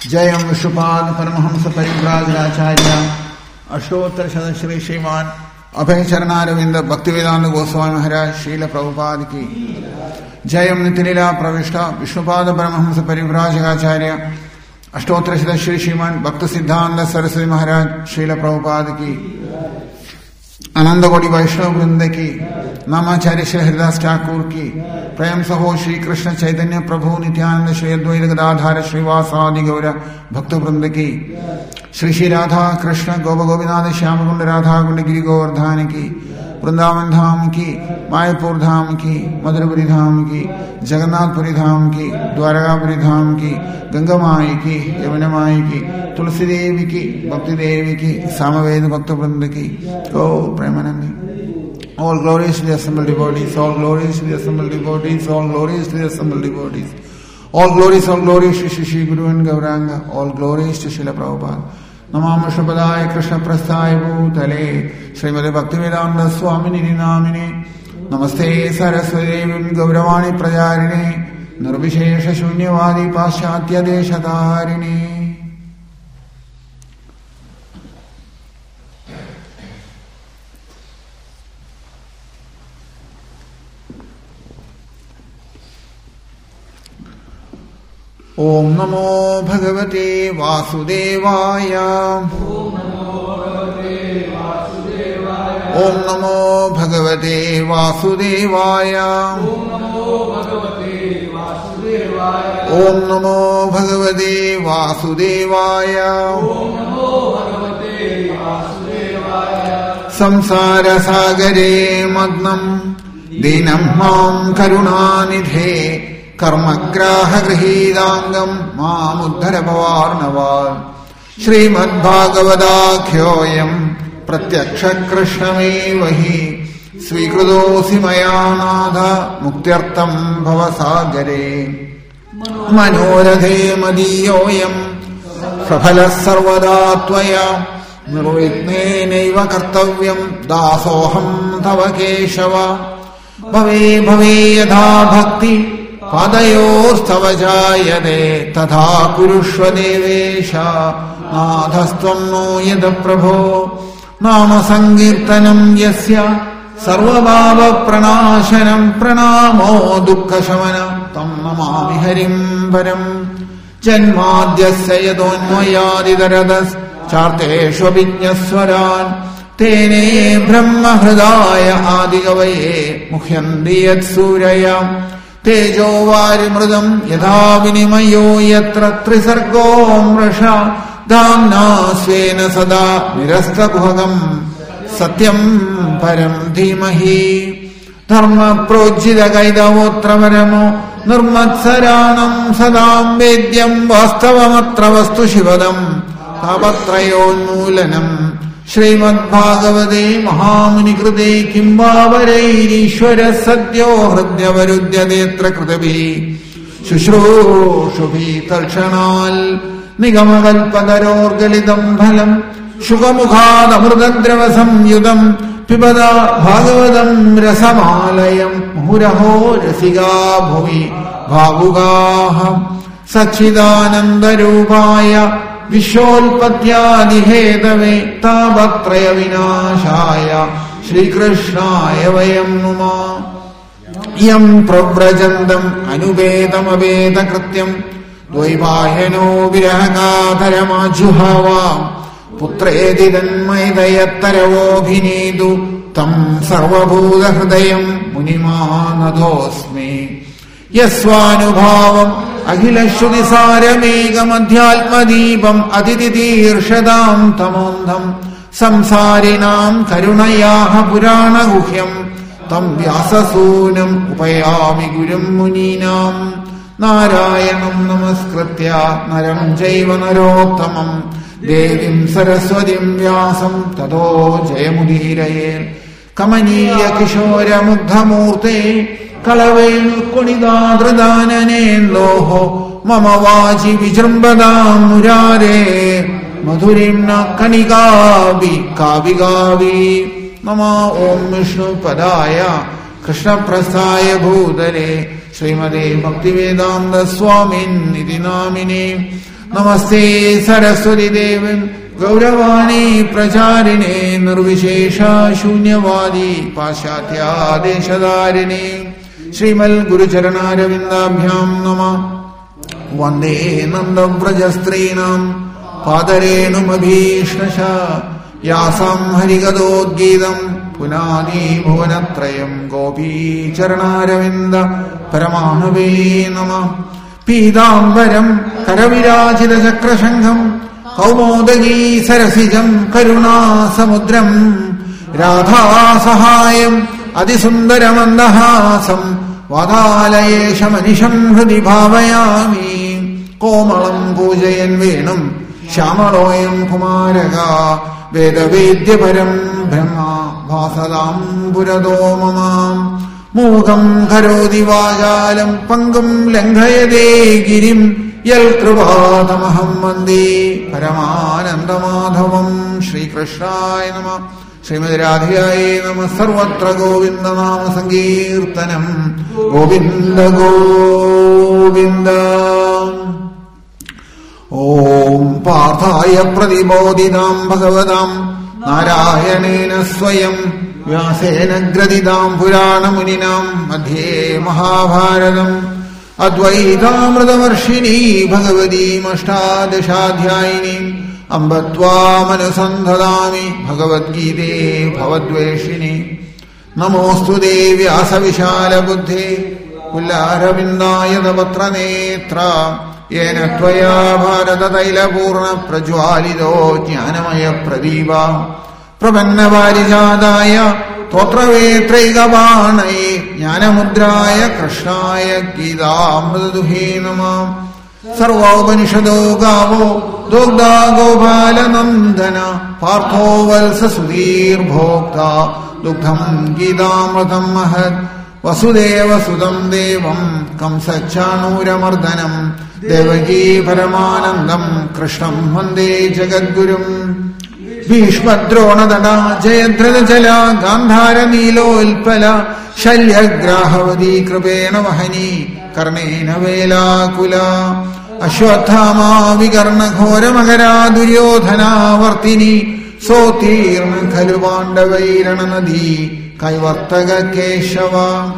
जयं विष्णुपाद परमहंस परिव्राजकाचार्य अष्टोत्तर श्री श्रीमान अभय चरणारविंद भक्तिवेदांत गोस्वामी महाराज श्रील प्रभुपाद की जयं नित्यलीला प्रविष्ट विष्णुपाद परमहंस परिव्राजकाचार्य अष्टोत्तर श्री श्रीमान भक्त सिद्धांत सरस्वती महाराज श्रील प्रभुपाद की आनंद कोटि वैष्णव वृंद की नामाचार्य श्री हरिदास ठाकुर की प्रेम सहो श्री कृष्ण चैतन्य प्रभु नित्यानंद श्री अद्वैत गदाधार श्रीवासादि गौर भक्त वृंद की श्री श्री राधा कृष्ण गोप गोविंद श्याम कुंड राधा कुंड गिरि गोवर्धन की वृंदावन धाम की मायापुर धाम की मधुरपुरी धाम की जगन्नाथपुरी धाम की द्वारकापुरी धाम की गंगा माई की यमुना माई की तुलसी देवी की भक्ति देवी की सामवेद भक्त वृंद की ओ Premanandi All glories to the assembled devotees, all glories to the assembled devotees, all glories to the assembled devotees. All glories to Shri Guru and Gauranga, all glories to Srila Prabhupada. Namah Shubhadaya Krishna Prasthaya Bhutale, Srimad Bhaktivedanta Swamini Namine, Namaste Saraswati Devi Gauravani Prajarine, Nirvishesha Shunyavadi Paschatya Deshatarine. ओम नमो भगवते वासुदेवाय ओम नमो भगवते वासुदेवाय ओम नमो भगवते वासुदेवाय संसार सागरे मग्नं दीनं मां करुणानिधे कर्मग्राह गृहीदांगम मामुद्धर भवार्णवान् श्रीमद्भागवताख्योऽयं प्रत्यक्ष कृष्णमेव हि स्वीकृतोऽसि मया नाथ मुक्त्यर्थं भवसागरे मनोरथे मदीयोऽयं सफलः सर्वदा त्वया निर्विघ्नेनैव कर्तव्यं दासोऽहं तव केशव भवे भवे यथा भक्ति पादयोस्तव जायते तथा कुरुष्व देवेश नाथस्त्वं नो यद प्रभो नाम संकीर्तनं यस्य सर्वभावप्रणाशनं प्रणामो दुःखशमनं तं नमामि हरिं परम् जन्माद्यस्य यतोऽन्वयादितरतश्चार्थेष्वभिज्ञस्वरान् तेने ब्रह्महृदाय आदिकवये मुह्यन्ति यत्सूरय तेजो वारिमृदं यथा विनिमयो यत्र त्रिसर्गो मृषा धाम्ना स्वेन सदा निरस्तकुहकं सत्यं परं धीमहि धर्मप्रोज्झितकैतवोऽत्रपरमो निर्मत्सराणं सदा वेद्यं वास्तवमत्र वस्तु शिवदं तापत्रयोन्मूलनं श्रीमद्भागवते महामुनिकृते किं वा वरैरीश्वरः सद्यो हृद्यवरुध्यतेऽत्र कृतभिः शुश्रूषुभिः तर्षणाल् निगमकल्पतरोर्गलितं फलं शुकमुखादमृतद्रवसंयुतं पिबदा भागवतं रसमालयं मुहुरहो रसिका भुवि भावुकाः सच्चिदानन्दरूपाय विश्वोत्पत्त्यादिहेतवे तापत्रय विनाशाय श्रीकृष्णाय वयं नुमः यं प्रव्रजन्तम् अनुपेतमपेतकृत्यं द्वैपायनो विरहकातरमाजुहाव पुत्रेति तन्मयतयत्तरवोऽभिनेतु तं सर्वभूतहृदयं मुनिमानतोऽस्मि यस्वानुभावम् अखिलश्रुतिसारमेकमध्यात्मदीपम् अतिथितीर्षदां तमोन्धम् संसारिणां करुणयाः पुराणगुह्यम् तं व्याससूनम् उपयामि गुरुं मुनीनाम् नारायणं नमस्कृत्य नरं चैव नरोत्तमम् देवीं सरस्वतीं व्यासं ततो जयमुदीरये कमनीय किशोरमुग्धमूर्ते कलवेणुकुणिदादृदाननेन्दोः मम वाचि विजृम्भदां मुरारे मधुरीं न कणिकाभि काविगावि नमः ॐ विष्णुपदाय कृष्णप्रस्थाय भूतले श्रीमते भक्तिवेदान्त स्वामिन्निति नामिने നമസ്തേ സരസ്വതി ദേവൻ ഗൗരവാണി പ്രചാരിണേ നിർവിശേഷ ശൂന്യവാദി പാശ്ചാത്യാദേശധാരിണേ ശ്രീമൽ ഗുരുചരണാരവിന്ദാഭ്യാം നമഃ. വന്ദേ നന്ദവ്രജസ്ത്രീണാം പാദരേണുമഭീഷ്ണശ യാസാം ഹരികഥോദ്ഗീതം പുനാനീ ഭുവനത്രയം ഗോപീചരണാരവിന്ദ പരമാണവേ നമഃ. പീതാംബരം കരവിരാജിതചക്രശംഖം കൗമോദഗീ സരസിജം കരുണാസമുദ്രം രാധാസഹായം അതിസുന്ദരമന്ദഹാസം വാതാലയേശമനിശം ഹൃദി ഭാവയാമി. കോമളം പൂജയൻ വേണും ശ്യാമളോയം കുമാരക വേദവേദ്യപരം ബ്രഹ്മ ഭാസതാം പുരതോ മമ. മൂകം കരോതി വാചാലം പങ്കും ലംഘയതേ ഗിരിം യൽ കൃപാതമഹം വന്ദേ പരമാനന്ദമാധവം. ശ്രീകൃഷ്ണായ നമഃ. ശ്രീമതി രാധികായേ നമഃ. സർവത്ര ഗോവിന്ദനാമ സങ്കീർത്തനം. ഗോവിന്ദ ഗോവിന്ദ. ഓം പാർത്ഥായ പ്രതിബോധിതാം ഭഗവതാം നാരായണേന സ്വയം വ്യാസേന ഗ്രഥിതാം പുരാണമുനിനാം മധ്യേ മഹാഭാരതം. അദ്വൈതാമൃതവർഷിണീ ഭഗവതീമഷ്ടാദശാധ്യായിനീം അംബ ത്വാമനുസന്ധദാമി ഭഗവദ്ഗീതേ ഭവദ്വേഷിണി. നമോസ്തുതേ വ്യാസവിശാലബുദ്ധേ പുല്ലാരവിന്ദായതപത്രനേത്ര യേന ത്വയാ ഭാരതതൈലപൂർണ പ്രജ്വാലിതോ ജ്ഞാനമയ പ്രദീപ. പ്രപന്നപാരിജാതായ തോത്രവേത്രൈകപാണയേ ജ്ഞാനമുദ്രായ കൃഷ്ണായ ഗീതാമൃതദുഹേ നമഃ. സർവോപനിഷദോ ഗാവോ ദുഗ്ധാ ഗോപാലനന്ദന പാർത്ഥോ വത്സ സുധീർഭോക്ത ദുഗ്ധം ഗീതാമൃതം മഹത്. വസുദേവസുതം ദേവം കംസച്ചാണൂരമർദ്ദനം ദേവകീ പരമാനന്ദം കൃഷ്ണം വന്ദേ ജഗദ്ഗുരും. ഭീഷ്മദ്രോണതട ജയദ്രഥജല ഗാന്ധാരനീലോൽപല ശല്യഗ്രാഹവതി കൃപേണ വഹനി കർണേന വേലാകുല. അശ്വത്ഥാമാ വികർണഘോരമകരാ ദുര്യോധനാവർത്തിനി സോത്തീർണ ഖലു പാണ്ഡവൈരണനദീ കൈവർത്തക കേശവ.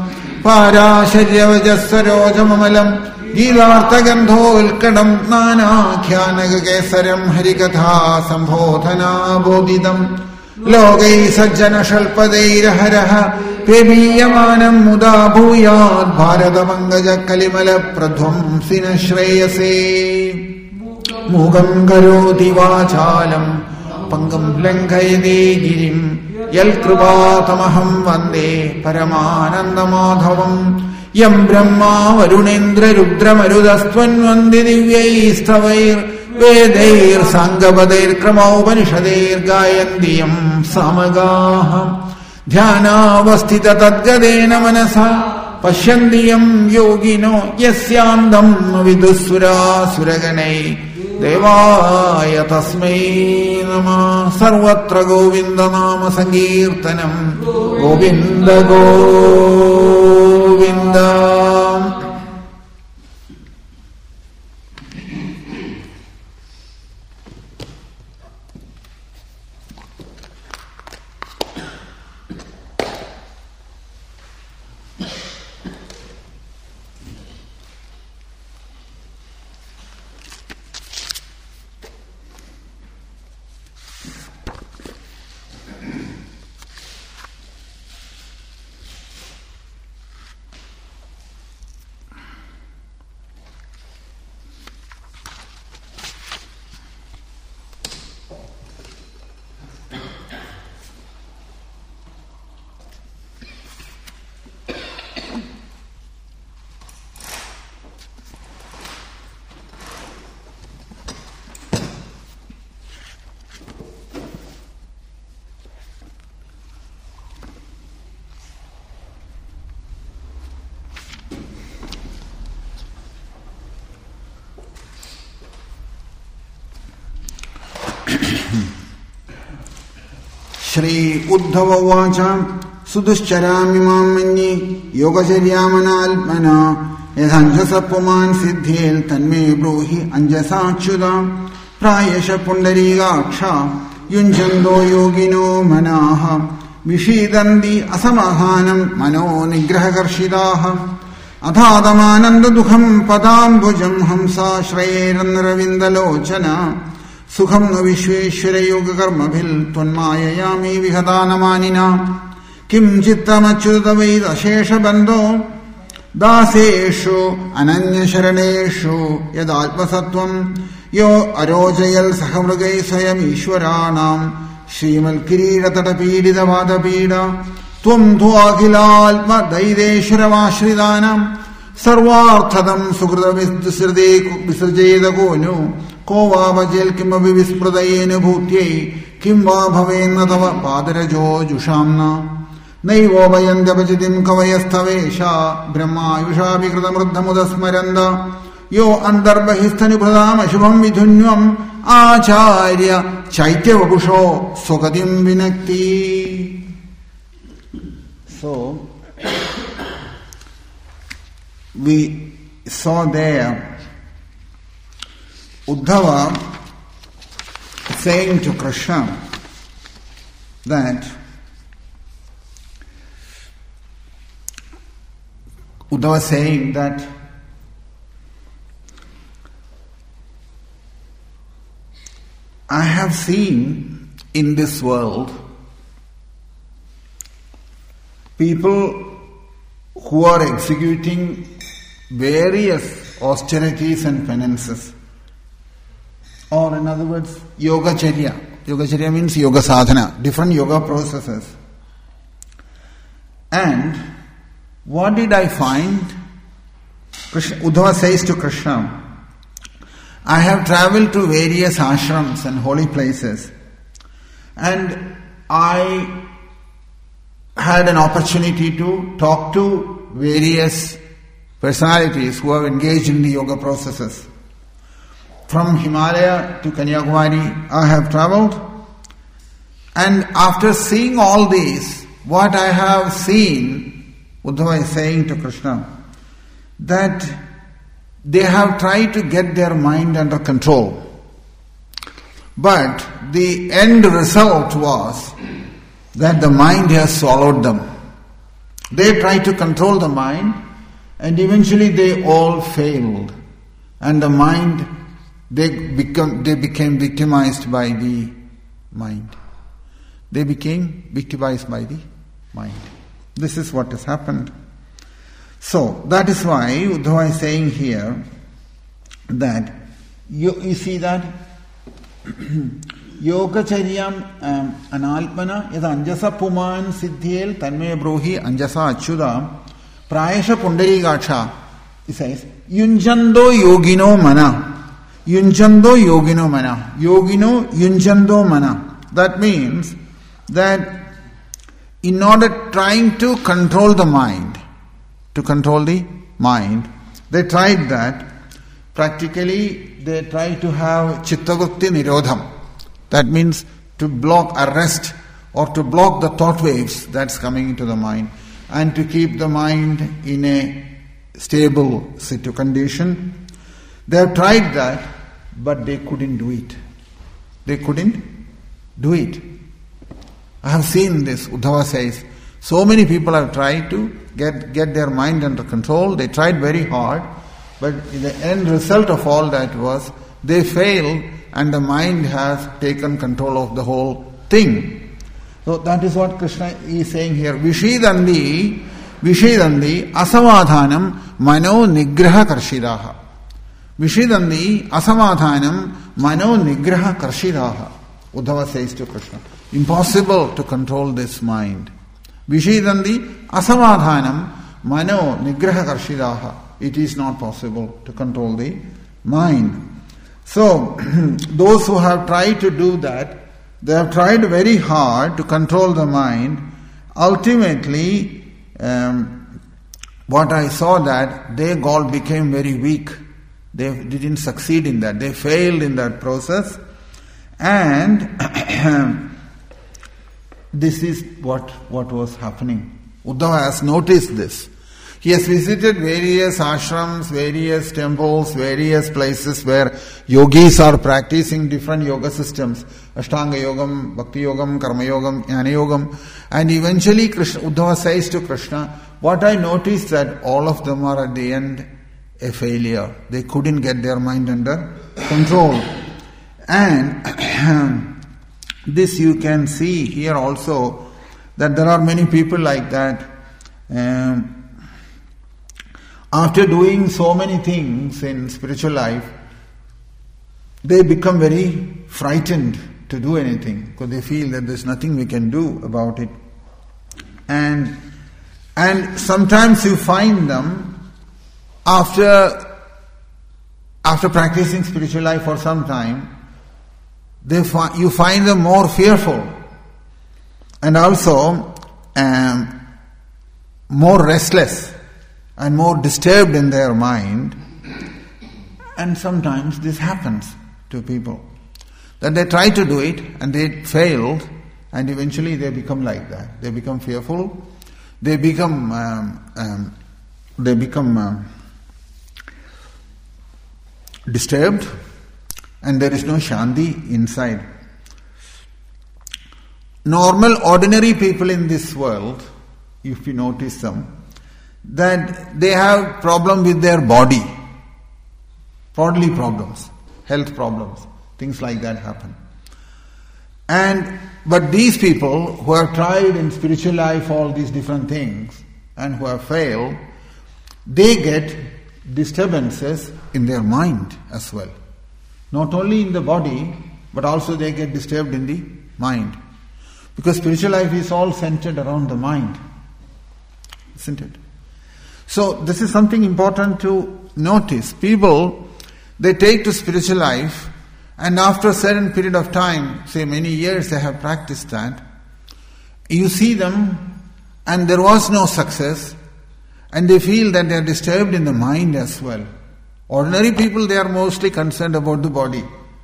പാരാശര്യവജസ്സരോജമമലം ഗീതാർത്ഥഗന്ധോൽക്കടം നാനാഖ്യാനകേസരം ഹരികഥാ സംബോധനാബോധിതം. ലോകൈ സജ്ജനഷൽപദൈരഹരഃ പേബീയമാനം മുദാ ഭൂയാത് ഭാരതമംഗജ കലിമല പ്രധ്വംസിന ശ്രേയസേ. മൂകം കരോതി വാചാലം പങ്കം ലംഘയതേ ഗിരിം യൽ കൃപാതമഹം വന്ദേ പരമാനന്ദമാധവം. യം ബ്രഹ്മാ വരുണേന്ദ്രരുദ്രമരുതസ്ത്വന്വന്തി ദിവ്യൈസ്തവൈർ വേദൈർ സാംഗപദൈർക്രമോപനിഷദൈർഗായന്തി യം സമഗാഃ. ധ്യാനാവസ്ഥിത തദ്ഗതേന മനസാ പശ്യന്തി യം യോഗിനോ യസ്യാന്തം വിദുഃസുരാസുരഗണൈ ദേവായ തസ്മൈ നമഃ. സർവത്ര ഗോവിന്ദനാമ സങ്കീർത്തനം. ഗോവിന്ദ ഗോവിന്ദ. ശ്രീ ഉദ്ധവ ഉവാച സുദുശ്ചരാമി മാം മന്യേ യോഗചര്യാമനാത്മന Yadhanjasa puman siddhel tanme brohi anjasa achyuta prayasha pundarigaksha yunjando yogino manaha Vishidandi asamadhanam mano nigrahakarshitaha Adhadamananda dukham padambujam hamsa shrayeran ravindalochana Sukham na vishweshwara yoga karmabhil tvanmayayami vihadanamanina Kim chittamachyuta vaida shesha bandho Daseshu ananya sharaneshu yadalpasattvam Yo arojayal sahamrugai swayam ishwaranam Shrimal Kirirata Pidita Vadapida Tum Tuakhilalma Daideshravashridanam Sarvarthadam Sukrita Visarjeda Gonu Kova Vajel Kimavi Vispradayena Bhutye Kimva Bhavena Tava Padarajo Jushamna Naivo Vayanda Vajidim Kavayastavesha Brahma Yusha Vikrita Mruddhamudasmaranda Yo Andarbahistani Pradama Shubham Vidhunyam Acharya Chaitya Vabusho Sogadim Vinakti. So, we saw there Uddhava saying to Krishna that Uddhava saying that I have seen in this world people who are executing various austerities and penances. Or in other words, Yogacharya. Yogacharya means yoga sadhana, different yoga processes. And what did I find? Uddhava says to Krishna, I have traveled to various ashrams and holy places, and I had an opportunity to talk to various personalities who have engaged in the yoga processes. From Himalaya to Kanyakumari, I have traveled, and after seeing all these, what I have seen, Uddhava is saying to Krishna, that they have tried to get their mind under control. But the end result was that the mind has swallowed them. They tried to control the mind, and eventually they all failed. And the mind, they became victimized by the mind. They became victimized by the mind. This is what has happened. So, that is why Uddhava is saying here that, you see that Yogacharyam analpana yad anjasa puman siddhyel tanme brohi anjasa achyuda prayasha pundarigaksha. He says, yunjando yogino mana. Yunjando yogino mana. Yogino yunjando mana. That means that in order trying to control the mind, they tried that. Practically, they tried to have chittavritti nirodham. That means to arrest or to block the thought waves that's coming into the mind, and to keep the mind in a stable condition. They have tried that, but they couldn't do it. I have seen this, Uddhava says. So many people have tried to get their mind under control. They tried very hard, but the end result of all that was they failed, and the mind has taken control of the whole thing. So that is what Krishna is saying here. Vishidandi asamadhanam mano nigraha karshidaha. Vishidandi asamadhanam mano nigraha karshidaha. Uddhava says to Krishna, impossible to control this mind. Vishidandi asamadhanam mano nigraha karshidaha. It is not possible to control the mind. So, those who have tried to do that, they have tried very hard to control the mind. Ultimately, what I saw that they all became very weak. They didn't succeed in that. They failed in that process. And this is what was happening. Uddhava has noticed this. He has visited various ashrams, various temples, various places where yogis are practicing different yoga systems. Ashtanga Yogam, Bhakti Yogam, Karma Yogam, Jnana Yogam. And eventually Uddhava says to Krishna, what I noticed that all of them are at the end a failure. They couldn't get their mind under control. And this you can see here also, that there are many people like that. After doing so many things in spiritual life, they become very frightened to do anything because they feel that there's nothing we can do about it. And sometimes you find them after practicing spiritual life for some time, you find them more fearful and also more restless and more disturbed in their mind. And sometimes this happens to people, that they try to do it and they failed, and eventually they become like that. They become fearful, they become disturbed, and there is no shanti inside. Normal, ordinary people in this world, if you notice them, that they have problem with their body, bodily problems, health problems, things like that happen. But these people who have tried in spiritual life all these different things and who have failed, they get disturbances in their mind as well. Not only in the body, but also they get disturbed in the mind. Because spiritual life is all centered around the mind, isn't it? So this is something important to notice. People, they take to spiritual life, and after a certain period of time, say many years they have practiced that, you see them and there was no success, and they feel that they are disturbed in the mind as well. Ordinary people, they are mostly concerned about the body.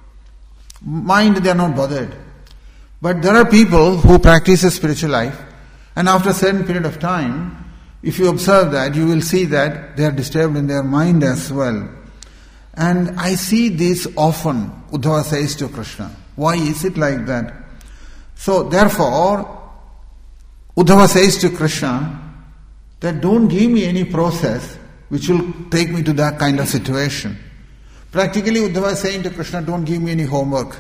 Mind, they are not bothered. But there are people who practice a spiritual life, and after a certain period of time, if you observe that, you will see that they are disturbed in their mind as well. And I see this often, Uddhava says to Krishna. Why is it like that? So therefore, Uddhava says to Krishna that don't give me any process which will take me to that kind of situation. Practically Uddhava is saying to Krishna, don't give me any homework.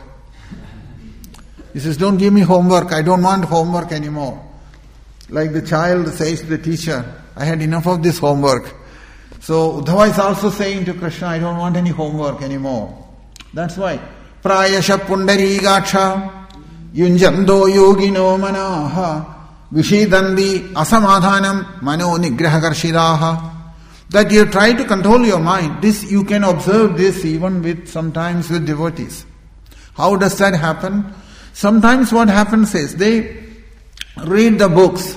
He says, don't give me homework, I don't want homework anymore. Like the child says to the teacher, I had enough of this homework. So Uddhava is also saying to Krishna, I don't want any homework anymore. That's why. Prayasha Pundarigaksha Yunjando Yogino Manaha Vishidandi Asamadhanam Mano Nigrahakarshiraha. That you try to control your mind. This you can observe this even with sometimes with devotees. How does that happen? Sometimes what happens is they read the books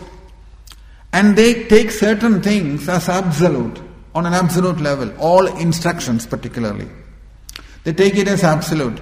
and they take certain things as absolute, on an absolute level, all instructions particularly. They take it as absolute.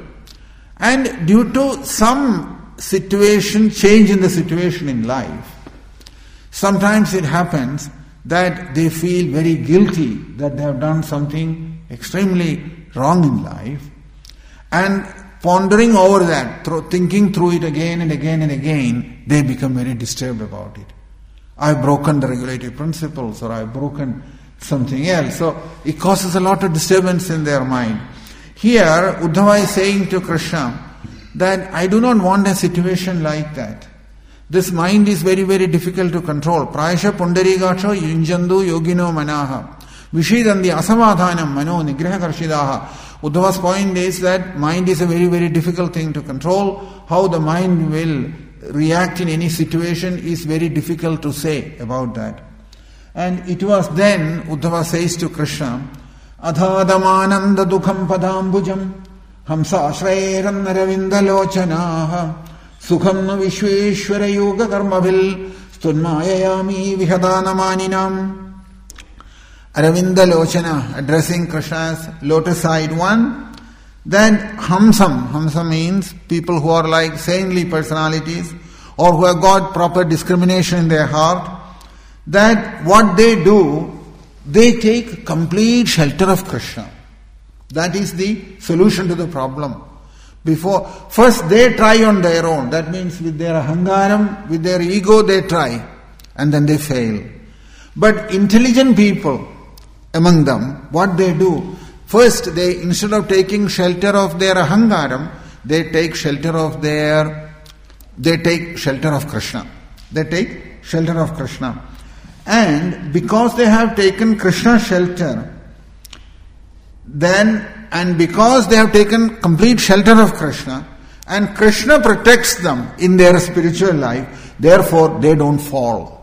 And due to some situation, change in the situation in life, sometimes it happens that they feel very guilty that they have done something extremely wrong in life, and pondering over that, thinking through it again and again and again, they become very disturbed about it. I've broken the regulative principles, or I've broken something else. So it causes a lot of disturbance in their mind. Here, Uddhava is saying to Krishna that I do not want a situation like that. This mind is very, very difficult to control. Prayasha Pundarigaksha Yunjandu Yogino Manaha Vishidandi Asamadhanam Mano Nigrahakarshiraha. Uddhava's point is that mind is a very, very difficult thing to control. How the mind will react in any situation is very difficult to say about that. And it was then Uddhava says to Krishna, Adhadamananda dukham padambujam hamsa ashrairam naravindalochanaha sukham vishweshwara yoga karmavil stunmayayami vihadanamanina. Aravinda Lochana, addressing Krishna's lotus-eyed one. Then Hamsa means people who are like saintly personalities or who have got proper discrimination in their heart, that what they do they take complete shelter of Krishna. That is the solution to the problem. First they try on their own. That means with their ahangaram, with their ego they try. And then they fail. But intelligent people among them, what they do? First, they, instead of taking shelter of their ahangaram, they take shelter of Krishna. They take shelter of Krishna. And because they have taken Krishna shelter, and because they have taken complete shelter of Krishna, and Krishna protects them in their spiritual life, therefore they don't fall.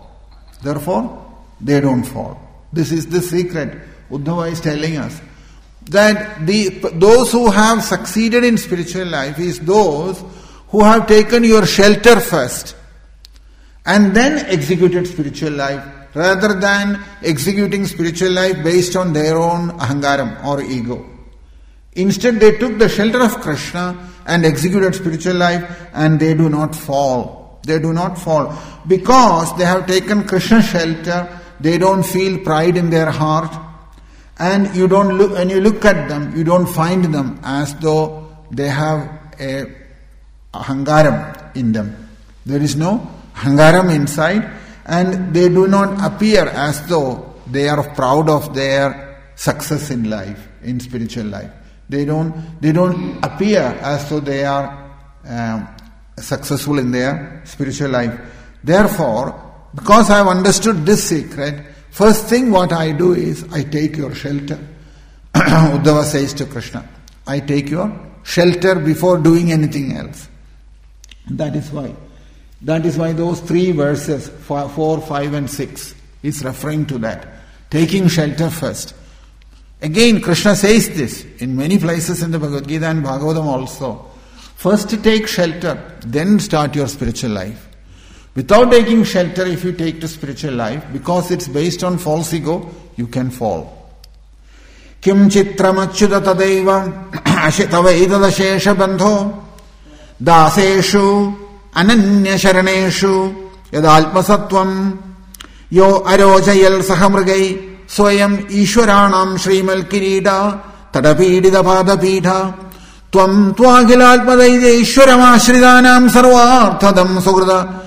This is the secret. Uddhava is telling us that those who have succeeded in spiritual life is those who have taken your shelter first and then executed spiritual life, rather than executing spiritual life based on their own ahangaram or ego. Instead, they took the shelter of Krishna and executed spiritual life, and they do not fall. They do not fall. Because they have taken Krishna shelter, they don't feel pride in their heart, and when you look at them, you don't find them as though they have a ahangaram in them. There is no ahangaram inside, and they do not appear as though they are proud of their success in life, in spiritual life. They don't appear as though they are successful in their spiritual life. Therefore, because I have understood this secret, first thing what I do is I take your shelter. Uddhava says to Krishna, I take your shelter before doing anything else. That is why those 3 verses, 4, 5 and 6 is referring to that. Taking shelter first. Again, Krishna says this in many places in the Bhagavad Gita and Bhagavatam also. First take shelter, then start your spiritual life. Without taking shelter, if you take to spiritual life, because it's based on false ego, you can fall. Kim chitram achyuta tadeva ashitava idadashesha bandho daseshu ananya sharaneshu yadalpasatvam yo arojayal sahamrigai Swayam Ishwaranam Shrimal Kirida Tadapidida Padapita Tvam Twagilatmadaide Ishwaramashridanam Sarvarthadam Sugrada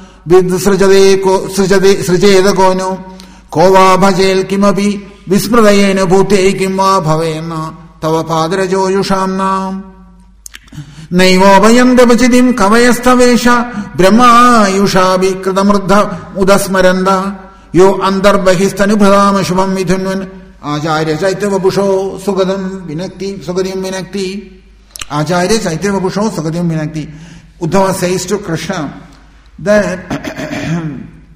Srijeda Kono Kova Bhajel Kimapi Vismradayena Bhute Kimva Bhavena Tava Padrajo Yushamna Naiva Vayandavachidim Kavayastavesha Brahma Yushabi Kradamurdha Udasmaranda Yo andar bahistanu bhadam shubham midhunvan Acharya Chaitya Vapusho Sugadam Vinakti Acharya Chaitya Vapusho Sugadam Vinakti. Uddhava says to Krishna that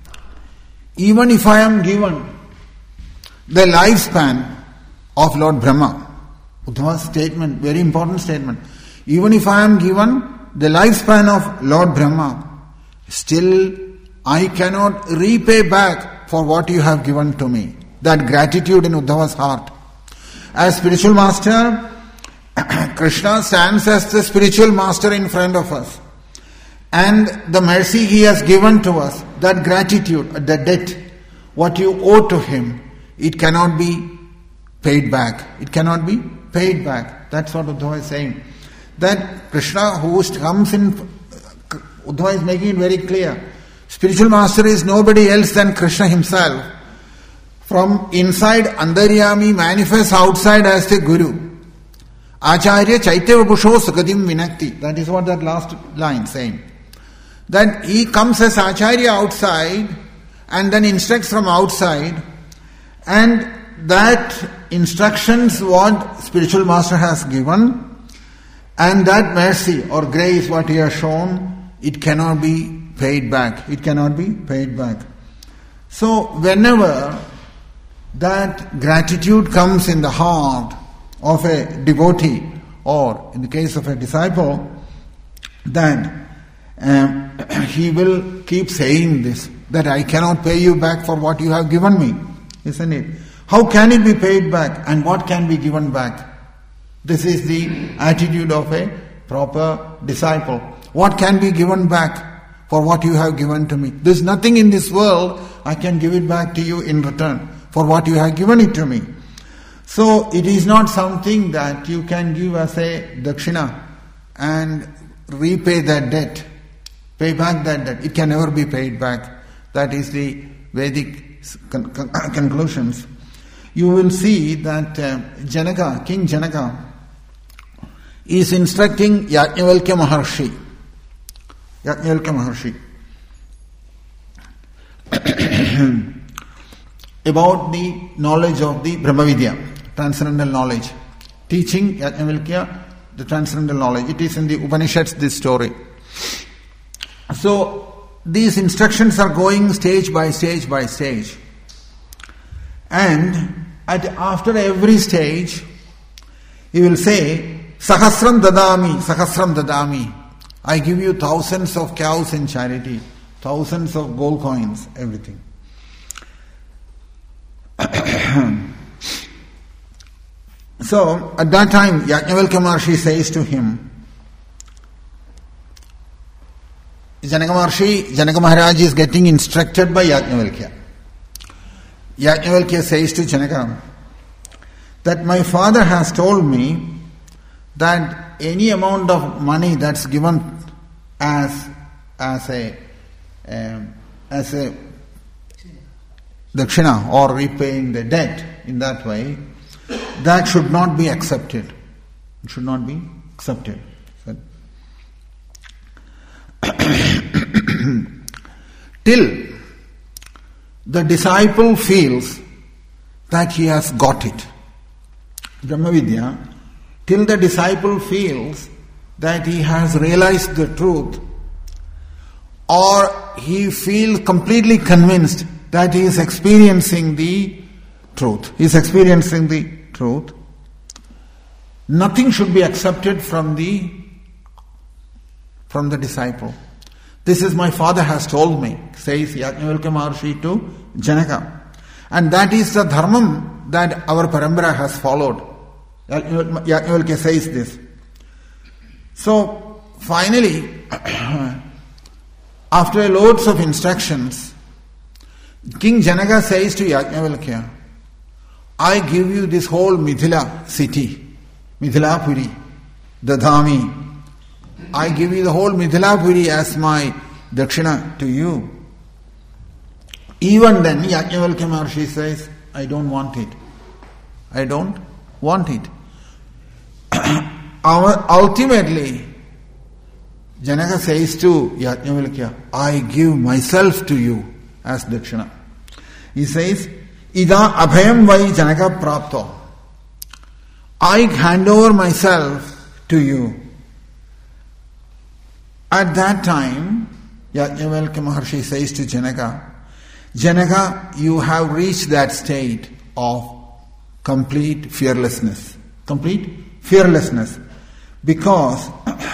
even if I am given the lifespan of Lord Brahma, Uddhava's statement, very important statement, even if I am given the lifespan of Lord Brahma, still I cannot repay back for what you have given to me. That gratitude in Uddhava's heart. As spiritual master, Krishna stands as the spiritual master in front of us. And the mercy he has given to us, that gratitude, the debt, what you owe to him, it cannot be paid back. It cannot be paid back. That's what Uddhava is saying. That Krishna who comes in, Uddhava is making it very clear. Spiritual master is nobody else than Krishna himself. From inside, Andaryami manifests outside as the Guru. Acharya Chaitya Vapusho Sugadim Vinakti. That is what that last line is saying. That he comes as Acharya outside and then instructs from outside, and that instructions what spiritual master has given, and that mercy or grace what he has shown, it cannot be paid back. It cannot be paid back. So whenever that gratitude comes in the heart of a devotee, or in the case of a disciple, then he will keep saying this, that I cannot pay you back for what you have given me, isn't it? How can it be paid back, and what can be given back? This is the attitude of a proper disciple. What can be given back for what you have given to me? There is nothing in this world I can give it back to you in return. for what you have given it to me. So it is not something that you can give as a dakshina and repay that debt, pay back that debt. It can never be paid back. That is the Vedic conclusions. You will see that Janaka, King Janaka, is instructing Yajnavalkya Maharshi. About the knowledge of the Brahmavidya, transcendental knowledge. Teaching Yajnavalkya the transcendental knowledge. It is in the Upanishads, this story. So, these instructions are going stage by stage by stage. And after every stage, he will say, Sahasram dadami. I give you thousands of cows in charity, thousands of gold coins, everything. So, at that time, Yajnavalkya Maharshi says to him, Janaka Maharaj is getting instructed by Yajnavalkya. Yajnavalkya says to Janaka that my father has told me that any amount of money that's given as a dakshina or repaying the debt in that way, that should not be accepted. It should not be accepted. Till the disciple feels that he has got it. Brahmavidya, till the disciple feels that he has realized the truth, or he feels completely convinced that he is experiencing the truth. He is experiencing the truth. Nothing should be accepted from the disciple. This is my father has told me, says Yajnavalkya Maharshi to Janaka. And that is the dharmam that our parambara has followed. Yajnavalkya says this. So, finally, after loads of instructions, King Janaka says to Yajnavalkya, I give you this whole Mithila city, Mithilapuri, Dadhami. I give you the whole Mithilapuri as my dakshina to you. Even then, Yajnavalkya Maharshi says, I don't want it. I don't want it. Ultimately, Janaka says to Yajnavalkya, I give myself to you as dakshina. He says, Ida abhayam vai Janaka prapto. I hand over myself to you. At that time, Yajnavalkya Maharshi says to Janaka, Janaka, you have reached that state of complete fearlessness. Complete fearlessness. Because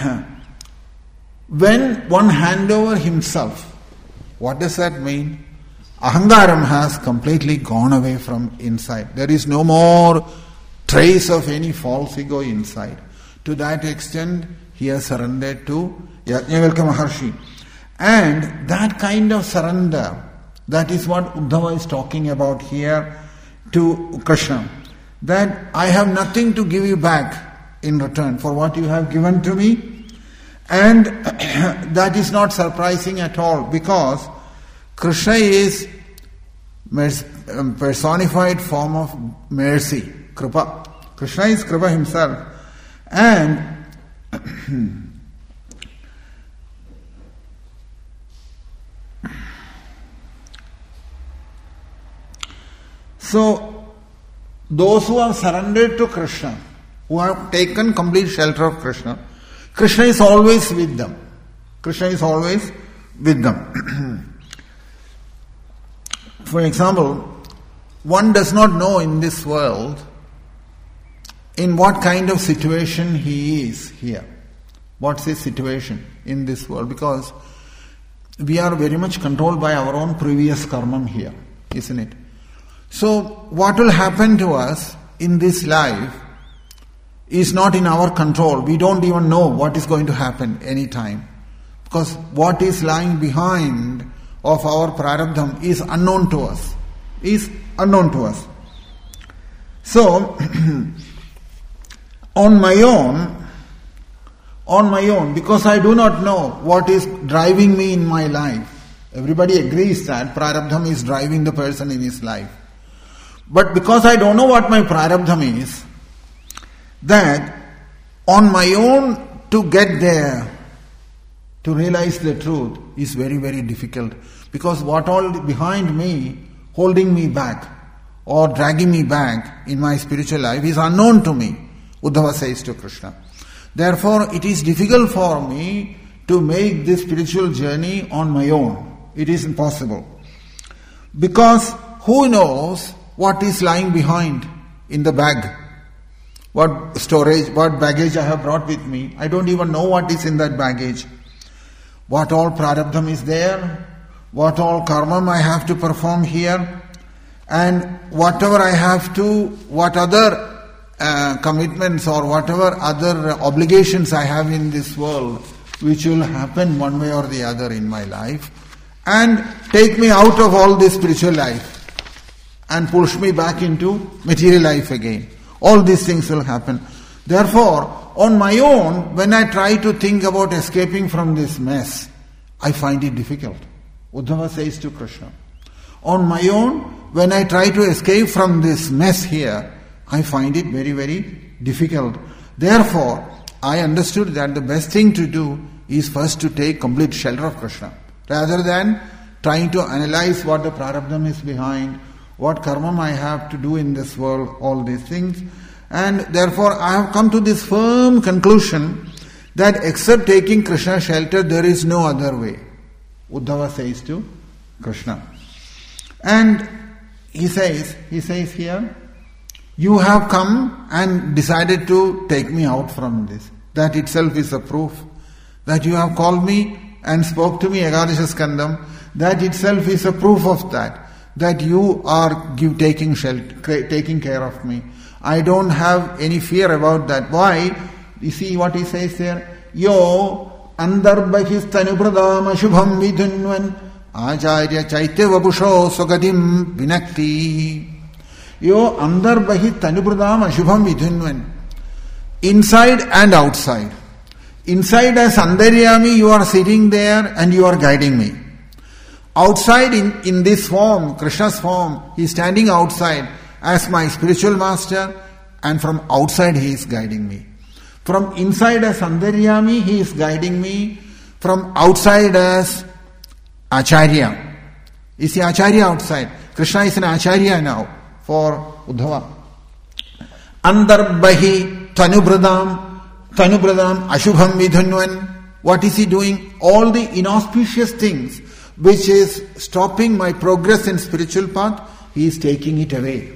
when one hand over himself, what does that mean? Ahangaram has completely gone away from inside. There is no more trace of any false ego inside. To that extent, he has surrendered to Yajnavalkya Maharshi. And that kind of surrender, that is what Uddhava is talking about here to Krishna. That I have nothing to give you back in return for what you have given to me. And that is not surprising at all, because Krishna is personified form of mercy, Kripa. Krishna is Kripa himself. And so, those who have surrendered to Krishna, who have taken complete shelter of Krishna, Krishna is always with them. Krishna is always with them. For example, one does not know in this world in what kind of situation he is here. What's his situation in this world? Because we are very much controlled by our own previous karma here, isn't it? So, what will happen to us in this life is not in our control. We don't even know what is going to happen any time. Because what is lying behind of our prarabdham is unknown to us. is unknown to us. So, on my own, because I do not know what is driving me in my life. Everybody agrees that prarabdham is driving the person in his life. But because I don't know what my prarabdham is, that on my own to get there, to realize the truth is very, very difficult. Because what all behind me, holding me back or dragging me back in my spiritual life is unknown to me, Uddhava says to Krishna. Therefore, it is difficult for me to make this spiritual journey on my own. It is impossible. Because who knows what is lying behind in the bag? What storage, what baggage I have brought with me. I don't even know what is in that baggage. What all prarabdham is there, what all karma I have to perform here, and whatever I have to, what other commitments or whatever other obligations I have in this world, which will happen one way or the other in my life, and take me out of all this spiritual life and push me back into material life again. All these things will happen. Therefore, on my own, when I try to think about escaping from this mess, I find it difficult. Uddhava says to Krishna, on my own, when I try to escape from this mess here, I find it very, very difficult. Therefore, I understood that the best thing to do is first to take complete shelter of Krishna, rather than trying to analyze what the prarabdham is behind, what karma I have to do in this world, all these things. And therefore, I have come to this firm conclusion that except taking Krishna shelter, there is no other way. Uddhava says to Krishna. And he says here, you have come and decided to take me out from this. That itself is a proof. That you have called me and spoke to me, Ekadasha Skandam, that itself is a proof of that. That you are taking care of me. I don't have any fear about that. Why? You see what he says there? Yo andarbahis tanupradam ashubham vidunvan acharya chaitya vabusho sogadim vinakti. Yo andarbahis tanupradam ashubham vidunvan. Inside and outside. Inside as Andaryami, you are sitting there and you are guiding me. Outside in this form, Krishna's form, he is standing outside as my spiritual master, and from outside he is guiding me. From inside as Andaryami, he is guiding me. From outside as Acharya. You see Acharya outside. Krishna is an Acharya now for Uddhava. Andarbahi Tanubradam Ashubham Vidhunvan. What is he doing? All the inauspicious things which is stopping my progress in spiritual path, he is taking it away.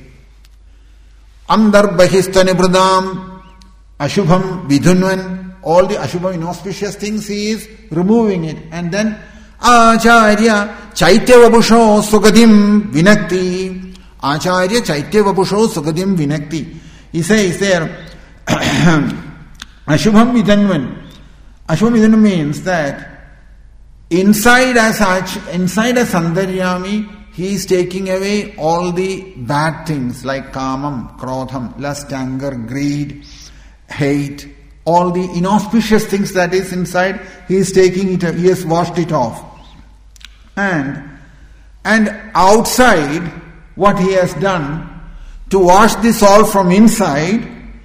Andarbahistanibradam Ashubham Vidhunvan. All the Ashubham inauspicious things he is removing it. And then Acharya Chaitya Vabusho Sugadim Vinakti. Acharya Chaitya Vabusho Sugadim Vinakti. He says there Ashubham Vidhunvan. Ashubham Vidhunvan means that inside as Andaryami, he is taking away all the bad things like kamam, krodham, lust, anger, greed, hate, all the inauspicious things that is inside, he is taking it, he has washed it off. And outside, what he has done to wash this all from inside,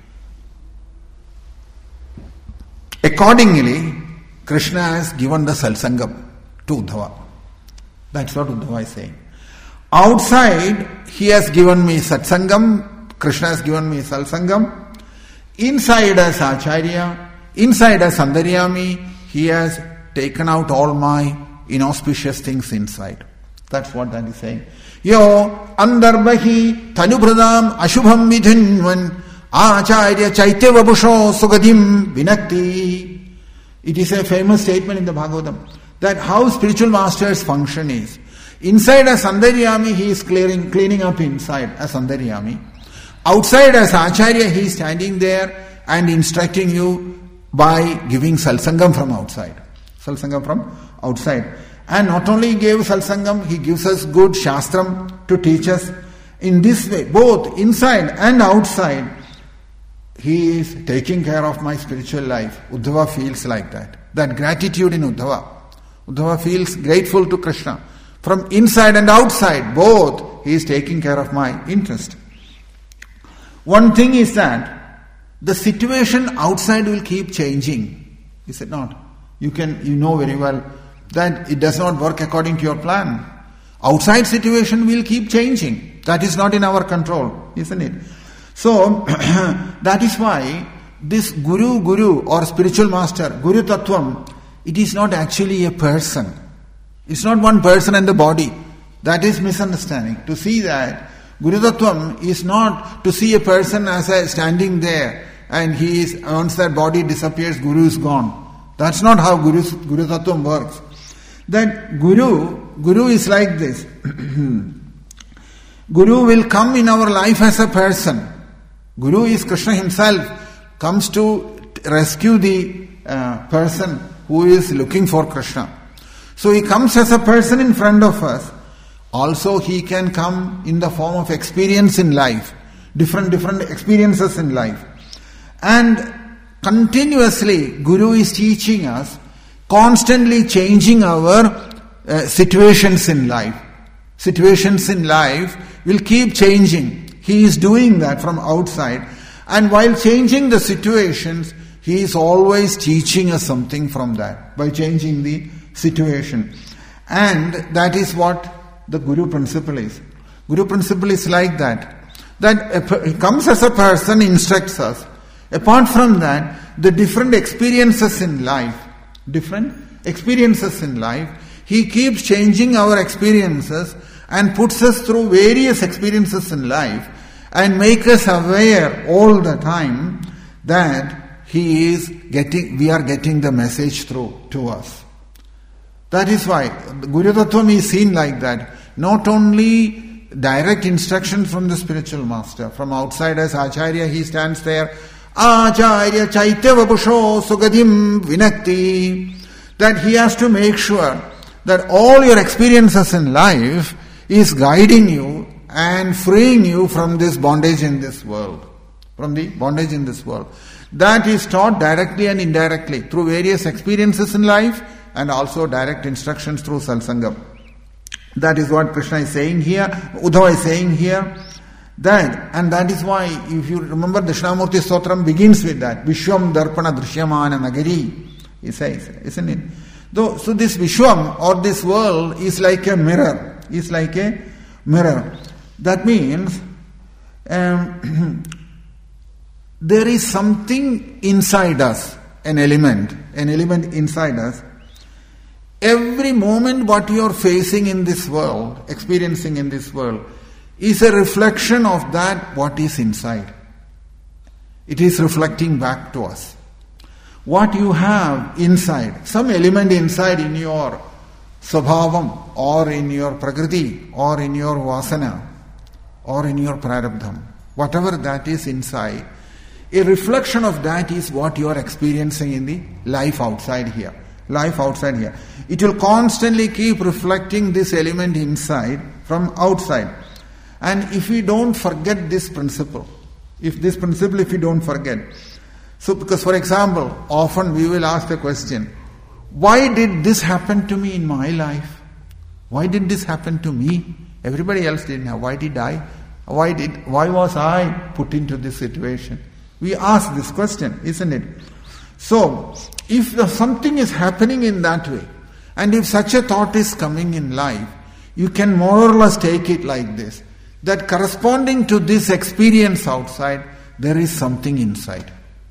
accordingly, Krishna has given the salsangam to Uddhava. That's what Uddhava is saying. Outside, he has given me satsangam, Krishna has given me salsangam. Inside as Acharya, inside as Andaryami, he has taken out all my inauspicious things inside. That's what that is saying. Yo andarbahi tanubradam ashubham vidhinvan acharya chaitya vabusho sugadim vinakti. It is a famous statement in the Bhagavatam that how spiritual masters function is. Inside as Andaryami, he is cleaning up inside as Andaryami. Outside as Acharya, he is standing there and instructing you by giving salsangam from outside. Salsangam from outside. And not only he gave Satsangam, he gives us good Shastram to teach us. In this way, both inside and outside, he is taking care of my spiritual life. Uddhava feels like that. That gratitude in Uddhava. Uddhava feels grateful to Krishna. From inside and outside, both, he is taking care of my interest. One thing is that the situation outside will keep changing. Is it not? You know very well that it does not work according to your plan. Outside situation will keep changing. That is not in our control, isn't it? So, that is why this Guru or spiritual master, Guru Tattvam, it is not actually a person. It's not one person and the body. That is misunderstanding. To see that Guru Tattvam is not to see a person as a standing there and once that body disappears, Guru is gone. That's not how Guru Tattvam works. That Guru is like this. Guru will come in our life as a person. Guru is Krishna himself, comes to rescue the person who is looking for Krishna. So he comes as a person in front of us. Also he can come in the form of experience in life, different experiences in life. And continuously Guru is teaching us, constantly changing our situations in life. Situations in life will keep changing. He is doing that from outside. And while changing the situations, he is always teaching us something from that, by changing the situation. And that is what the Guru principle is. Guru principle is like that. That he comes as a person, instructs us. Apart from that, the different experiences in life, he keeps changing our experiences and puts us through various experiences in life and make us aware all the time that we are getting the message through to us. That is why Guru Tattvam is seen like that. Not only direct instruction from the spiritual master, from outside as Acharya, he stands there, Acharya Chaitya Vapusho Sugadim Vinakti, that he has to make sure that all your experiences in life is guiding you and freeing you from this bondage in this world. From the bondage in this world. That is taught directly and indirectly through various experiences in life and also direct instructions through Satsangam. That is what Krishna is saying here, Uddhava is saying here. That is why, if you remember, the Dakshinamurti Stotram begins with that. Vishwam Darpana Drishyamana Nagari, he says, isn't it? So this Vishwam or this world is like a mirror. That means there is something inside us, an element inside us. Every moment what you are facing in this world, experiencing in this world, is a reflection of that what is inside. It is reflecting back to us. What you have inside, some element inside in your Svabhavam, or in your Prakriti, or in your Vasana, or in your Prarabdham, whatever that is inside, a reflection of that is what you are experiencing in the life outside here. It will constantly keep reflecting this element inside from outside. And if we don't forget this principle, if we don't forget. So, because for example, often we will ask the question, why did this happen to me in my life? Why did this happen to me? Everybody else didn't have. Why did I? Why was I put into this situation? We ask this question, isn't it? So, if something is happening in that way, and if such a thought is coming in life, you can more or less take it like this, that corresponding to this experience outside, there is something inside.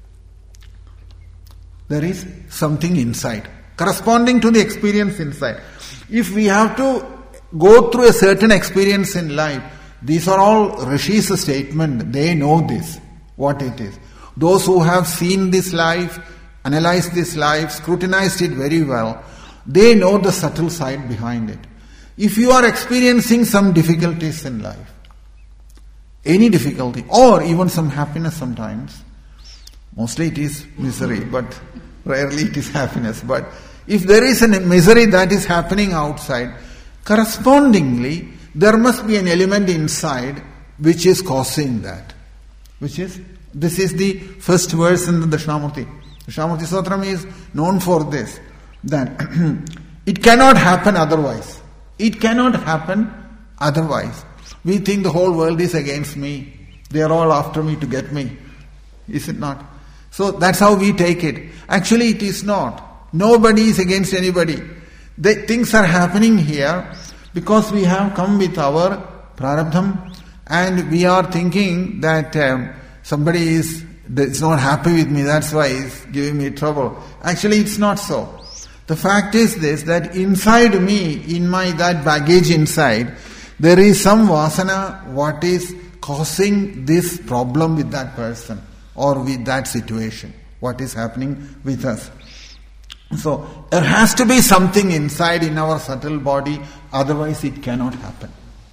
There is something inside, corresponding to the experience inside. If we have to go through a certain experience in life, these are all Rishi's statement. They know this, what it is. Those who have seen this life, analyzed this life, scrutinized it very well, they know the subtle side behind it. If you are experiencing some difficulties in life, any difficulty, or even some happiness sometimes, mostly it is misery, but rarely it is happiness. But if there is a misery that is happening outside, correspondingly, there must be an element inside which is causing that. This is the first verse in the Dakshinamurti. Dakshinamurti Stotram is known for this, that it cannot happen otherwise. It cannot happen otherwise. We think the whole world is against me. They are all after me to get me. Is it not? So that's how we take it. Actually, it is not. Nobody is against anybody. Things are happening here because we have come with our prarabdham and we are thinking that somebody is not happy with me, that's why he's giving me trouble. Actually, it's not so. The fact is this, that inside me, in that baggage inside, there is some vasana what is causing this problem with that person or with that situation, what is happening with us. So, there has to be something inside in our subtle body, otherwise it cannot happen.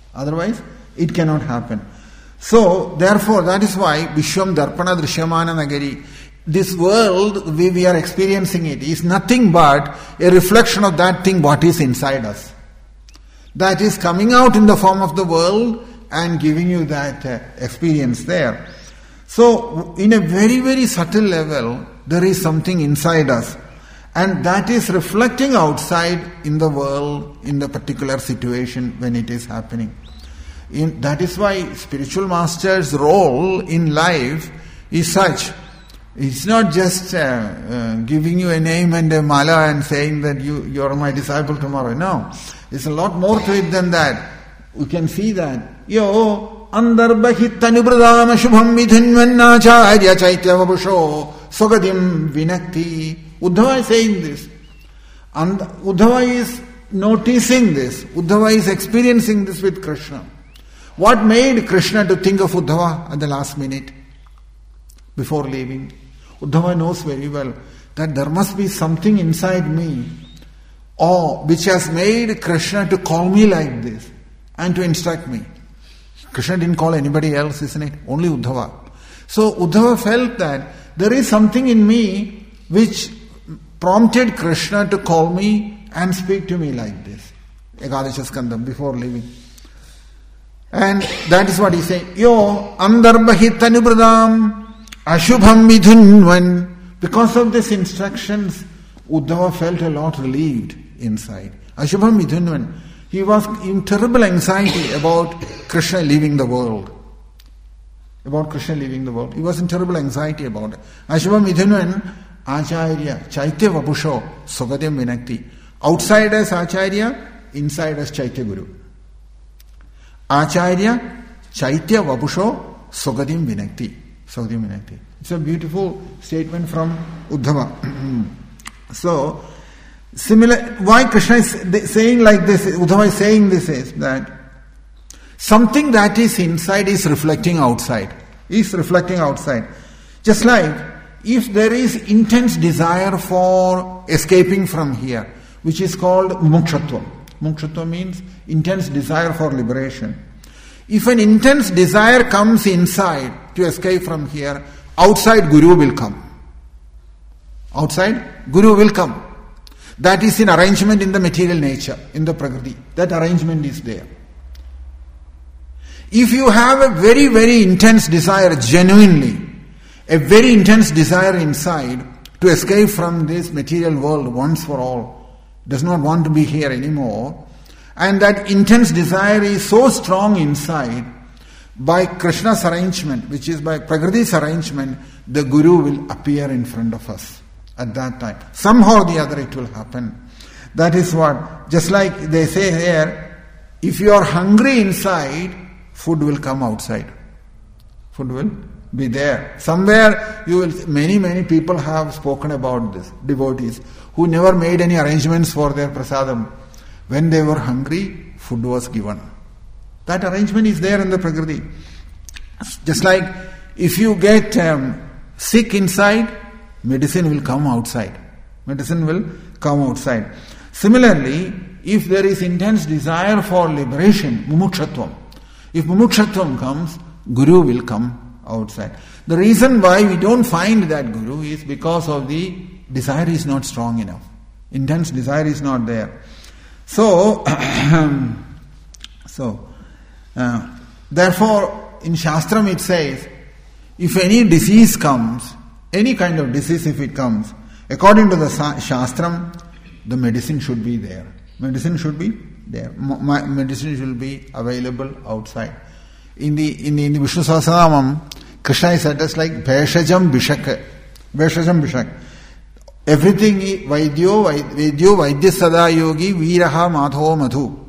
So, therefore, that is why Vishwam Darpana Drishyamana Nagari, this world, we are experiencing it, is nothing but a reflection of that thing what is inside us. That is coming out in the form of the world and giving you that experience there. So, in a very, very subtle level, there is something inside us. And that is reflecting outside in the world, in the particular situation when it is happening. That is why spiritual master's role in life is such. It's not just giving you a name and a mala and saying that you are my disciple tomorrow. No. There's a lot more to it than that. We can see that. Yo, andarbahit tanubradama shubham midhinvannacharya chaityavabusho sogadim vinakti. Uddhava is saying this. And Uddhava is noticing this. Uddhava is experiencing this with Krishna. What made Krishna to think of Uddhava at the last minute before leaving? Uddhava knows very well that there must be something inside me which has made Krishna to call me like this and to instruct me. Krishna didn't call anybody else, isn't it? Only Uddhava. So Uddhava felt that there is something in me which prompted Krishna to call me and speak to me like this. Ekadasha Skandam, before leaving. And that is what he said. Yo, andarbahit anubradam ashubham midhunvan. Because of these instructions, Uddhava felt a lot relieved inside. Ashubham midhunvan. He was in terrible anxiety about Krishna leaving the world. He was in terrible anxiety about it. Ashubham midhunvan. Acharya, Chaitya Vapusho, Sogadyam Vinakti. Outside as Acharya, inside as Chaitya Guru. Acharya, Chaitya Vapusho, Sogadyam Vinakti. It's a beautiful statement from Uddhava. So, why Krishna is saying like this, Uddhava is saying this is that something that is inside is reflecting outside. Just like, if there is intense desire for escaping from here, which is called mumukshatva. Mumukshatva means intense desire for liberation. If an intense desire comes inside to escape from here, outside Guru will come. That is in arrangement in the material nature, in the Prakriti. That arrangement is there. If you have a very, very intense desire, genuinely, a very intense desire inside to escape from this material world once for all, does not want to be here anymore, and that intense desire is so strong inside, by Krishna's arrangement, which is by Prakriti's arrangement, the Guru will appear in front of us at that time. Somehow or the other it will happen. That is what, just like they say here, if you are hungry inside, food will come outside. Food will be there. Somewhere many people have spoken about this, devotees, who never made any arrangements for their prasadam. When they were hungry, food was given. That arrangement is there in the Prakriti. Just like if you get sick inside, medicine will come outside. Similarly, if there is intense desire for liberation, mumukshatvam, if mumukshatvam comes, Guru will come outside. The reason why we don't find that Guru is because of the desire is not strong enough. Intense desire is not there. So, therefore, in Shastram it says, if any disease comes, any kind of disease if it comes, according to the Shastram, the medicine should be there. Medicine should be there. Medicine should be available outside. In the Vishnu Sahasranamam, Krishna is addressed like Bheshajam Bishak. Bheshajam Bishak. Everything is Vaidyo Vaidya Sada Yogi Viraha Madho Madhu.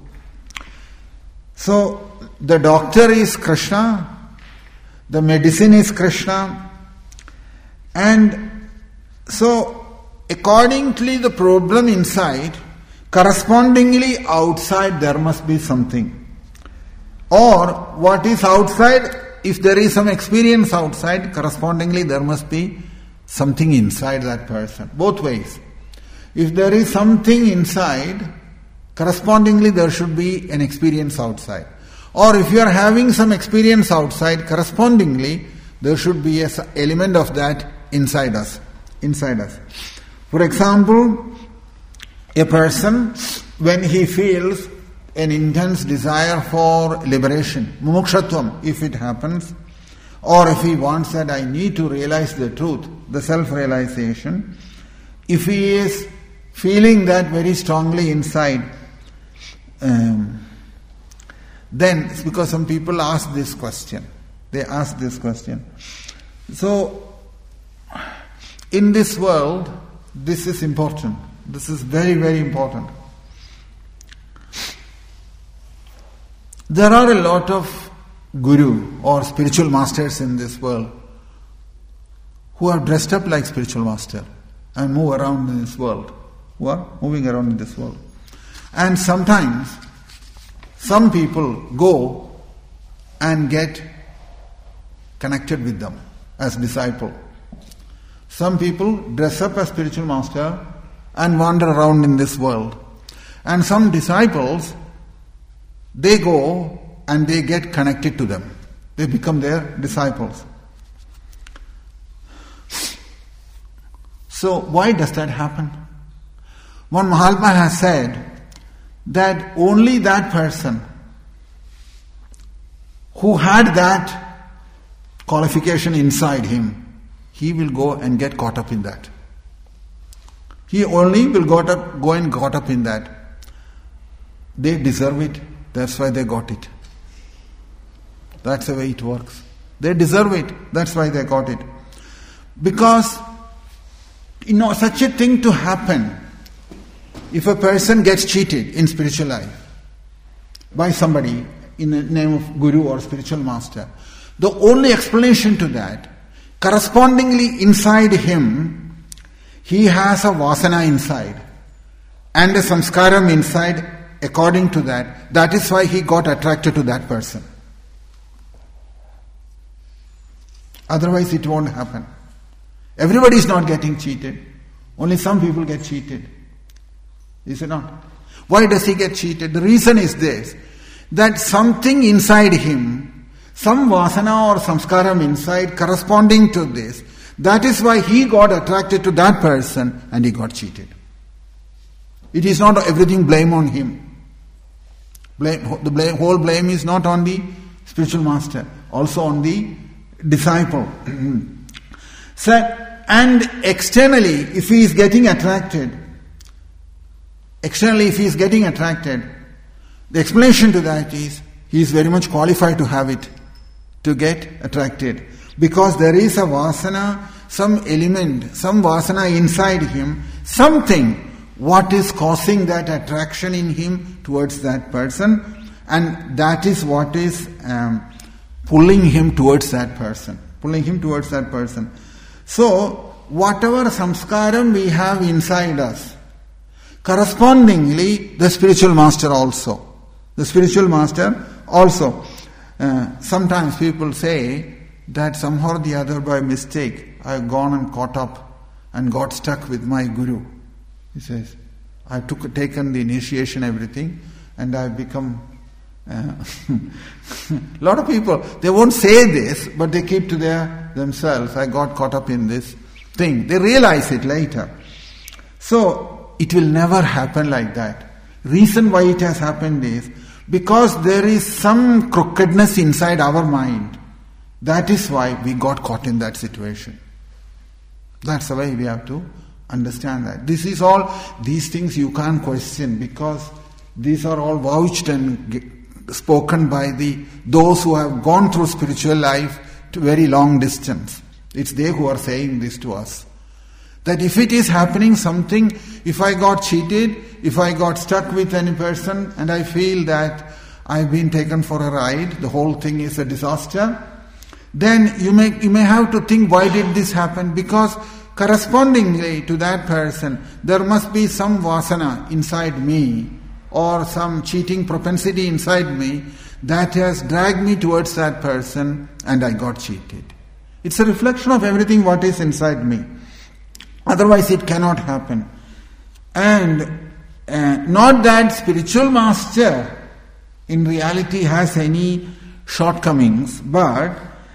So the doctor is Krishna, the medicine is Krishna, and so accordingly the problem inside, correspondingly outside there must be something. Or what is outside, if there is some experience outside, correspondingly there must be something inside that person. Both ways. If there is something inside, correspondingly there should be an experience outside. Or if you are having some experience outside, correspondingly there should be an element of that inside us. For example, a person, when he feels an intense desire for liberation, mumukshatvam, if it happens, or if he wants that I need to realize the truth, the self-realization, if he is feeling that very strongly inside, then it's because some people ask this question. They ask this question. So, in this world, this is important. This is very, very important. There are a lot of guru or spiritual masters in this world who are dressed up like spiritual master and move around in this world, who are moving around in this world. And sometimes some people go and get connected with them as disciple. Some people dress up as spiritual master and wander around in this world. And some disciples, they go and they get connected to them. They become their disciples. So why does that happen? One Mahatma has said that only that person who had that qualification inside him, he will go and get caught up in that. He only will go and caught up in that. They deserve it. That's why they got it. That's the way it works. They deserve it. That's why they got it. Because, such a thing to happen, if a person gets cheated in spiritual life by somebody in the name of guru or spiritual master, the only explanation to that, correspondingly inside him, he has a vasana inside and a samskaram inside. According to that, that is why he got attracted to that person. Otherwise it won't happen. Everybody is not getting cheated. Only some people get cheated. Is it not? Why does he get cheated? The reason is this, that something inside him, some vasana or samskaram inside corresponding to this, that is why he got attracted to that person and he got cheated. It is not everything blame on him. Whole blame is not on the spiritual master, also on the disciple. So, and externally, if he is getting attracted, the explanation to that is, he is very much qualified to have it, to get attracted. Because there is a vasana, some element, some vasana inside him, something, what is causing that attraction in him towards that person, and that is what is pulling him towards that person. So, whatever samskaram we have inside us, correspondingly the spiritual master also. Sometimes people say that somehow or the other by mistake I have gone and caught up and got stuck with my guru. He says, I have taken the initiation, everything, and I have become... A lot of people, they won't say this, but they keep to themselves, I got caught up in this thing. They realize it later. So, it will never happen like that. Reason why it has happened is because there is some crookedness inside our mind. That is why we got caught in that situation. That's the way we have to understand that. These things you can't question because these are all vouched and spoken by those who have gone through spiritual life to very long distance. It's they who are saying this to us. That if it is happening something, if I got cheated, if I got stuck with any person and I feel that I've been taken for a ride, the whole thing is a disaster, then you may have to think, why did this happen? Because correspondingly to that person, there must be some vasana inside me or some cheating propensity inside me that has dragged me towards that person and I got cheated. It's a reflection of everything what is inside me. Otherwise it cannot happen. And not that spiritual master in reality has any shortcomings, but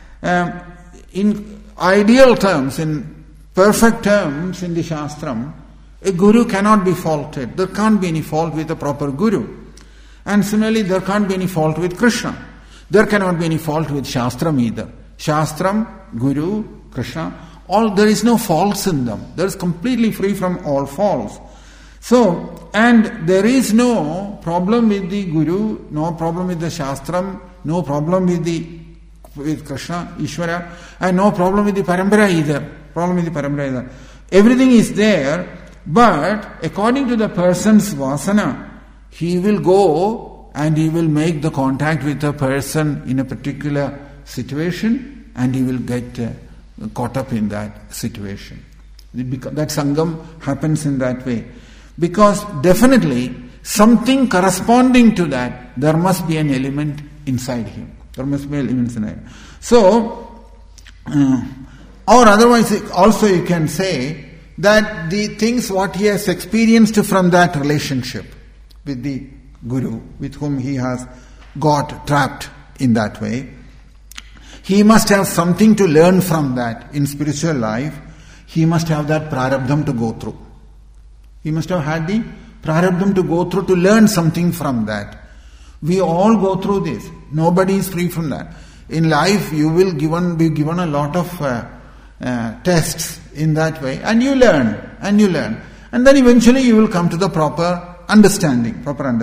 in ideal terms, in perfect terms in the Shastram, a guru cannot be faulted. There can't be any fault with a proper guru. And similarly, there can't be any fault with Krishna. There cannot be any fault with Shastram either. Shastram, Guru, Krishna, there is no faults in them. There is completely free from all faults. So, and there is no problem with the Guru, no problem with the Shastram, no problem with Krishna, Ishvara, and no problem with the Parampara either. Everything is there, but according to the person's vasana, he will go and he will make the contact with a person in a particular situation and he will get caught up in that situation. That Sangam happens in that way. Because definitely something corresponding to that, there must be an element inside him. There must be elements inside him. So, or otherwise also you can say that the things what he has experienced from that relationship with the Guru, with whom he has got trapped in that way, he must have something to learn from that in spiritual life. He must have that prarabdham to go through. He must have had the prarabdham to go through to learn something from that. We all go through this. Nobody is free from that. In life, you will be given a lot of tests in that way, and you learn, and then eventually you will come to the proper understanding.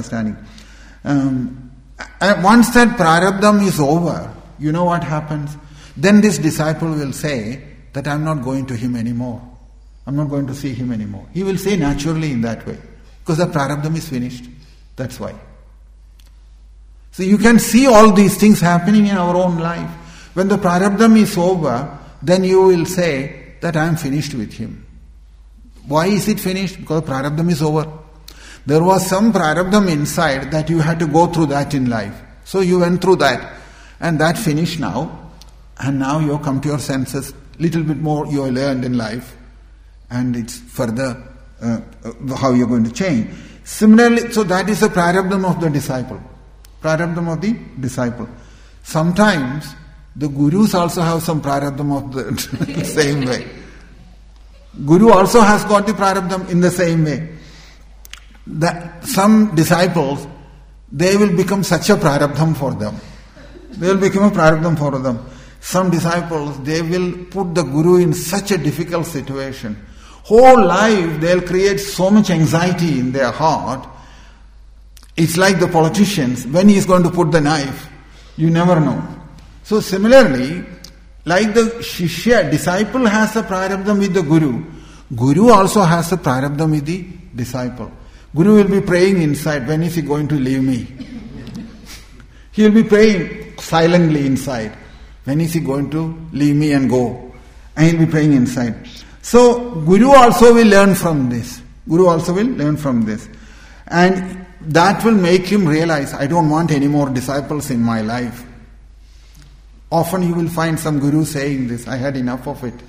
And once that prarabdham is over, you know what happens? Then this disciple will say that I'm not going to him anymore. I'm not going to see him anymore. He will say naturally in that way, because the prarabdham is finished. That's why. So you can see all these things happening in our own life. When the prarabdham is over, then you will say that I am finished with him. Why is it finished? Because prarabdham is over. There was some prarabdham inside that you had to go through that in life. So you went through that. And that finished now. And now you have come to your senses. Little bit more you have learned in life. And it's further how you're going to change. Similarly, so that is the prarabdham of the disciple. Prarabdham of the disciple. Sometimes the gurus also have some prarabdham of the same way. Guru also has got the prarabdham in the same way. Some disciples, they will become such a prarabdham for them. They will become a prarabdham for them. Some disciples, they will put the guru in such a difficult situation. Whole life, they'll create so much anxiety in their heart. It's like the politicians. When he is going to put the knife, you never know. So similarly, like the Shishya, disciple has a prarabdham with the Guru. Guru also has a prarabdham with the disciple. Guru will be praying inside, when is he going to leave me? He will be praying silently inside. When is he going to leave me and go? And he will be praying inside. So Guru also will learn from this. And that will make him realize, I don't want any more disciples in my life. Often you will find some guru saying this, I had enough of it.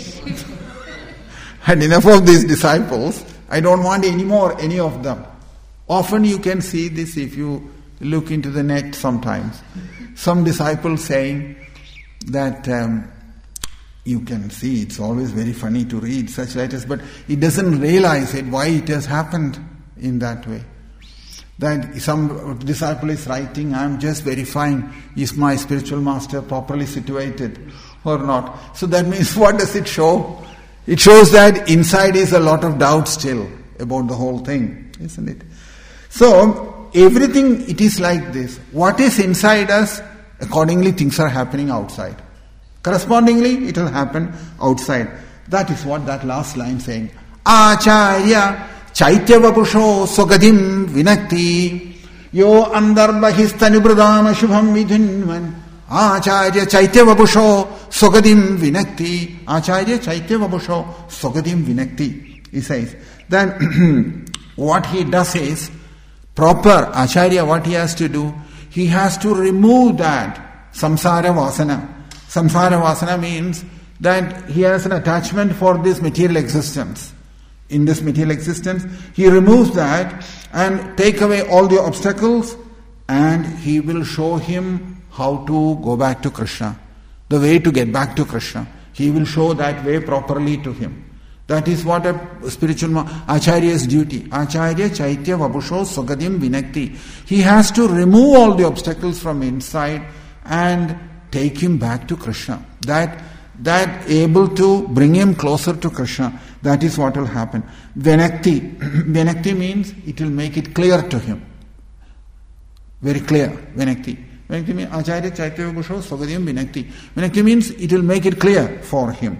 Had enough of these disciples. I don't want any of them. Often you can see this if you look into the net sometimes. Some disciples saying that You can see it's always very funny to read such letters, but it doesn't realize it, why it has happened in that way. That some disciple is writing, I am just verifying, is my spiritual master properly situated or not? So that means, what does it show? It shows that inside is a lot of doubt still about the whole thing, isn't it? So, everything, it is like this. What is inside us, accordingly things are happening outside. Correspondingly, it will happen outside. That is what that last line saying. Acharya Chaityavapusho Sogadim Vinakti Yo Andarbahisthanubradama Shubham Vidhinvan Acharya Chaityavapusho Sogadim Vinakti. Acharya Chaityavapusho Sogadim Vinakti. He says that what he does is, proper Acharya, what he has to do, he has to remove that samsara vasana. Samsara vasana means that he has an attachment for this material existence. In this material existence, he removes that and take away all the obstacles, and he will show him how to go back to Krishna. The way to get back to Krishna. He will show that way properly to him. That is what a spiritual Acharya's duty. Acharya Chaitya Vabusho Sogadim Vinakti. He has to remove all the obstacles from inside and take him back to Krishna. That able to bring him closer to Krishna. That is what will happen. Vinakti. Vinakti means it will make it clear to him. Very clear. Vinakti. Vinakti means Acharya Chaitya Vabusho Sogadim Vinakti. Vinakti means it will make it clear for him.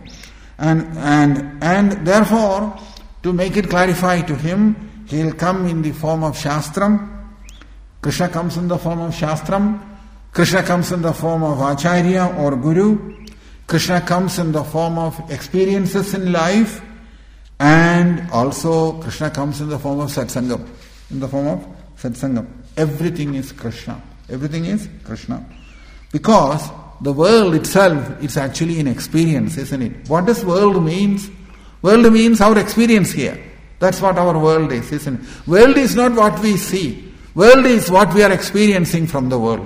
And therefore, to make it clarify to him, he will come in the form of Shastram. Krishna comes in the form of Shastram. Krishna comes in the form of Acharya or Guru. Krishna comes in the form of experiences in life. And also Krishna comes in the form of Satsangam. In the form of Satsangam. Everything is Krishna. Everything is Krishna. Because the world itself is actually an experience, isn't it? What does world means? World means our experience here. That's what our world is, isn't it? World is not what we see. World is what we are experiencing from the world.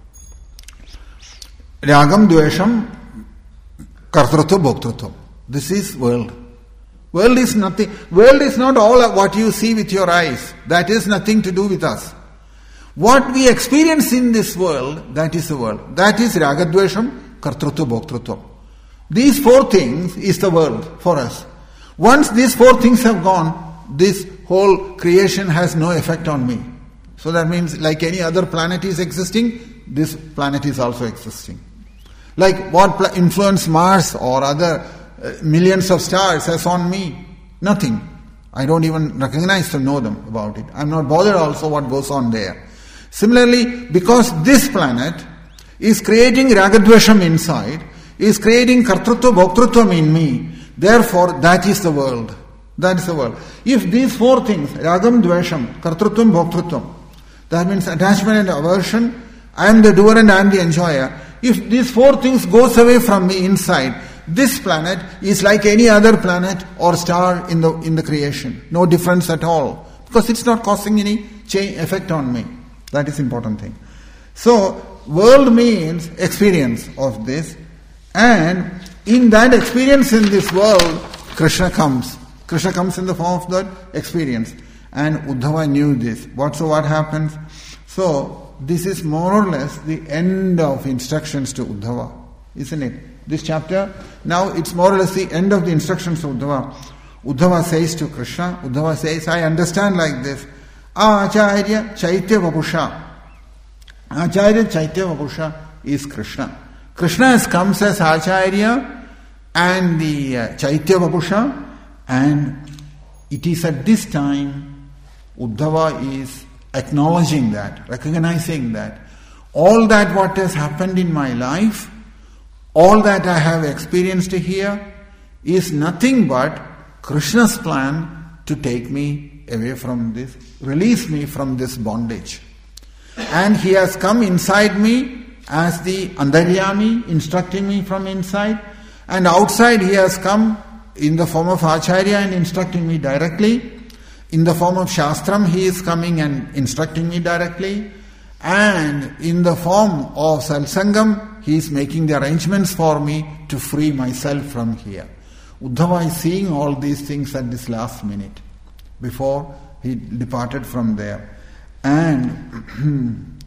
Ragam, Dvesham, Kartrutva, Bhoktrutva. This is world. World is nothing. World is not all what you see with your eyes. That is nothing to do with us. What we experience in this world, that is the world. That is Ragadvesham, Kartrutva, Bhoktrutva. These four things is the world for us. Once these four things have gone, this whole creation has no effect on me. So that means like any other planet is existing, this planet is also existing. Like what influence Mars or other millions of stars has on me? Nothing. I don't even recognize to know them about it. I'm not bothered also what goes on there. Similarly, because this planet is creating Ragadvesham inside, is creating Kartrutva, Bhoktrutvam in me, therefore that is the world. That is the world. If these four things, Ragam, Dvesham, Kartrutvam, Bhoktrutvam, that means attachment and aversion, I am the doer and I am the enjoyer. If these four things goes away from me inside, this planet is like any other planet or star in the creation. No difference at all. Because it's not causing any effect on me. That is important thing. So, world means experience of this. And in that experience in this world, Krishna comes. Krishna comes in the form of that experience. And Uddhava knew this. What happens? So, this is more or less the end of instructions to Uddhava. Isn't it? This chapter, now it's more or less the end of the instructions to Uddhava. Uddhava says to Krishna, Uddhava says, I understand like this. Acharya Chaitya Vapusha. Acharya Chaitya Vapusha is Krishna. Krishna has come as Acharya and the Chaitya Vapusha, and it is at this time Uddhava is acknowledging that, recognizing that all that what has happened in my life, all that I have experienced here is nothing but Krishna's plan to take me away from this, release me from this bondage. And he has come inside me as the Antaryami, instructing me from inside, and outside he has come in the form of Acharya and instructing me directly. In the form of Shastram he is coming and instructing me directly, and in the form of Satsangam he is making the arrangements for me to free myself from here. Uddhava is seeing all these things at this last minute before he departed from there. And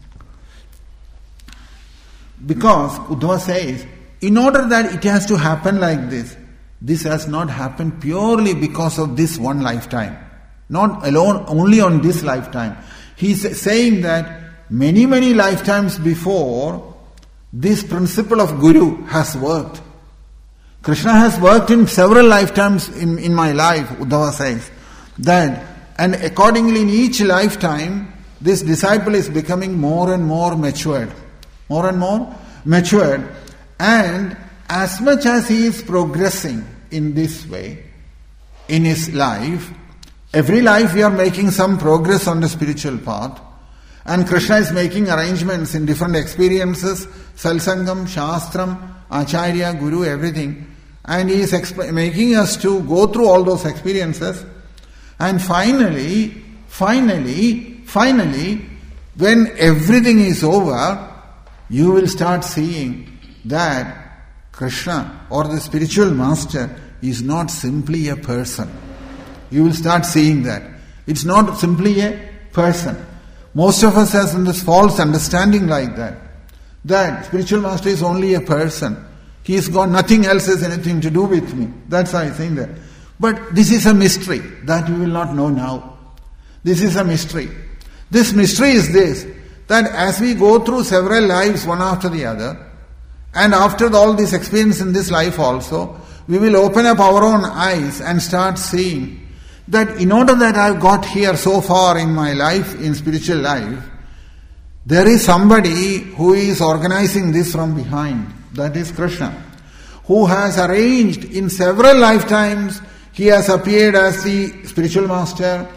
because Uddhava says, in order that it has to happen like this has not happened purely because of this one lifetime. Not alone, only on this lifetime. He is saying that many lifetimes before, this principle of Guru has worked. Krishna has worked in several lifetimes in my life, Uddhava says. And accordingly in each lifetime, this disciple is becoming more and more matured. More and more matured. And as much as he is progressing in this way, in his life, every life we are making some progress on the spiritual path. And Krishna is making arrangements in different experiences, Salsangam, Shastram, Acharya, Guru, everything. And he is making us to go through all those experiences. And finally, when everything is over, you will start seeing that Krishna or the spiritual master is not simply a person. You will start seeing that. It's not simply a person. Most of us has this false understanding like that. That spiritual master is only a person. He's got nothing else has anything to do with me. That's why I think that. But this is a mystery that we will not know now. This is a mystery. This mystery is this, that as we go through several lives one after the other, and after all this experience in this life also, we will open up our own eyes and start seeing that in order that I've got here so far in my life, in spiritual life, there is somebody who is organizing this from behind. That is Krishna, who has arranged in several lifetimes. He has appeared as the spiritual master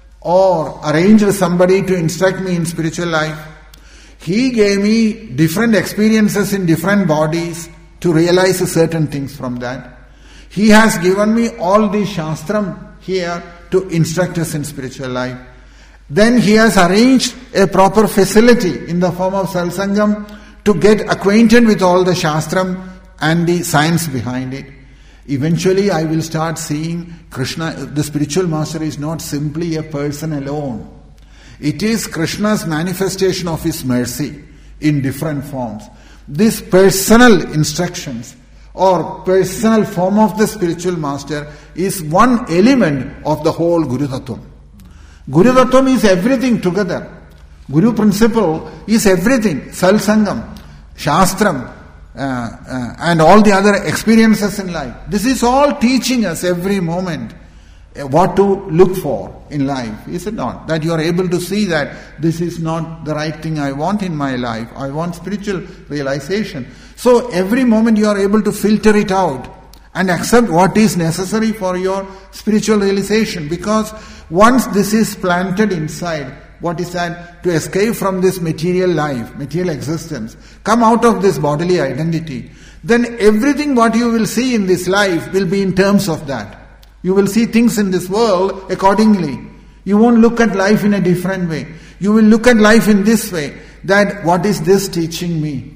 or arranged somebody to instruct me in spiritual life. He gave me different experiences in different bodies to realize certain things from that. He has given me all the Shastram here to instruct us in spiritual life. Then he has arranged a proper facility in the form of Salsangam to get acquainted with all the Shastram and the science behind it. Eventually I will start seeing Krishna, the spiritual master, is not simply a person alone. It is Krishna's manifestation of his mercy in different forms. This personal instructions or personal form of the spiritual master is one element of the whole Guru Tattvam. Guru Tattvam is everything together. Guru principle is everything. Salsangam, Shastram, and all the other experiences in life. This is all teaching us every moment what to look for in life, is it not? That you are able to see that this is not the right thing I want in my life. I want spiritual realization. So every moment you are able to filter it out and accept what is necessary for your spiritual realization. Because once this is planted inside, what is that? To escape from this material life, material existence, come out of this bodily identity, then everything what you will see in this life will be in terms of that. You will see things in this world accordingly. You won't look at life in a different way. You will look at life in this way, that what is this teaching me?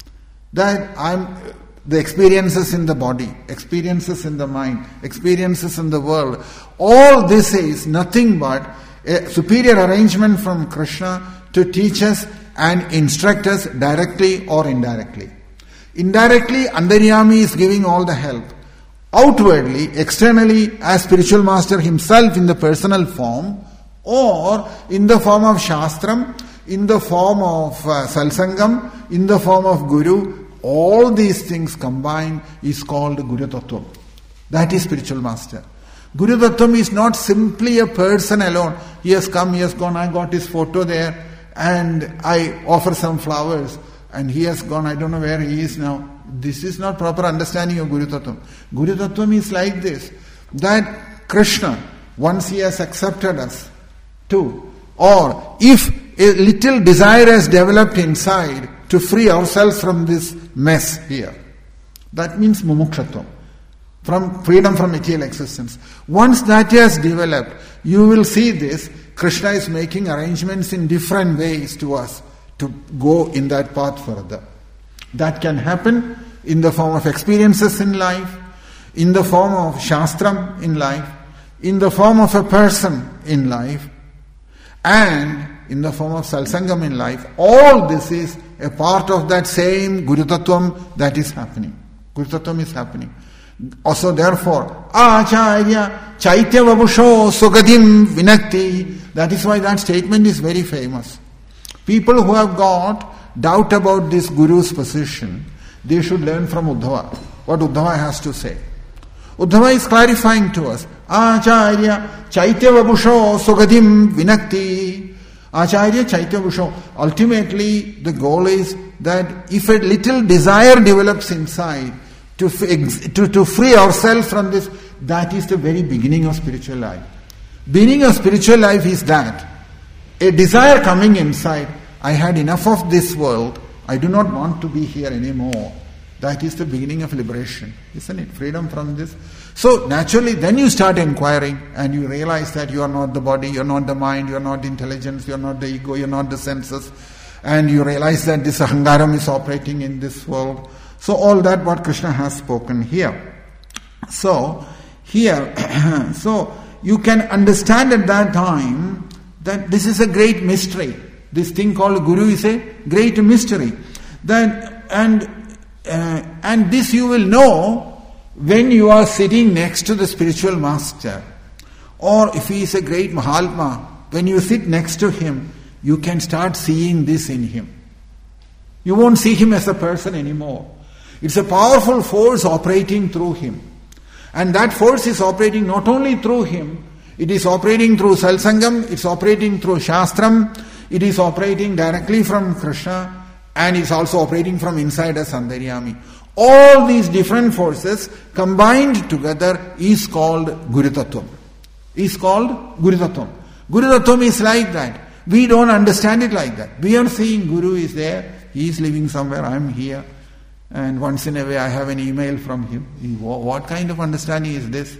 That the experiences in the body, experiences in the mind, experiences in the world, all this is nothing but a superior arrangement from Krishna to teach us and instruct us directly or indirectly. Indirectly, Antaryami is giving all the help. Outwardly, externally, as spiritual master himself in the personal form, or in the form of Shastram, in the form of Salsangam, in the form of Guru, all these things combined is called Guru Tattvam. That is spiritual master. Guru Tattvam is not simply a person alone. He has come, he has gone, I got his photo there, and I offer some flowers, and he has gone, I don't know where he is now. This is not proper understanding of Guru Tattvam. Guru Tattvam is like this, that Krishna, once he has accepted us too, or if a little desire has developed inside to free ourselves from this mess here, that means mumukshatvam, from freedom from material existence. Once that has developed, you will see this, Krishna is making arrangements in different ways to us to go in that path further. That can happen in the form of experiences in life, in the form of Shastram in life, in the form of a person in life, and in the form of Salsangam in life. All this is a part of that same Guru Tattvam that is happening. Guru Tattvam is happening. Also therefore, Acharya Chaitya Vabusho Sugadim Vinakti. That is why that statement is very famous. People who have got doubt about this Guru's position, they should learn from Uddhava, what Uddhava has to say. Uddhava is clarifying to us, Acharya Chaitya Vabusho Sugadim Vinakti. Acharya Chaitya Vabusho. Ultimately, the goal is that if a little desire develops inside to free ourselves from this, that is the very beginning of spiritual life. Beginning of spiritual life is that a desire coming inside, I had enough of this world, I do not want to be here anymore. That is the beginning of liberation, isn't it? Freedom from this. So naturally then you start inquiring and you realize that you are not the body, you are not the mind, you are not the intelligence, you are not the ego, you are not the senses, and you realize that this ahangaram is operating in this world. So all that what Krishna has spoken here. So here, so you can understand at that time that this is a great mystery. This thing called Guru is a great mystery. And this you will know when you are sitting next to the spiritual master. Or if he is a great Mahatma, when you sit next to him, you can start seeing this in him. You won't see him as a person anymore. It's a powerful force operating through him. And that force is operating not only through him, it is operating through Salsangam, it's operating through Shastram, it is operating directly from Krishna, and it's also operating from inside as Antaryami. All these different forces combined together is called Guru Tattvam. Is called Guru Tattvam. Guru Tattvam is like that. We don't understand it like that. We are seeing Guru is there, he is living somewhere, I am here. And once in a way I have an email from him. What kind of understanding is this?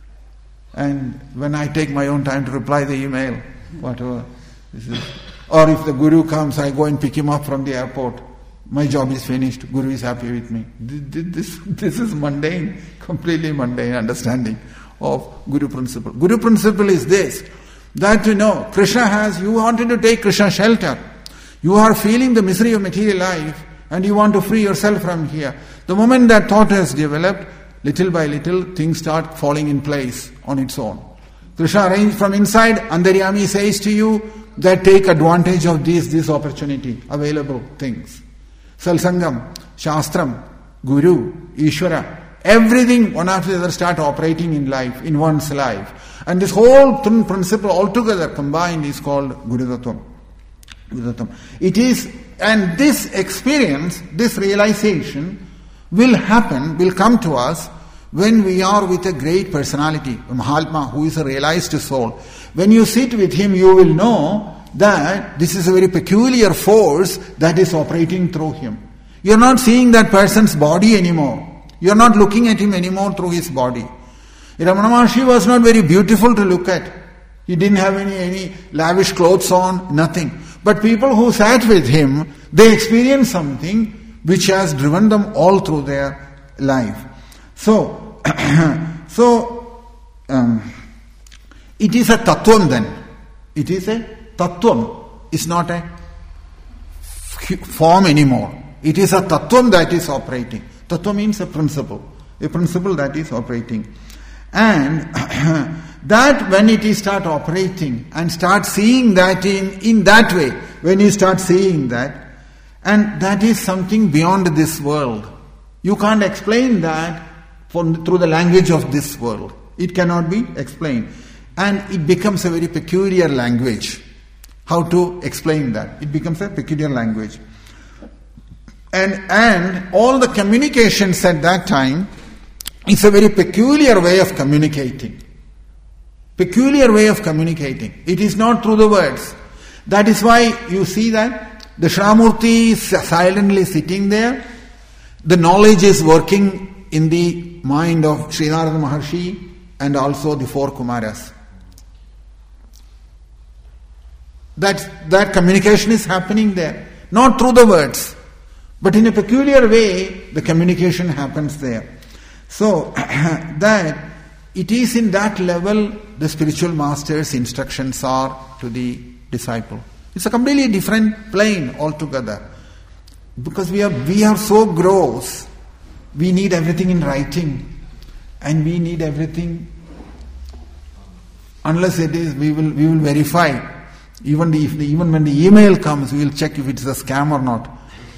And when I take my own time to reply the email, whatever. This is, or if the Guru comes, I go and pick him up from the airport. My job is finished. Guru is happy with me. This is mundane, completely mundane understanding of Guru principle. Guru principle is this, that Krishna has, you wanted to take Krishna shelter. You are feeling the misery of material life and you want to free yourself from here. The moment that thought has developed, little by little, things start falling in place on its own. Krishna arranged from inside, Antaryami says to you that take advantage of this opportunity, available things. Salsangam, Shastram, Guru, Ishvara, everything one after the other start operating in life, in one's life. And this whole principle altogether combined is called Guru Tattvam. Guru Tattvam. It is, and this experience, this realization will come to us when we are with a great personality, a Mahatma who is a realized soul. When you sit with him, you will know that this is a very peculiar force that is operating through him. You are not seeing that person's body anymore. You are not looking at him anymore through his body. Ramana Maharshi was not very beautiful to look at. He didn't have any lavish clothes on, nothing. But people who sat with him, they experienced something which has driven them all through their life. So, it is a tattvam then. It is a tattvam. It's not a form anymore. It is a tattvam that is operating. Tattva means a principle that is operating. And that when it is start operating and start seeing that in that way, when you start seeing that, and that is something beyond this world. You can't explain that through the language of this world. It cannot be explained. And it becomes a very peculiar language. How to explain that? It becomes a peculiar language. And all the communications at that time is a very peculiar way of communicating. Peculiar way of communicating. It is not through the words. That is why you see that the Shramurti is silently sitting there. The knowledge is working in the mind of Srinarada Maharshi and also the four Kumaras. That communication is happening there. Not through the words, But in a peculiar way, the communication happens there. So, that it is in that level the spiritual master's instructions are to the disciple. It's a completely different plane altogether. Because we are so gross, we need everything in writing, and we need everything. Unless it is, we will verify. Even when the email comes, we will check if it's a scam or not.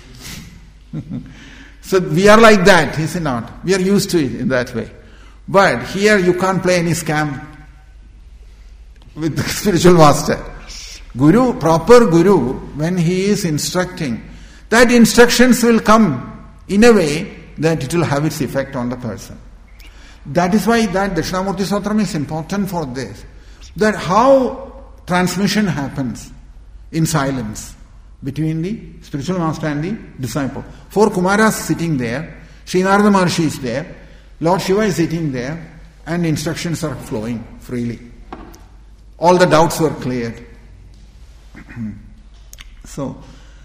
So we are like that, is it not? We are used to it in that way. But here you can't play any scam with the spiritual master. Proper Guru, when he is instructing, that instructions will come in a way that it will have its effect on the person. That is why that Dakshinamurti Stotram is important for this. That how transmission happens in silence between the spiritual master and the disciple. 4 Kumaras sitting there, Sri Narada Maharshi is there, Lord Shiva is sitting there, and instructions are flowing freely. All the doubts were cleared. So,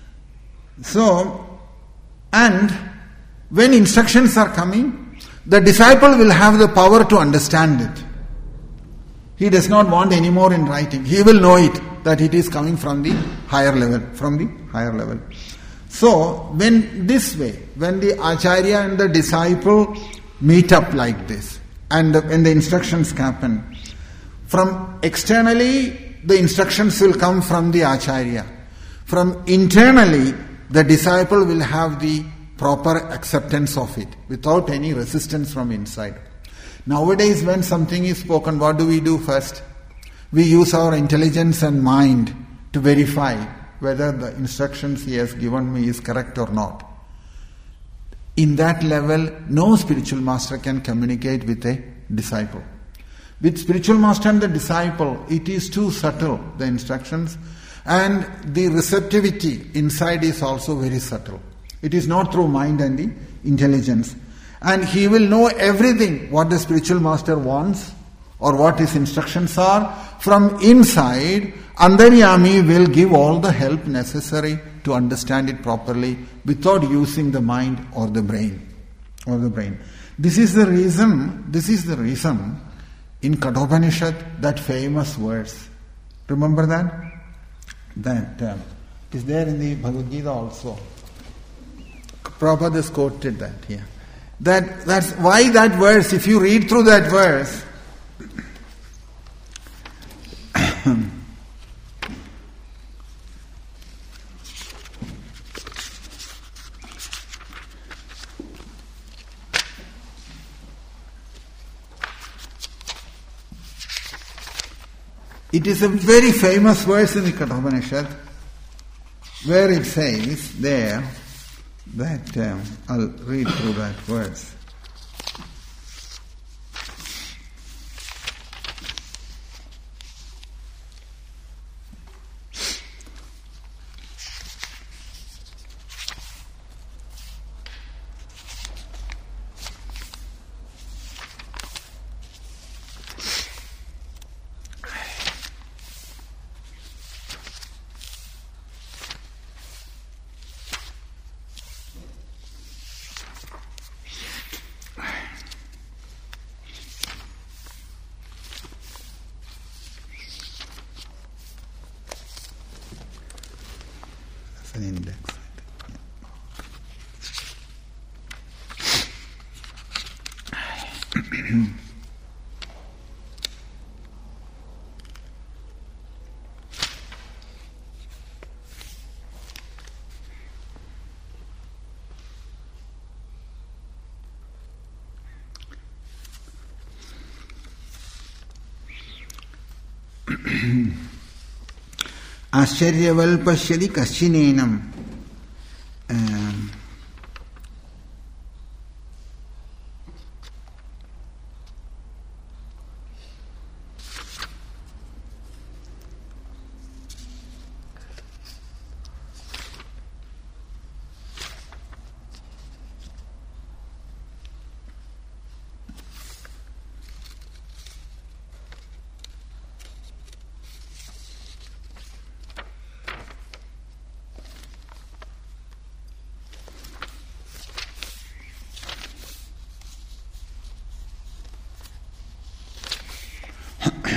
and when instructions are coming, the disciple will have the power to understand it. He does not want any more in writing. He will know it, that it is coming from the higher level. So, when the Acharya and the disciple meet up like this, and when the instructions happen, from externally, the instructions will come from the Acharya. From internally, the disciple will have the proper acceptance of it, without any resistance from inside. Nowadays, when something is spoken, what do we do first? We use our intelligence and mind to verify whether the instructions he has given me is correct or not. In that level, no spiritual master can communicate with a disciple. With spiritual master and the disciple, it is too subtle, the instructions, and the receptivity inside is also very subtle. It is not through mind and the intelligence. And he will know everything, what the spiritual master wants or what his instructions are. From inside, Antaryami will give all the help necessary to understand it properly without using the mind or the brain. This is the reason in Kathopanishad, that famous verse. Remember that? That is there in the Bhagavad Gita also. Prabhupada has quoted that here. That's why that verse, if you read through that verse, it is a very famous verse in the Kathopanishad, where it says there, that I'll read through that verse. An index. आश्चर्यवल पश्यति कश्चिनेनम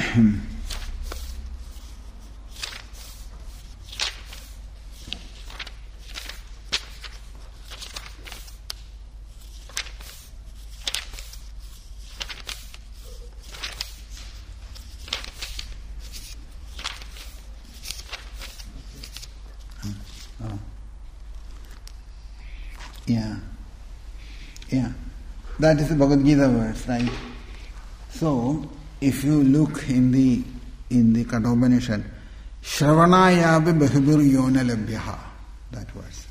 Yeah. That is the Bhagavad Gita verse, right? So, if you look in the Kathopanishad, Shravanayabi Bahubir Yona Labhyaha, that verse.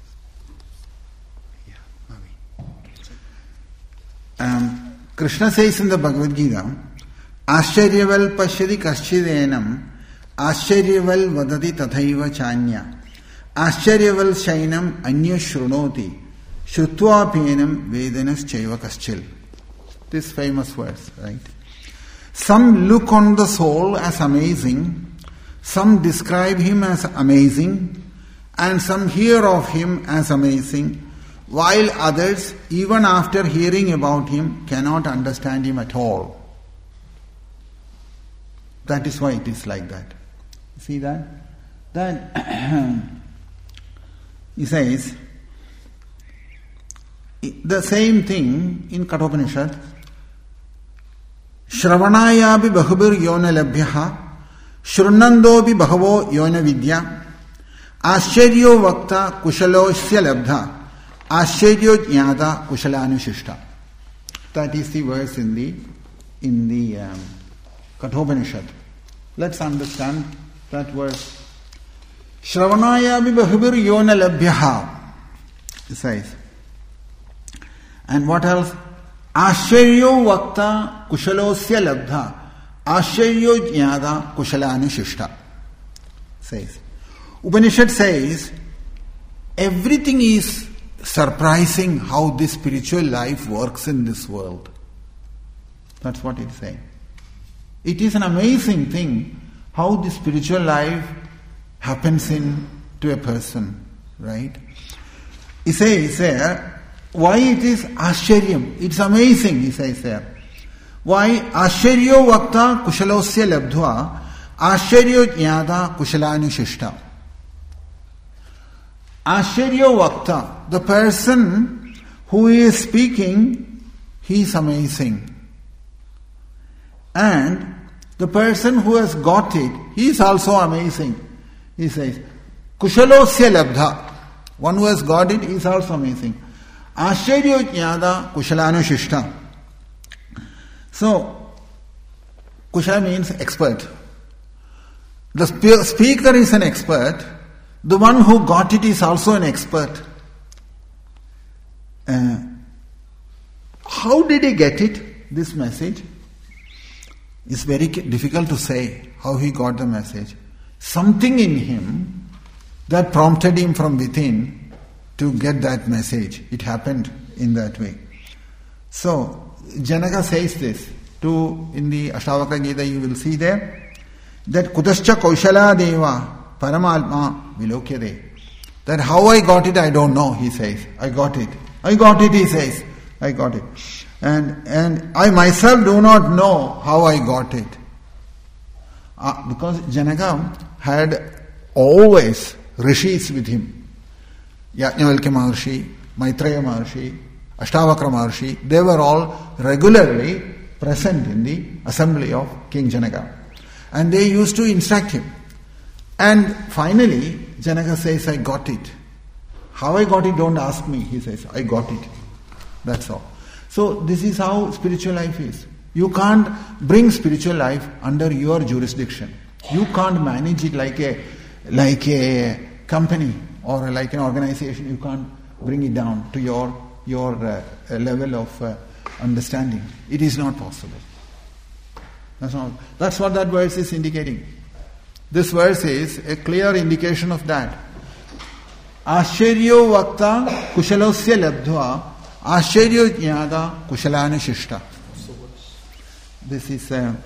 Krishna says in the Bhagavad Gita, Ashcharyaval Pashyati Kaschidenam, Ashcharyaval Vadati Tathaiva Chanya, Ashcharyaval Shainam Anya Shrunoti, Shrutva Penam Vedanas Chaiva Kaschil. This famous verse, right? Some look on the soul as amazing, some describe him as amazing, and some hear of him as amazing, while others, even after hearing about him, cannot understand him at all. That is why it is like that. See that? That he says the same thing in Kathopanishad. Shravanayabi bahubir yona labhyaha, shrunandobi bahavo yona vidya, ascharyo vakta kushalosya labdha, ascharyo jnada kushalanusishta. That is the verse in the Kathopanishad. Let's understand that verse. Shravanayabi bahubir yona labhyaha, it says. And what else? Ashcharyo vakta kushalosya labdha, ashcharyo jnada kushalani shishta. Says. Upanishad says, everything is surprising how this spiritual life works in this world. That's what it's saying. It is an amazing thing how the spiritual life happens to a person, right? He says there, why it is Ashcharyam? It's amazing, he says there. Why? Ashcharyo vakta kushalosya labdhva, ashcharyo jnada kushalani shishta. Ashcharyo vakta, the person who is speaking, he is amazing. And the person who has got it, he is also amazing. He says, kushalosya labdha, one who has got it is also amazing. Ashcharyo jnada kushalanu shishta. So, kushala means expert. The speaker is an expert. The one who got it is also an expert. How did he get it, this message? It's very difficult to say how he got the message. Something in him that prompted him from within to get that message. It happened in that way. So, Janaka says this, in the Ashtavakra Gita you will see there, that Kutascha Kaushala Deva Paramatma Vilokyade. That how I got it, I don't know, he says. I got it, he says. I got it. And I myself do not know how I got it. Because Janaka had always rishis with him. Yajnavalkya Maharshi, Maitreya Maharshi, Ashtavakra Maharshi, they were all regularly present in the assembly of King Janaka. And they used to instruct him. And finally, Janaka says, I got it. How I got it, don't ask me, he says. I got it. That's all. So this is how spiritual life is. You can't bring spiritual life under your jurisdiction. You can't manage it like a company or like an organization. You can't bring it down to your level of understanding. It is not possible. That's what that verse is indicating. This verse is a clear indication of that. Ashcharyo vakta kushalosya labdhva, ashcharyo jnada kushalana shishta. This is in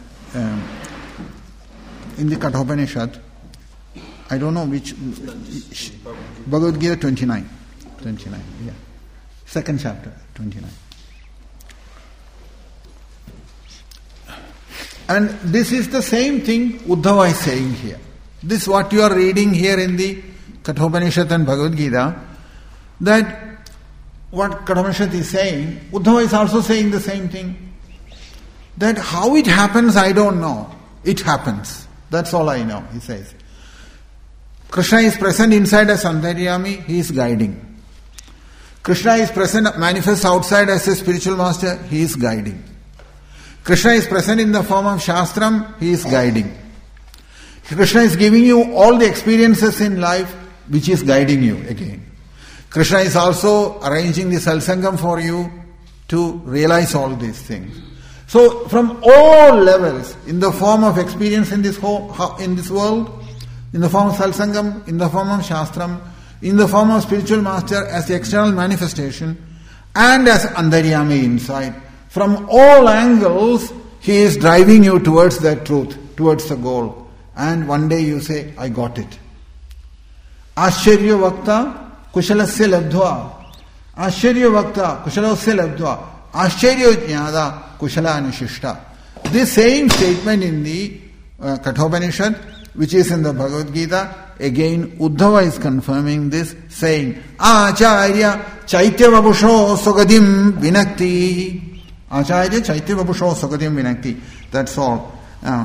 the Kathopanishad. I don't know which. Bhagavad Gita 29. 29, yeah. Second chapter, 29. And this is the same thing Uddhava is saying here. This what you are reading here in the Kathopanishad and Bhagavad Gita, that what Kathopanishad is saying, Uddhava is also saying the same thing. That how it happens, I don't know. It happens. That's all I know, he says. Krishna is present inside as Antaryami, he is guiding. Krishna is present, manifests outside as a spiritual master, he is guiding. Krishna is present in the form of Shastram, he is guiding. Krishna is giving you all the experiences in life, which is guiding you again. Krishna is also arranging the Satsangam for you to realize all these things. So, from all levels, in the form of experience in this world, in the form of Satsangam, in the form of Shastram, in the form of spiritual master as the external manifestation, and as Antaryami inside, from all angles, he is driving you towards that truth, towards the goal. And one day you say, I got it. Ashcharya Vakta Kushalasya Labdhva. Ashcharya Vakta Kushalasya Labdhva. Ashcharya Jnada Kushala Anishishta. This same statement in the Kathopanishad, which is in the Bhagavad Gita, again Uddhava is confirming this, saying, Acharya Chaitya Vabhusho Sogadim Vinakti. Acharya Chaitya Vabhusho Sogadim Vinakti. That's all.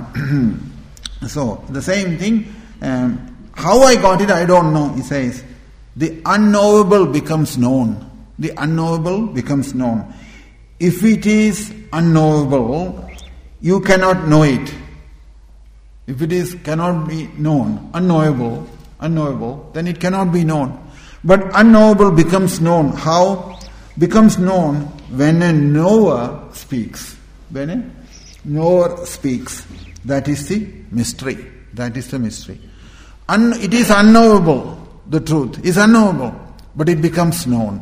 So, the same thing, how I got it, I don't know, he says. The unknowable becomes known. The unknowable becomes known. If it is unknowable, you cannot know it. If it is cannot be known, unknowable, then it cannot be known. But unknowable becomes known. How? Becomes known when a knower speaks. When a knower speaks. That is the mystery. That is the mystery. It is unknowable. The truth is unknowable, but it becomes known.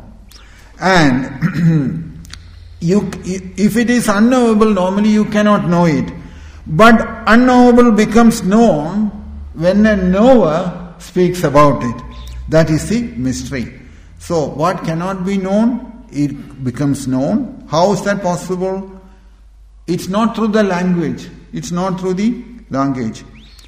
And if it is unknowable, normally you cannot know it. But unknowable becomes known when a knower speaks about it. That is the mystery. So what cannot be known, it becomes known. How is that possible? It's not through the language. It's not through the language.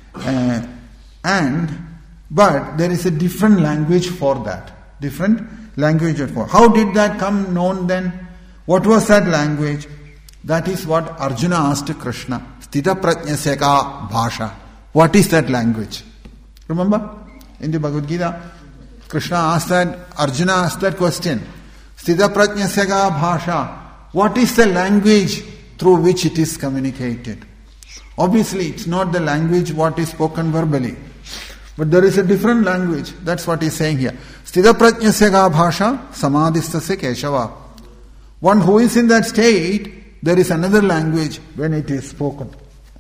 But there is a different language for that. Different language for. How did that come known then? What was that language? That is what Arjuna asked Krishna. Sthita prajnasya ka bhasha. What is that language? Remember? In the Bhagavad Gita, Krishna asked that, Arjuna asked that question. Sthita prajnasya ka bhasha. What is the language through which it is communicated? Obviously, it's not the language what is spoken verbally. But there is a different language. That's what he's saying here. Sthita prajnasya ka bhasha samadhistasya keshava. One who is in that state, there is another language when it is spoken.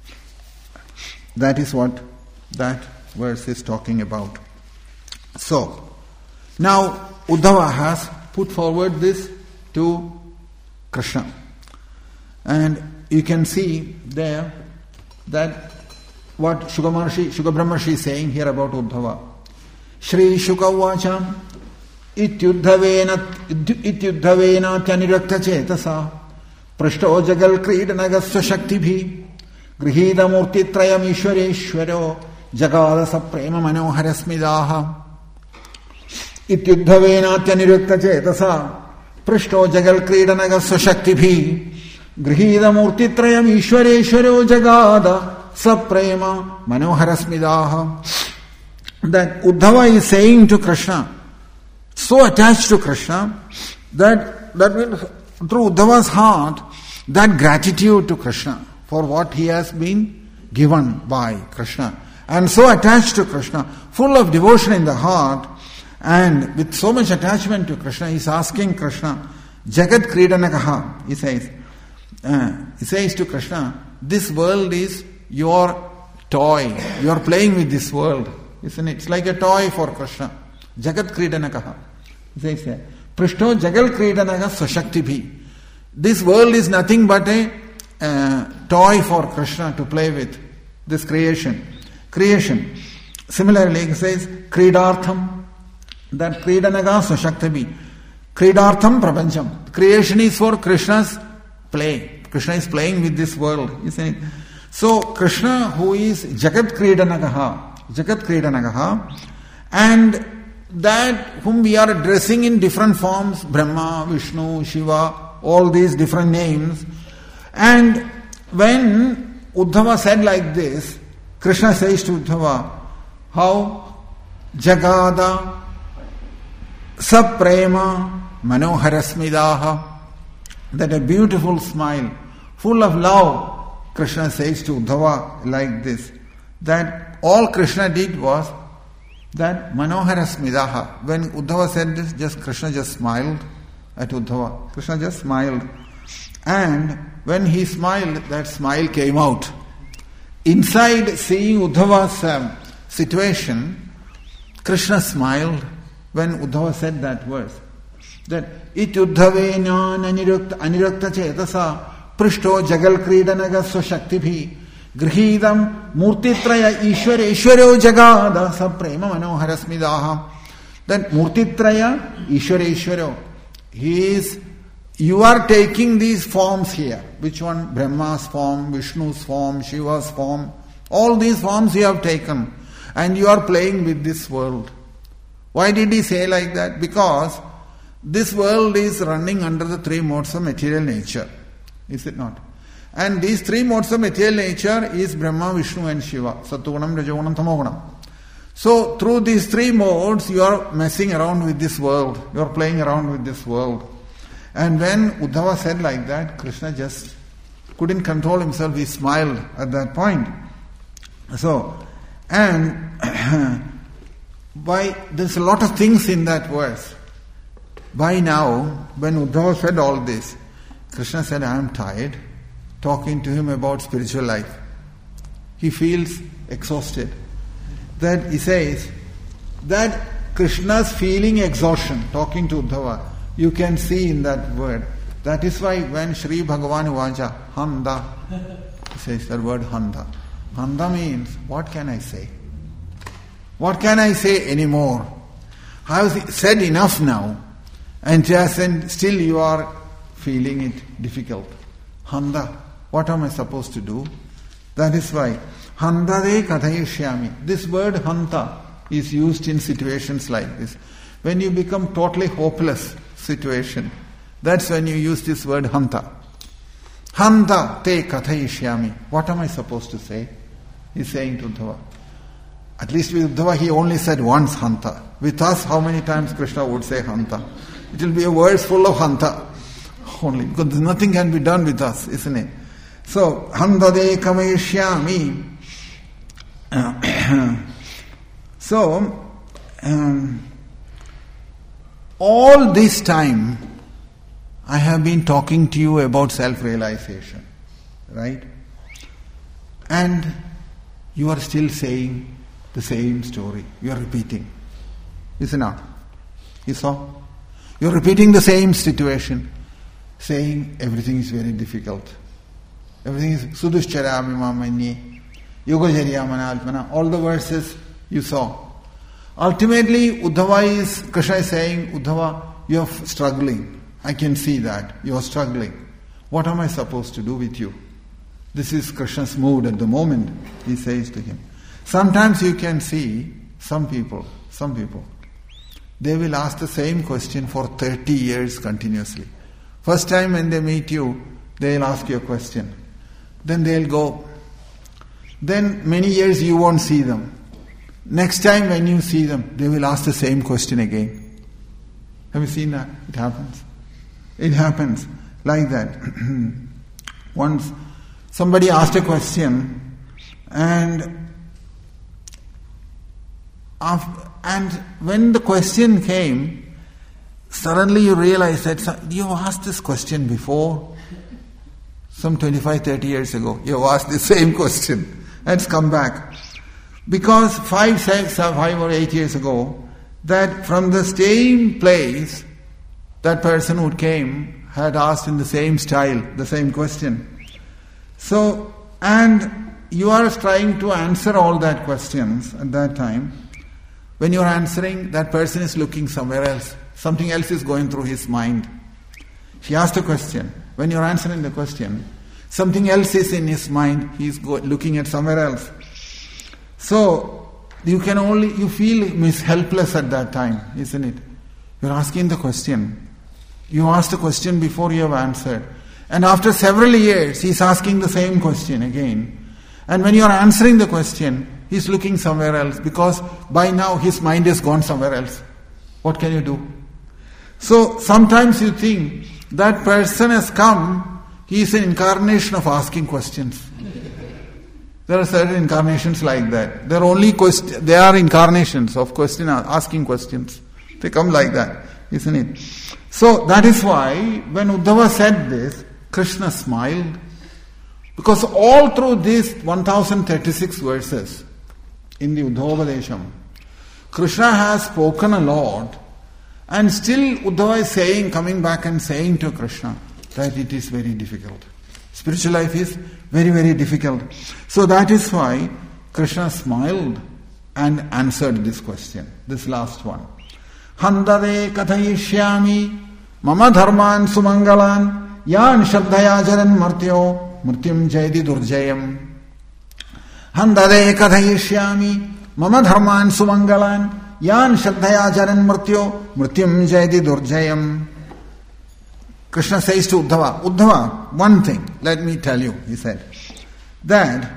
That is what that verse is talking about. So, now Uddhava has put forward this to Krishna. And you can see there that what Shuka Brahmarshi is saying here about Uddhava. Shri Shuka Vacham Ityuddhavena Tyanirakta Chetasa Prashto Jagal Kridanagasa Shaktibhi Grihida Murti Trayam Ishwareshwaro Jagadasa Prema Manoharasmidaha Ityuddhavena Tyanirakta Chetasa Prashto Jagal Kridanagasa Shaktibhi Grihida Murti Trayam Ishwareshwaro Jagada Saprema Manoharasmidaha. That Uddhava is saying to Krishna, so attached to Krishna, that means through Uddhava's heart, that gratitude to Krishna for what he has been given by Krishna. And so attached to Krishna, full of devotion in the heart, and with so much attachment to Krishna, he is asking Krishna, Jagat Kridanakaha, he says to Krishna, this world is your toy. You are playing with this world, isn't it? It's like a toy for Krishna. Jagat Kridanakaha. He says there, Prishto Jagal Kridanaka Swashaktibi. This world is nothing but a toy for Krishna to play with. This creation. Similarly, he says, Kridartham. That Kridanaka Swashaktibi. Kridartham Prapancham. Creation is for Krishna's play. Krishna is playing with this world, isn't it? So Krishna, who is Jagat Kridanagaha, and that whom we are addressing in different forms, Brahma, Vishnu, Shiva, all these different names. And when Uddhava said like this, Krishna says to Uddhava, how Jagada Saprema Manoharasmidaha, that a beautiful smile, full of love, Krishna says to Uddhava like this, that all Krishna did was that Manoharasmidaha. When Uddhava said this, Krishna just smiled at Uddhava. Krishna just smiled. And when he smiled, that smile came out. Inside seeing Uddhava's situation, Krishna smiled when Uddhava said that verse. That it Uddhavena anirakta chetasa prishto jagal kridanaga swashaktibhi grihidam murtitraya ishwareshwaro jagada saprema manoharasmidaha. That murtitraya ishwareshwaro, you are taking these forms here. Which one? Brahma's form, Vishnu's form, Shiva's form. All these forms you have taken. And you are playing with this world. Why did he say like that? Because this world is running under the three modes of material nature. Is it not? And these three modes of material nature is Brahma, Vishnu and Shiva. Sattvagunam, Rajagunam, Tamogunam. So through these three modes you are messing around with this world. You are playing around with this world. And when Uddhava said like that, Krishna just couldn't control himself. He smiled at that point. So, and there's a lot of things in that verse. By now, when Uddhava said all this, Krishna said, I am tired talking to him about spiritual life. He feels exhausted. That he says that Krishna's feeling exhaustion, talking to Uddhava, you can see in that word. That is why when Sri Bhagavan Vaja, Handa, he says the word Handa. Handa means, what can I say? What can I say anymore? I have said enough now. And still you are feeling it difficult. Handa, what am I supposed to do? That is why Handade Kathayishyami. This word Hanta is used in situations like this. When you become totally hopeless situation, that's when you use this word Hanta. Hanta te Kathayishyami. What am I supposed to say? He's saying to Uddhava. At least with Uddhava he only said once Hanta. With us, how many times Krishna would say Hanta? It will be a verse full of Hanta. Only because nothing can be done with us, isn't it? So, Handade Kamayishyami. All this time, I have been talking to you about self-realization, right? And you are still saying the same story. You are repeating. Is it not? You saw? You are repeating the same situation, saying everything is very difficult. Everything is Sudushcharamimamanye, Yogajaryamanalpana, all the verses you saw. Ultimately, Krishna is saying, Uddhava, you are struggling. I can see that. You are struggling. What am I supposed to do with you? This is Krishna's mood at the moment, he says to him. Sometimes you can see some people, they will ask the same question for 30 years continuously. First time when they meet you, they'll ask you a question. Then they'll go. Then many years you won't see them. Next time when you see them, they will ask the same question again. Have you seen that? It happens. It happens like that. Once somebody asked a question and when the question came, suddenly you realize that you asked this question before. Some 25, 30 years ago, you asked the same question. Let's come back. Because 5 or 8 years ago, that from the same place, that person who came had asked in the same style, the same question. So, and you are trying to answer all that questions at that time. When you are answering, that person is looking somewhere else. Something else is going through his mind. He asked a question. When you are answering the question, Something else is in his mind. He's looking at somewhere else. So, you feel helpless at that time, isn't it? You're asking the question. You asked the question before you have answered. And after several years, he's asking the same question again. And when you are answering the question, he's looking somewhere else because by now his mind has gone somewhere else. What can you do? So sometimes you think that person has come, he is an incarnation of asking questions. There are certain incarnations like that. They are incarnations of asking questions. They come like that, isn't it? So that is why when Uddhava said this, Krishna smiled. Because all through these 1036 verses in the Uddhavadesham, Krishna has spoken a lot, and still Uddhava is coming back and saying to Krishna that it is very difficult. Spiritual life is very, very difficult. So that is why Krishna smiled and answered this question, this last one. Handade kathayishyami mama dharman sumangalan yan shabdaya jaran martyo murtyam jayadi durjayam. Handade kathayishyami mama dharman sumangalan yan shabdaya jaran martyo murtyam jayadi durjayam. Krishna says to Uddhava, one thing, let me tell you, he said, that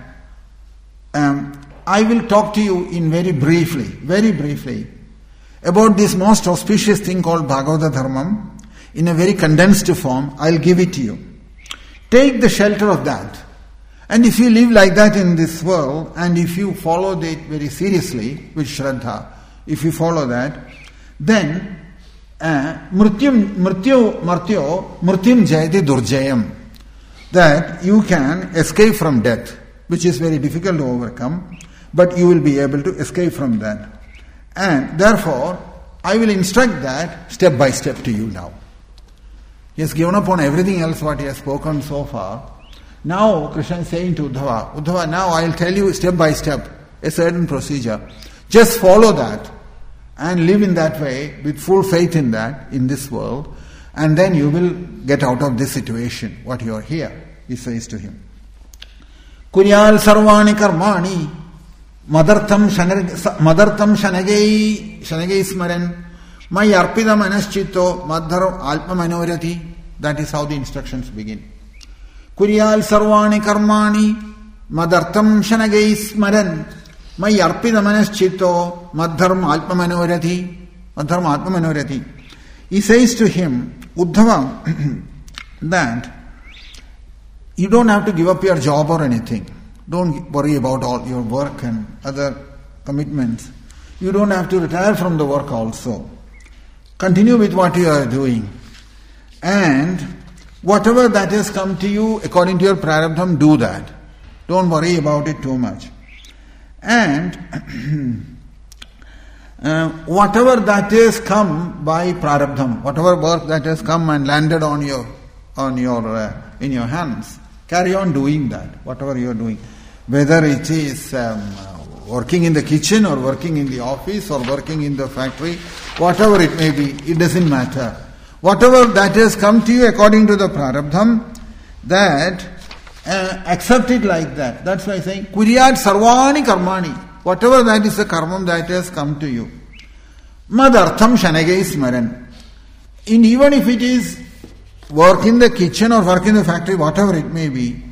I will talk to you in very briefly, about this most auspicious thing called Bhagavata Dharmam. In a very condensed form, I'll give it to you. Take the shelter of that. And if you live like that in this world, and if you follow it very seriously, with Shraddha, if you follow that, then murtyam jayati durjayam, that you can escape from death, which is very difficult to overcome, but you will be able to escape from that. And therefore, I will instruct that step by step to you now. He has given up on everything else what he has spoken so far. Now Krishna is saying to Uddhava, now I will tell you step by step a certain procedure. Just follow that and live in that way with full faith in that, in this world, and then you will get out of this situation, what you are here, he says to him. Kuryal sarvani karmani madartam shanagei smaran mai arpida manaschito madhar alpa manorati. That is how the instructions begin. Kuryal sarvani karmani madartam shanagei smaran mai arpida manaschito madharm alpa manorati. He says to him, Uddhava, that you don't have to give up your job or anything. Don't worry about all your work and other commitments. You don't have to retire from the work also. Continue with what you are doing. And whatever that has come to you according to your prarabdham, do that. Don't worry about it too much. And whatever that has come by prarabdham, whatever work that has come and landed in your hands, carry on doing that, whatever you are doing. Whether it is working in the kitchen or working in the office or working in the factory, whatever it may be, it doesn't matter. Whatever that has come to you according to the prarabdham, that accept it like that. That's why I say, Kuryat sarvani karmani. Whatever that is the karma that has come to you. Madartham shanagei smaran. And even if it is work in the kitchen or work in the factory, whatever it may be,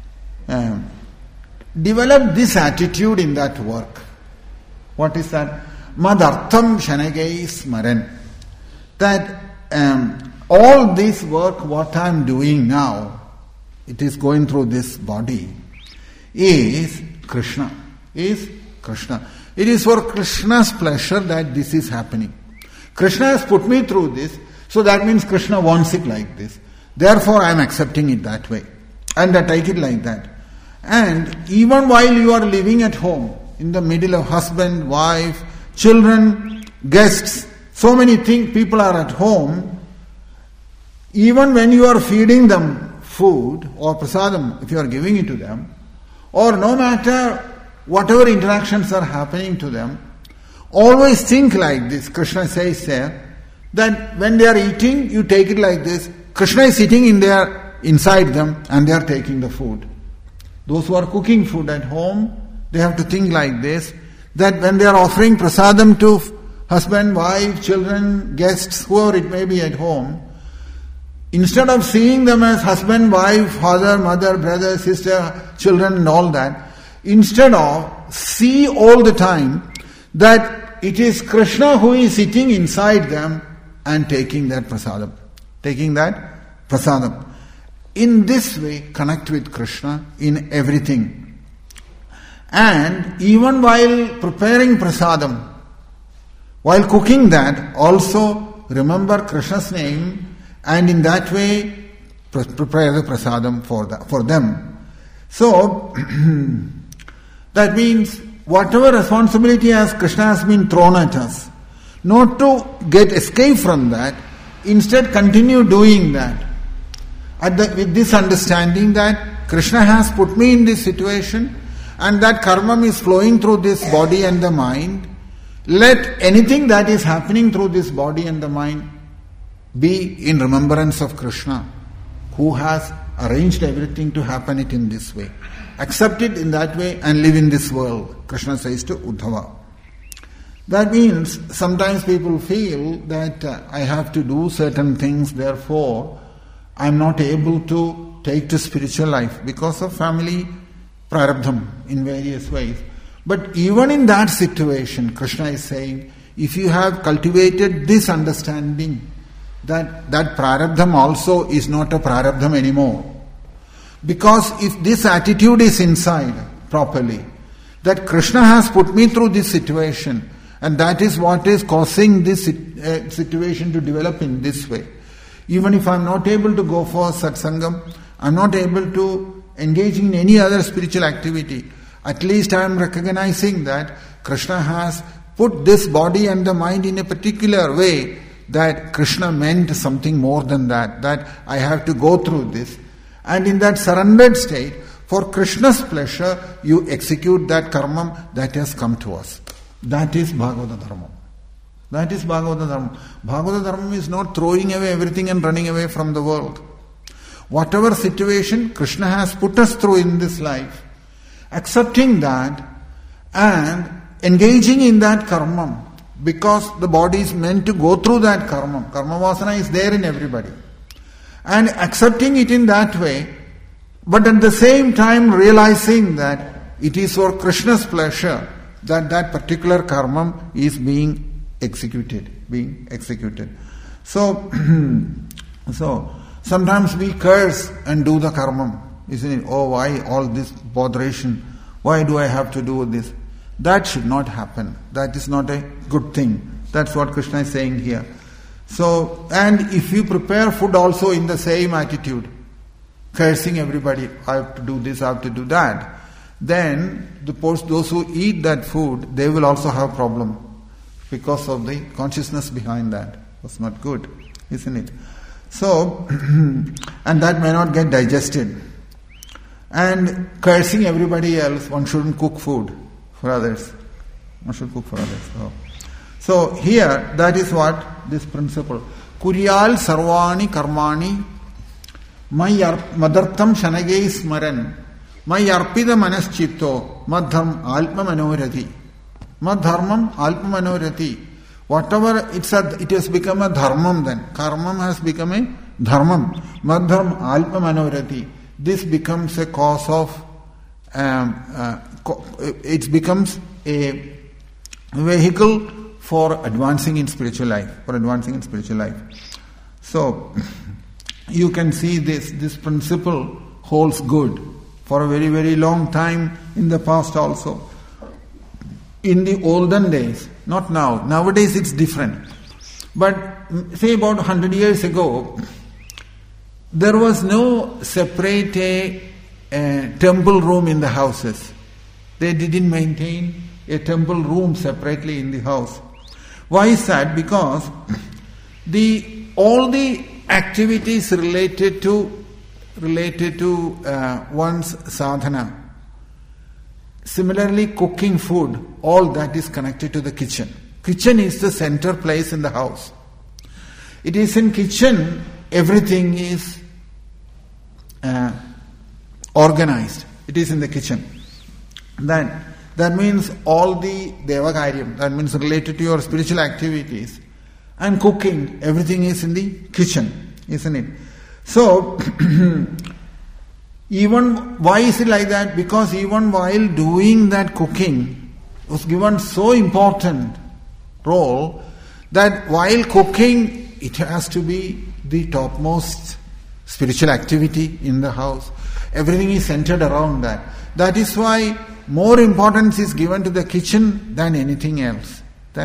develop this attitude in that work. What is that? Madartham shanagei smaran. That all this work, what I am doing now, it is going through this body, is Krishna. It is for Krishna's pleasure that this is happening. Krishna has put me through this, so that means Krishna wants it like this. Therefore I am accepting it that way. And I take it like that. And even while you are living at home, in the middle of husband, wife, children, guests, so many things, people are at home, even when you are feeding them food or prasadam, if you are giving it to them, or no matter whatever interactions are happening to them, always think like this. Krishna says there, that when they are eating, you take it like this. Krishna is sitting in their inside them and they are taking the food. Those who are cooking food at home, they have to think like this, that when they are offering prasadam to husband, wife, children, guests, whoever it may be at home, instead of seeing them as husband, wife, father, mother, brother, sister, children and all that, instead of see all the time that it is Krishna who is sitting inside them and taking that prasadam. In this way, connect with Krishna in everything. And even while preparing prasadam, while cooking that, also remember Krishna's name and in that way prepare the prasadam for them. So, that means whatever responsibility as Krishna has been thrown at us, not to get escape from that, instead continue doing that. With this understanding that Krishna has put me in this situation and that karma is flowing through this body and the mind, let anything that is happening through this body and the mind be in remembrance of Krishna, who has arranged everything to happen it in this way. Accept it in that way and live in this world, Krishna says to Uddhava. That means sometimes people feel that I have to do certain things, therefore I am not able to take to spiritual life because of family prarabdham in various ways. But even in that situation, Krishna is saying, if you have cultivated this understanding that prarabdham also is not a prarabdham anymore. Because if this attitude is inside properly, that Krishna has put me through this situation and that is what is causing this situation to develop in this way. Even if I am not able to go for satsangam, I am not able to engage in any other spiritual activity, at least I am recognizing that Krishna has put this body and the mind in a particular way, that Krishna meant something more than that I have to go through this. And in that surrendered state, for Krishna's pleasure, you execute that karma that has come to us. That is Bhagavata Dharma. That is Bhagavata Dharma. Bhagavata Dharma is not throwing away everything and running away from the world. Whatever situation Krishna has put us through in this life, accepting that and engaging in that karma, because the body is meant to go through that karma. Karma vasana is there in everybody. And accepting it in that way, but at the same time realizing that it is for Krishna's pleasure that particular karma is being executed. So sometimes we curse and do the karma, isn't it? Oh, why all this botheration? Why do I have to do this? That should not happen. That is not a good thing. That's what Krishna is saying here. So, and if you prepare food also in the same attitude, cursing everybody, I have to do this, I have to do that, then those who eat that food, they will also have problem because of the consciousness behind that. That's not good, isn't it? So, and that may not get digested. And cursing everybody else, one shouldn't cook food for others. One should cook for others. So here, that is what this principle. Kuryal sarvani karmani madartam shanagei smaran mayarpida manaschitto madharm alpa manorati. Madharmam alpa manorati. Whatever it has become a dharmam then. Karmam has become a dharmam. Madharm alpa manorati. This becomes a cause of, it becomes a vehicle for advancing in spiritual life. So, you can see this principle holds good for a very, very long time in the past also. In the olden days, not now. Nowadays it's different. But say about 100 years ago, there was no separate temple room in the houses. They didn't maintain a temple room separately in the house. Why is that? Because all the activities related to one's sadhana, similarly cooking food, all that is connected to the kitchen. Kitchen is the center place in the house. It is in kitchen everything is organized. It is in the kitchen. That means all the devakaryam, that means related to your spiritual activities and cooking, everything is in the kitchen, isn't it? So, even why is it like that? Because even while doing that cooking, was given so important role that while cooking, it has to be the topmost spiritual activity in the house. Everything is centered around that. That is why more importance is given to the kitchen than anything else.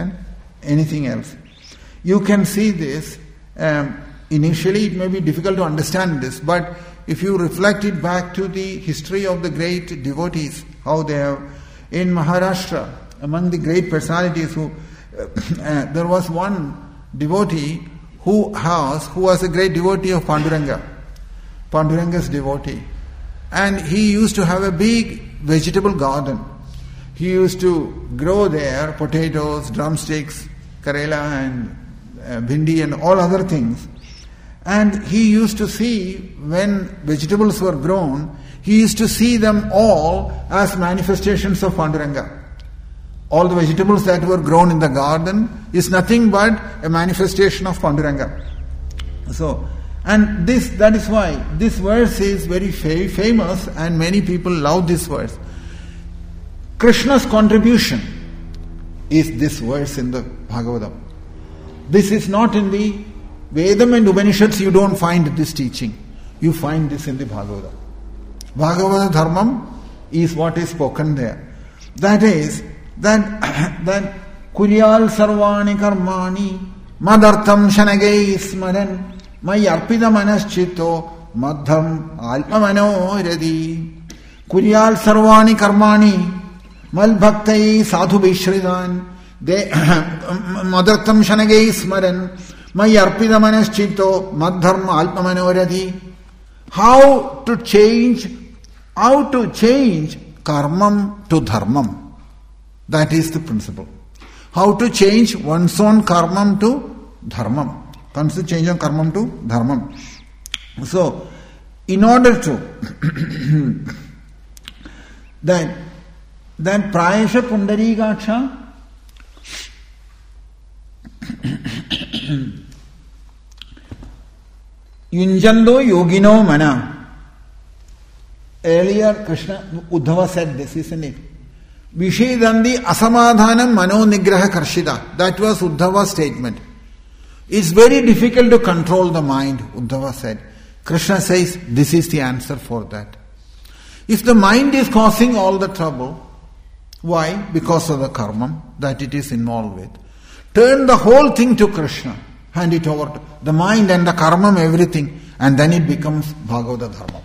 You can see this. Initially it may be difficult to understand this, but if you reflect it back to the history of the great devotees, how they have, in Maharashtra, among the great personalities who, there was one devotee who was a great devotee of Panduranga's devotee. And he used to have a big vegetable garden. He used to grow there potatoes, drumsticks, karela and bhindi and all other things. And he used to see, when vegetables were grown, he used to see them all as manifestations of Panduranga. All the vegetables that were grown in the garden is nothing but a manifestation of Panduranga. So, and that is why this verse is very famous and many people love this verse. Krishna's contribution is this verse in the Bhagavatam. This is not in the Vedam and Upanishads, you don't find this teaching. You find this in the Bhagavatam. Bhagavata Dharmam is what is spoken there. That is, that Kuryal Sarvani Karmani Madartham Shanagei Smaran Mai Arpida Manaschito Madham Alpa Manoradi Kuryal Sarvani Karmani Mal Bhaktai Sadhu Vishridan Madartham Shanagei Smaran Mai Arpida Manaschito Madham Alpa Manoradi. How to change karmam to dharmam. That is the principle. How to change one's own karmam to dharmam. Comes to change on karmam to dharmam. So, in order to that Prayasha Pundarikaksha Yunjando Yogino Mana. Earlier Uddhava said this, isn't it? Vishedandi asamadhanam mano nigraha karshida. That was Uddhava's statement. It's very difficult to control the mind, Uddhava said. Krishna says this is the answer for that. If the mind is causing all the trouble, why? Because of the karma that it is involved with. Turn the whole thing to Krishna. Hand it over to the mind and the karma, everything, and then it becomes Bhagavata Dharma.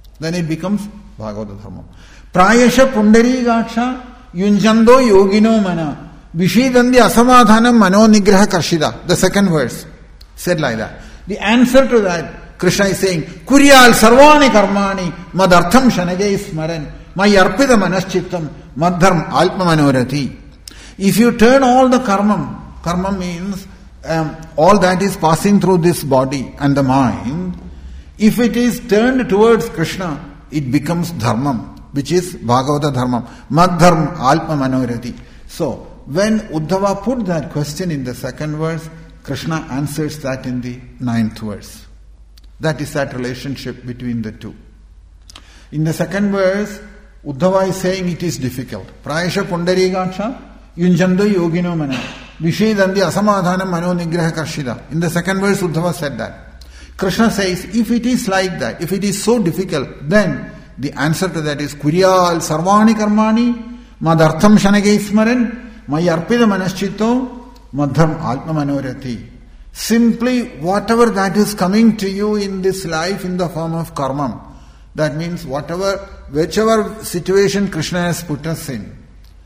Prayasha Pundarikaksha Yunjando Yogino Mana Vishidandi Asamadhanam Mano Nigraha Karshida. The second verse said like that. The answer to that, Krishna is saying, Kuryal Sarvani Karmani Madartham Shanagei Smaran Mai Arpida Manaschittam Madharm Alpa Manorati. If you turn all the karma means all that is passing through this body and the mind, if it is turned towards Krishna, it becomes dharmam, which is Bhagavata Dharmam. Madharm Alpa Manorati. So, when Uddhava put that question in the second verse, Krishna answers that in the 9th verse. That is that relationship between the two. In the second verse, Uddhava is saying it is difficult. Prayasha Pundarikaksha Yunjando Yogino Mana Vishedandi Asamadhanam Mano Nigraha Karshida. In the second verse, Uddhava said that. Krishna says, if it is like that, if it is so difficult, then the answer to that is Kuryal Sarvani Karmani Madartham Shanagei Smaran Mai Arpida Manaschito Madham Alpa Manorati. Simply whatever that is coming to you in this life in the form of karma, that means whichever situation Krishna has put us in,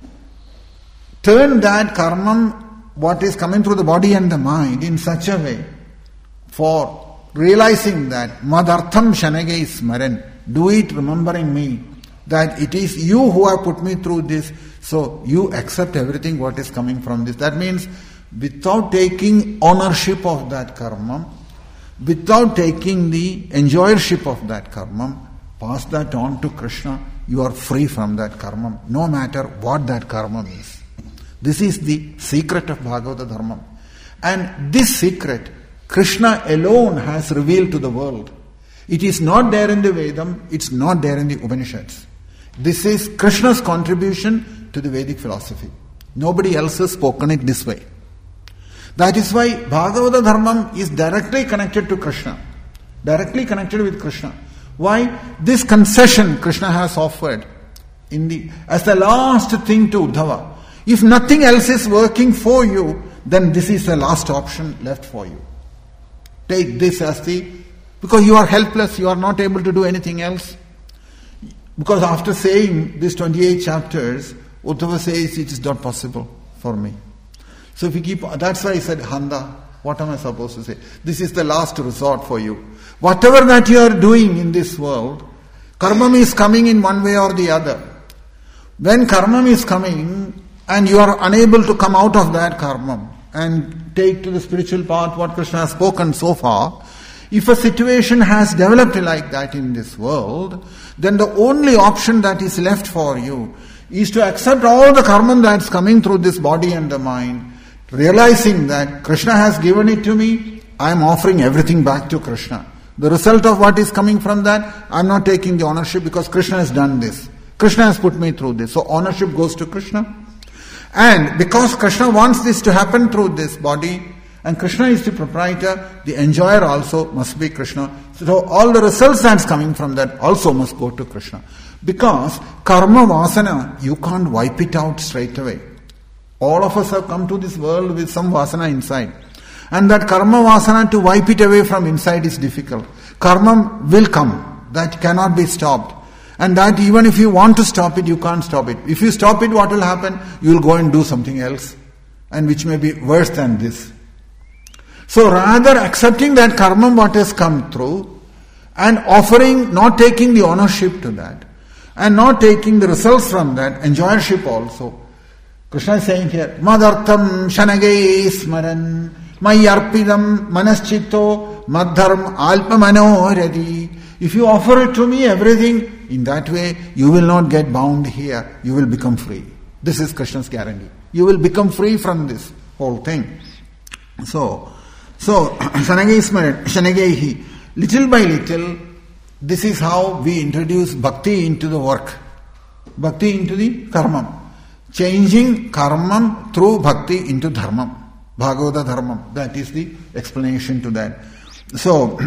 turn that karma, what is coming through the body and the mind, in such a way for realizing that Madartham Shanagei Smaran, do it remembering me, that it is you who have put me through this, so you accept everything what is coming from this. That means without taking ownership of that karma, without taking the enjoyership of that karma, pass that on to Krishna, you are free from that karma, no matter what that karma is. This is the secret of Bhagavata Dharma. And this secret, Krishna alone has revealed to the world. It is not there in the Vedam, it's not there in the Upanishads. This is Krishna's contribution to the Vedic philosophy. Nobody else has spoken it this way. That is why Bhagavata Dharma is directly connected to Krishna. Directly connected with Krishna. Why? This concession Krishna has offered as the last thing to Uddhava. If nothing else is working for you, then this is the last option left for you. Take this as because you are helpless, you are not able to do anything else. Because after saying these 28 chapters, Uddhava says it is not possible for me. So if you that's why he said, Handa, what am I supposed to say? This is the last resort for you. Whatever that you are doing in this world, karma is coming in one way or the other. When karma is coming and you are unable to come out of that karma and take to the spiritual path what Krishna has spoken so far, if a situation has developed like that in this world, then the only option that is left for you is to accept all the karma that's coming through this body and the mind, realizing that Krishna has given it to me, I am offering everything back to Krishna. The result of what is coming from that, I am not taking the ownership because Krishna has done this. Krishna has put me through this. So ownership goes to Krishna. And because Krishna wants this to happen through this body, and Krishna is the proprietor, the enjoyer also must be Krishna. So all the results that's coming from that also must go to Krishna. Because karma vasana, you can't wipe it out straight away. All of us have come to this world with some vasana inside. And that karma vasana, to wipe it away from inside is difficult. Karma will come. That cannot be stopped. And that even if you want to stop it, you can't stop it. If you stop it, what will happen? You will go and do something else. And which may be worse than this. So rather accepting that karma what has come through and offering, not taking the ownership to that and not taking the results from that, enjoyership also. Krishna is saying here, Madartham shanage smaran mayarpidam manaschitto madharm alpamanohradi. If you offer it to me, everything, in that way, you will not get bound here. You will become free. This is Krishna's guarantee. You will become free from this whole thing. So Shanagehi, little by little, this is how we introduce bhakti into the work. Bhakti into the karma. Changing karma through bhakti into dharma. Bhagavata dharma. That is the explanation to that. So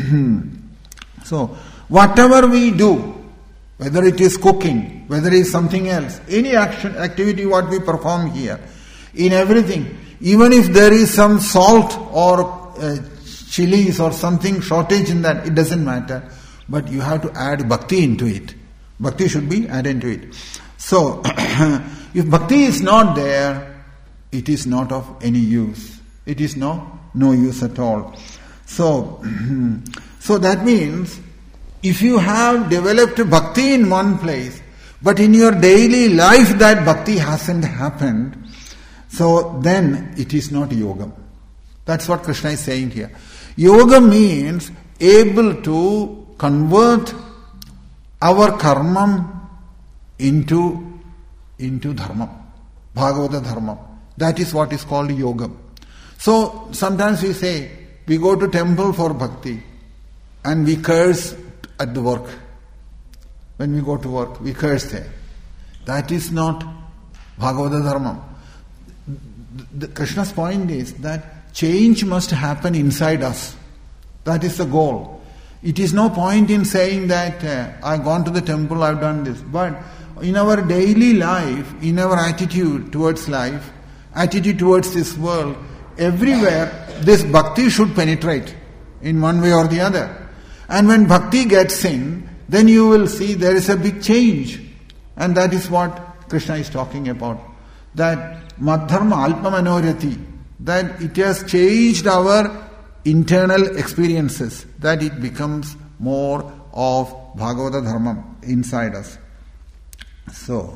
whatever we do, whether it is cooking, whether it is something else, any activity what we perform here, in everything, even if there is some salt or chilies or something shortage in that, it doesn't matter. But you have to add bhakti into it. Bhakti should be added into it. So, if bhakti is not there, it is not of any use. It is no use at all. So that means, if you have developed bhakti in one place, but in your daily life that bhakti hasn't happened, so then it is not yoga. That's what Krishna is saying here. Yoga means able to convert our karma into dharma, Bhagavata dharma. That is what is called yoga. So sometimes we say, we go to temple for bhakti and we curse at the work. When we go to work, we curse there. That is not Bhagavata dharma. Krishna's point is that change must happen inside us. That is the goal. It is no point in saying that I've gone to the temple, I've done this. But in our daily life, in our attitude towards life, attitude towards this world, everywhere this bhakti should penetrate in one way or the other. And when bhakti gets in, then you will see there is a big change. And that is what Krishna is talking about. That madharma alpamanohrati, that it has changed our internal experiences, that it becomes more of Bhagavata dharma inside us. So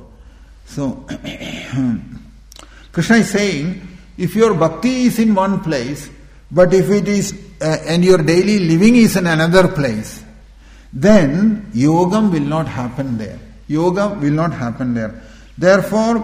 Krishna is saying, if your bhakti is in one place, But if it is, and your daily living is in another place, then yogam will not happen there. Yoga will not happen there. Therefore,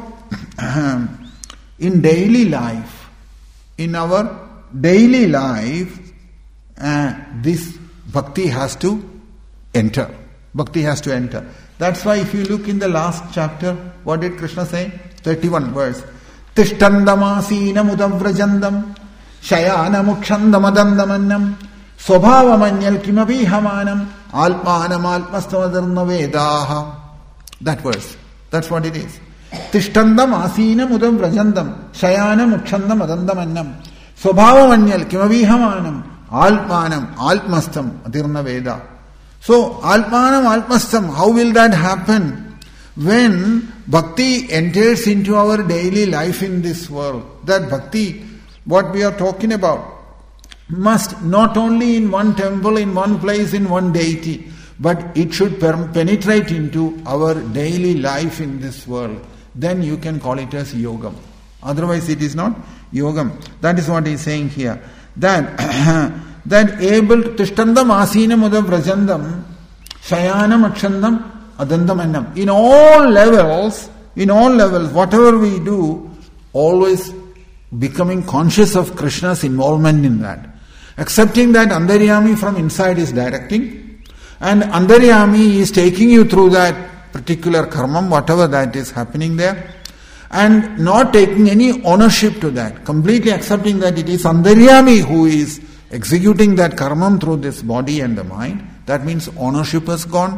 in daily life, in our daily life, this bhakti has to enter. Bhakti has to enter. That's why if you look in the last chapter, what did Krishna say? 31 verse. Tishtandamasinam udavrajandam shayanam ukshandam swabhavamanyal kimapi hamanam alpanam alpastamadarna vedaha. That verse. That's what it is. Tishtandam asinam udam vrajandam shayanam ukshandam adandamannam swabhavamanyal kimapi hamanam alpanam alpmastam adirna veda. So, alpanam alpmastam, how will that happen? When bhakti enters into our daily life in this world, that bhakti, what we are talking about, must not only in one temple, in one place, in one deity, but it should penetrate into our daily life in this world. Then you can call it as yogam. Otherwise it is not yogam. That is what he is saying here. That able to tishtandam asinam udam vrajandam shayanam akshandam adandamannam. In all levels, whatever we do, always becoming conscious of Krishna's involvement in that. Accepting that Antaryami from inside is directing, and Antaryami is taking you through that particular karmam, whatever that is happening there, and not taking any ownership to that. Completely accepting that it is Antaryami who is executing that karmam through this body and the mind. That means ownership has gone.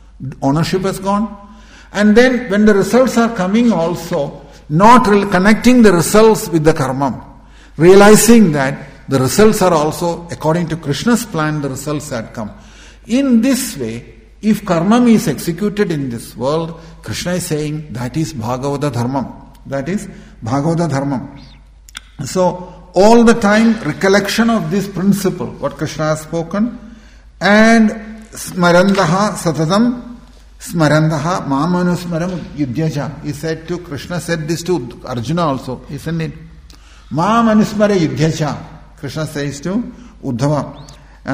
And then when the results are coming also, not connecting the results with the karmam. Realizing that the results are also, according to Krishna's plan, the results that come. In this way, if karmam is executed in this world, Krishna is saying that is Bhagavata Dharmam. That is Bhagavata Dharmam. So, all the time recollection of this principle, what Krishna has spoken, and smarandaha satatam smarandaha mamanusmaram yudhyaja. He said to Krishna, said this to Arjuna also, isn't it? Mamanusmara yudhyaja. Krishna says to Uddhava.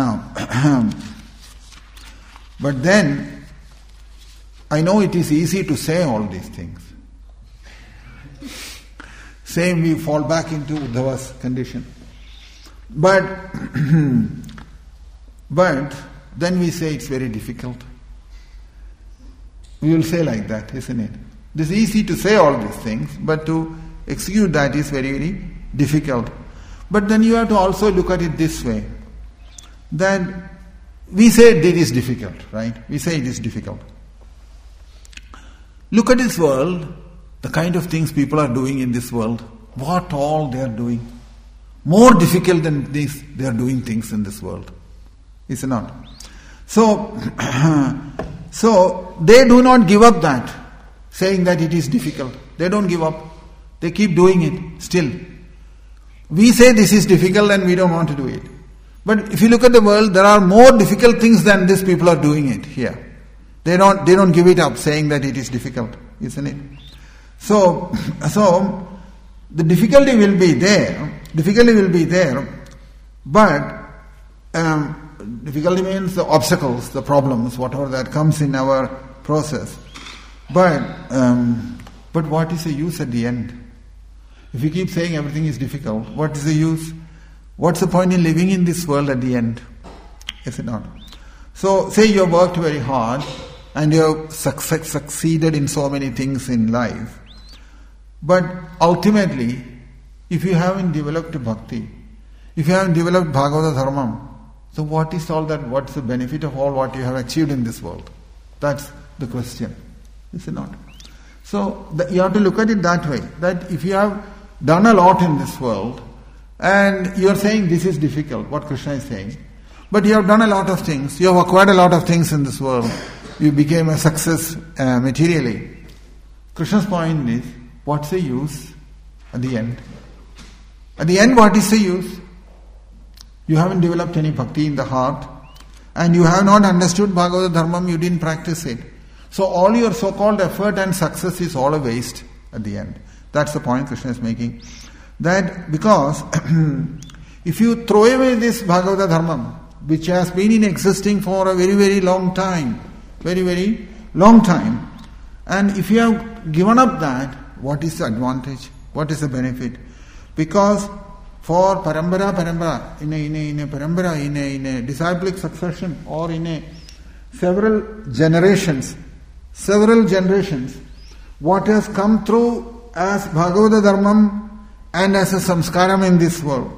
But then, I know it is easy to say all these things. Same, we fall back into Uddhava's condition. But then we say it's very difficult. We will say like that, isn't it? It is easy to say all these things, but to execute that is very, very difficult. But then you have to also look at it this way, that we say it is difficult, right? We say it is difficult. Look at this world, the kind of things people are doing in this world, what all they are doing. More difficult than this, they are doing things in this world. Is it not? So they do not give up that, saying that it is difficult. They don't give up. They keep doing it still. We say this is difficult and we don't want to do it. But if you look at the world, there are more difficult things than these people are doing it here. They don't give it up, saying that it is difficult, isn't it? So the difficulty will be there. But difficulty means the obstacles, the problems, whatever that comes in our process. But what is the use at the end? If you keep saying everything is difficult, what is the use? What's the point in living in this world at the end? Is it not? So, say you have worked very hard and you have succeeded in so many things in life. But ultimately, if you haven't developed bhakti, if you haven't developed Bhagavata Dharmam, so what is all that? What's the benefit of all what you have achieved in this world? That's the question. Is it not? So, you have to look at it that way. That if you have done a lot in this world, and you are saying this is difficult, what Krishna is saying, but you have done a lot of things, you have acquired a lot of things in this world, you became a success materially. Krishna's point is, what's the use at the end? At the end, what is the use? You haven't developed any bhakti in the heart, and you have not understood Bhagavata Dharmam, you didn't practice it. So all your so-called effort and success is all a waste at the end. That's the point Krishna is making. That because If you throw away this Bhagavata Dharma, which has been in existing for a very, very long time, very, very long time, and if you have given up that, what is the advantage? What is the benefit? Because for parampara, in a parampara, in a disciplic succession, or in a several generations, what has come through as Bhagavata Dharmam and as a samskaram in this world,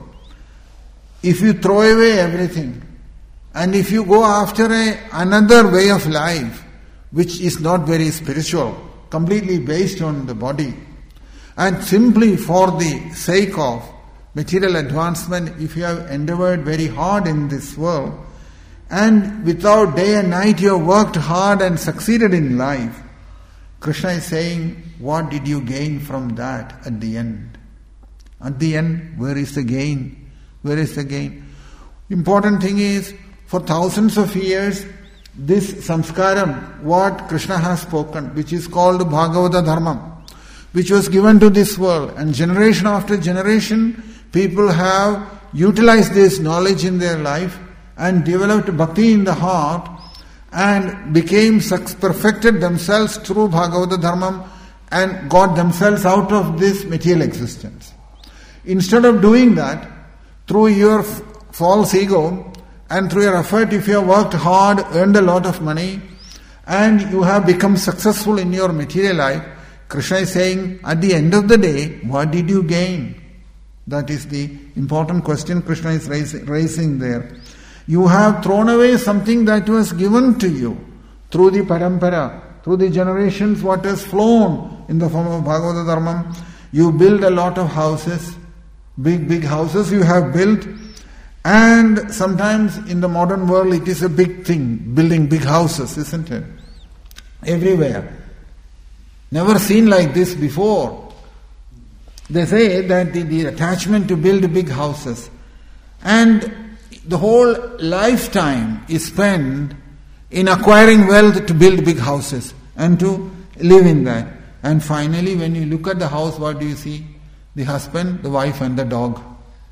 if you throw away everything, and if you go after another way of life, which is not very spiritual, completely based on the body, and simply for the sake of material advancement, if you have endeavored very hard in this world, and without day and night you have worked hard and succeeded in life, Krishna is saying, what did you gain from that at the end? At the end, where is the gain? Where is the gain? Important thing is, for thousands of years, this samskaram, what Krishna has spoken, which is called Bhagavata Dharma, which was given to this world, and generation after generation, people have utilized this knowledge in their life and developed bhakti in the heart and became perfected themselves through Bhagavata Dharma and got themselves out of this material existence. Instead of doing that, through your false ego and through your effort, if you have worked hard, earned a lot of money, and you have become successful in your material life, Krishna is saying, at the end of the day, what did you gain? That is the important question Krishna is raising there. You have thrown away something that was given to you through the parampara, through the generations, what has flown in the form of Bhagavata Dharma. You build a lot of houses, big houses you have built, and sometimes in the modern world it is a big thing, building big houses, isn't it? Everywhere. Never seen like this before. They say that the attachment to build big houses, and the whole lifetime is spent in acquiring wealth to build big houses and to live in that. And finally, when you look at the house, what do you see? The husband, the wife and the dog.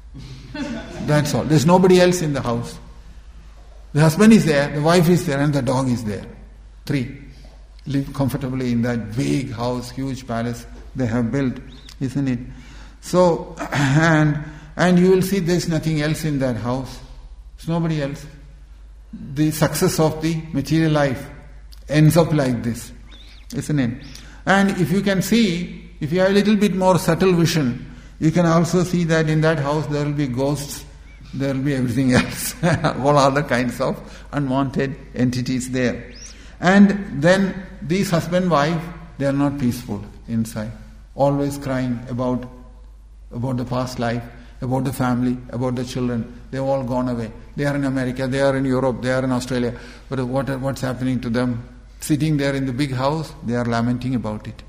That's all. There's nobody else in the house. The husband is there, the wife is there, and the dog is there. 3. Live comfortably in that big house, huge palace they have built, isn't it? So, and you will see there's nothing else in that house. There's nobody else. The success of the material life ends up like this, isn't it? And if you can see, if you have a little bit more subtle vision, you can also see that in that house there will be ghosts, there will be everything else, all other kinds of unwanted entities there. And then these husband-wife, they are not peaceful inside, always crying about the past life, about the family, about the children. They've all gone away. They are in America, they are in Europe, they are in Australia. But what's happening to them? Sitting there in the big house, they are lamenting about it.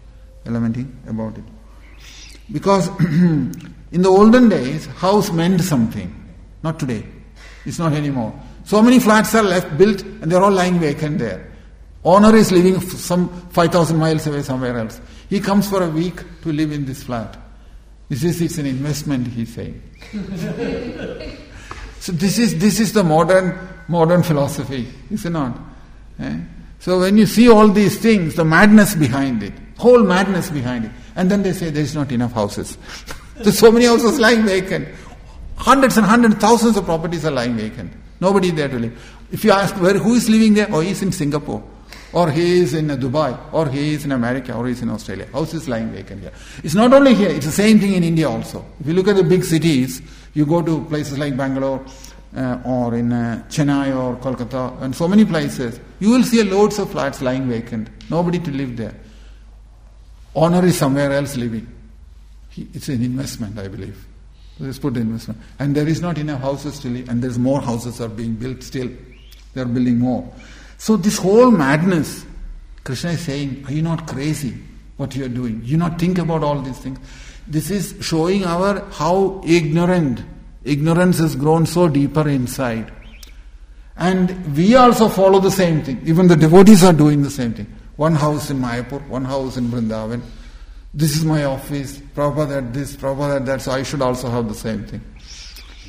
Because in the olden days, house meant something. Not today. It's not anymore. So many flats are left built and they're all lying vacant there. Owner is living some 5,000 miles away somewhere else. He comes for a week to live in this flat. It's an investment, he's saying. So this is the modern philosophy, is it not? So when you see all these things, the madness behind it, whole madness behind it, and then they say there is not enough houses. There's so many houses lying vacant. Hundreds and hundreds, thousands of properties are lying vacant. Nobody there to live. If you ask who is living there, oh, he's in Singapore, or he is in Dubai, or he is in America, or he is in Australia. House is lying vacant here. It's not only here, it's the same thing in India also. If you look at the big cities, you go to places like Bangalore, or in Chennai or Kolkata, and so many places, you will see loads of flats lying vacant. Nobody to live there. Owner is somewhere else living. It's an investment, I believe. Let's put the investment. And there is not enough houses to live, and there's more houses are being built still. They are building more. So this whole madness, Krishna is saying, are you not crazy what you are doing? You not think about all these things. This is showing how ignorance has grown so deeper inside. And we also follow the same thing. Even the devotees are doing the same thing. One house in Mayapur, one house in Vrindavan. This is my office, Prabhupada had this, Prabhupada had that, so I should also have the same thing.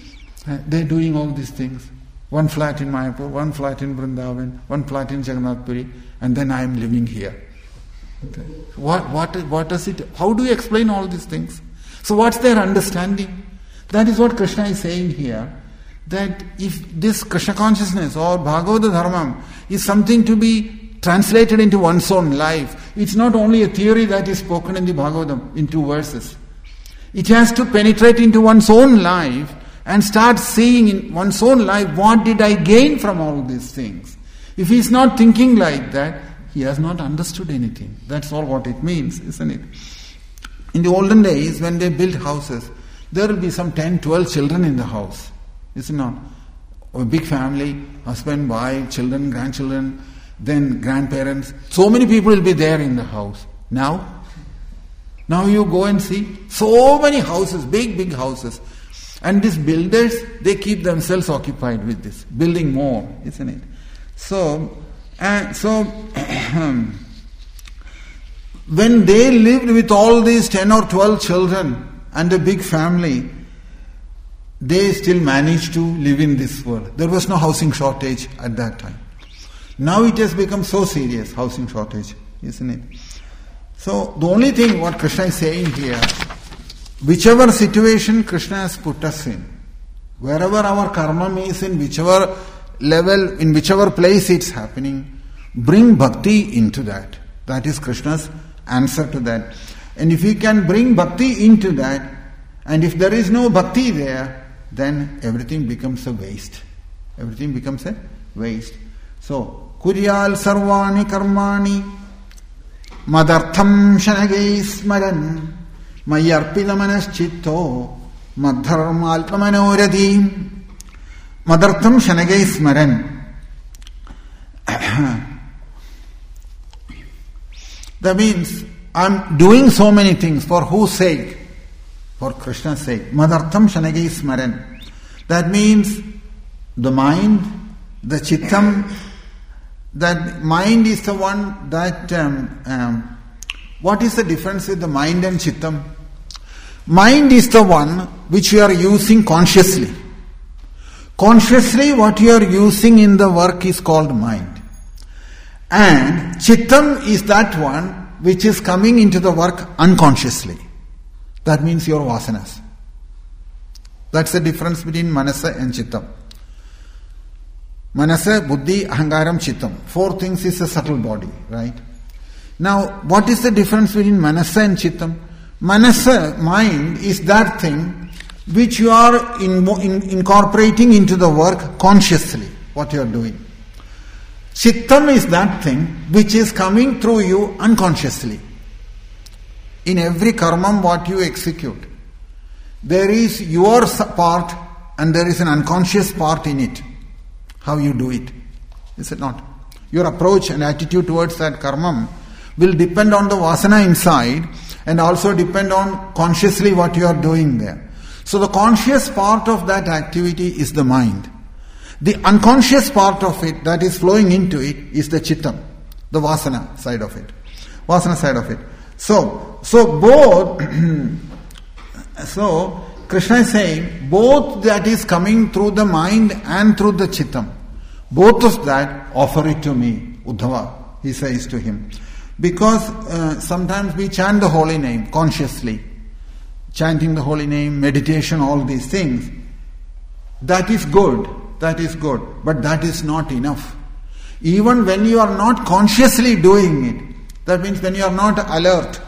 They're doing all these things. One flat in Mayapur, one flat in Vrindavan, one flat in Jagannath Puri, and then I am living here. Okay. What does it? How do you explain all these things? So what's their understanding? That is what Krishna is saying here. That if this Krishna consciousness or Bhagavata Dharmam is something to be translated into one's own life, it's not only a theory that is spoken in the Bhagavatam in 2 verses. It has to penetrate into one's own life and start seeing in one's own life, what did I gain from all these things? If he is not thinking like that, he has not understood anything. That's all what it means, isn't it? In the olden days, when they built houses, there will be some 10, 12 children in the house. Is it not? A big family, husband, wife, children, grandchildren, then grandparents. So many people will be there in the house. Now you go and see so many houses, big houses. And these builders, they keep themselves occupied with this, building more, isn't it? So when they lived with all these 10 or 12 children and a big family, they still managed to live in this world. There was no housing shortage at that time. Now it has become so serious, housing shortage, isn't it? So the only thing what Krishna is saying here, whichever situation Krishna has put us in, wherever our karma is, in whichever level, in whichever place it's happening, bring bhakti into that. That is Krishna's answer to that. And if we can bring bhakti into that, and if there is no bhakti there, then everything becomes a waste. Everything becomes a waste. So, kuryal sarvani karmani madartham shanagay smaran mayarpida manaschitto madharma alpamanoradhi madartham shanagay smaran. That means I'm doing so many things. For whose sake? For Krishna's sake. Madartham shanagay smaran. That means the mind, the chittam. That mind is the one that... what is the difference with the mind and chittam? Mind is the one which you are using consciously. Consciously what you are using in the work is called mind. And chittam is that one which is coming into the work unconsciously. That means your vasanas. That's the difference between manasa and chittam. Manasa, buddhi, ahangaram, chittam. 4 things is a subtle body, right? Now, what is the difference between manasa and chittam? Manasa, mind, is that thing which you are incorporating into the work consciously, what you are doing. Chittam is that thing which is coming through you unconsciously. In every karmam what you execute, there is your part and there is an unconscious part in it. How you do it. Is it not? Your approach and attitude towards that karmam will depend on the vasana inside and also depend on consciously what you are doing there. So the conscious part of that activity is the mind. The unconscious part of it that is flowing into it is the chittam, the vasana side of it. Vasana side of it. So both, so Krishna is saying, both that is coming through the mind and through the chittam, both of that offer it to me, Uddhava, he says to him. Because sometimes we chant the holy name consciously, chanting the holy name, meditation, all these things. That is good, but that is not enough. Even when you are not consciously doing it, that means when you are not alert,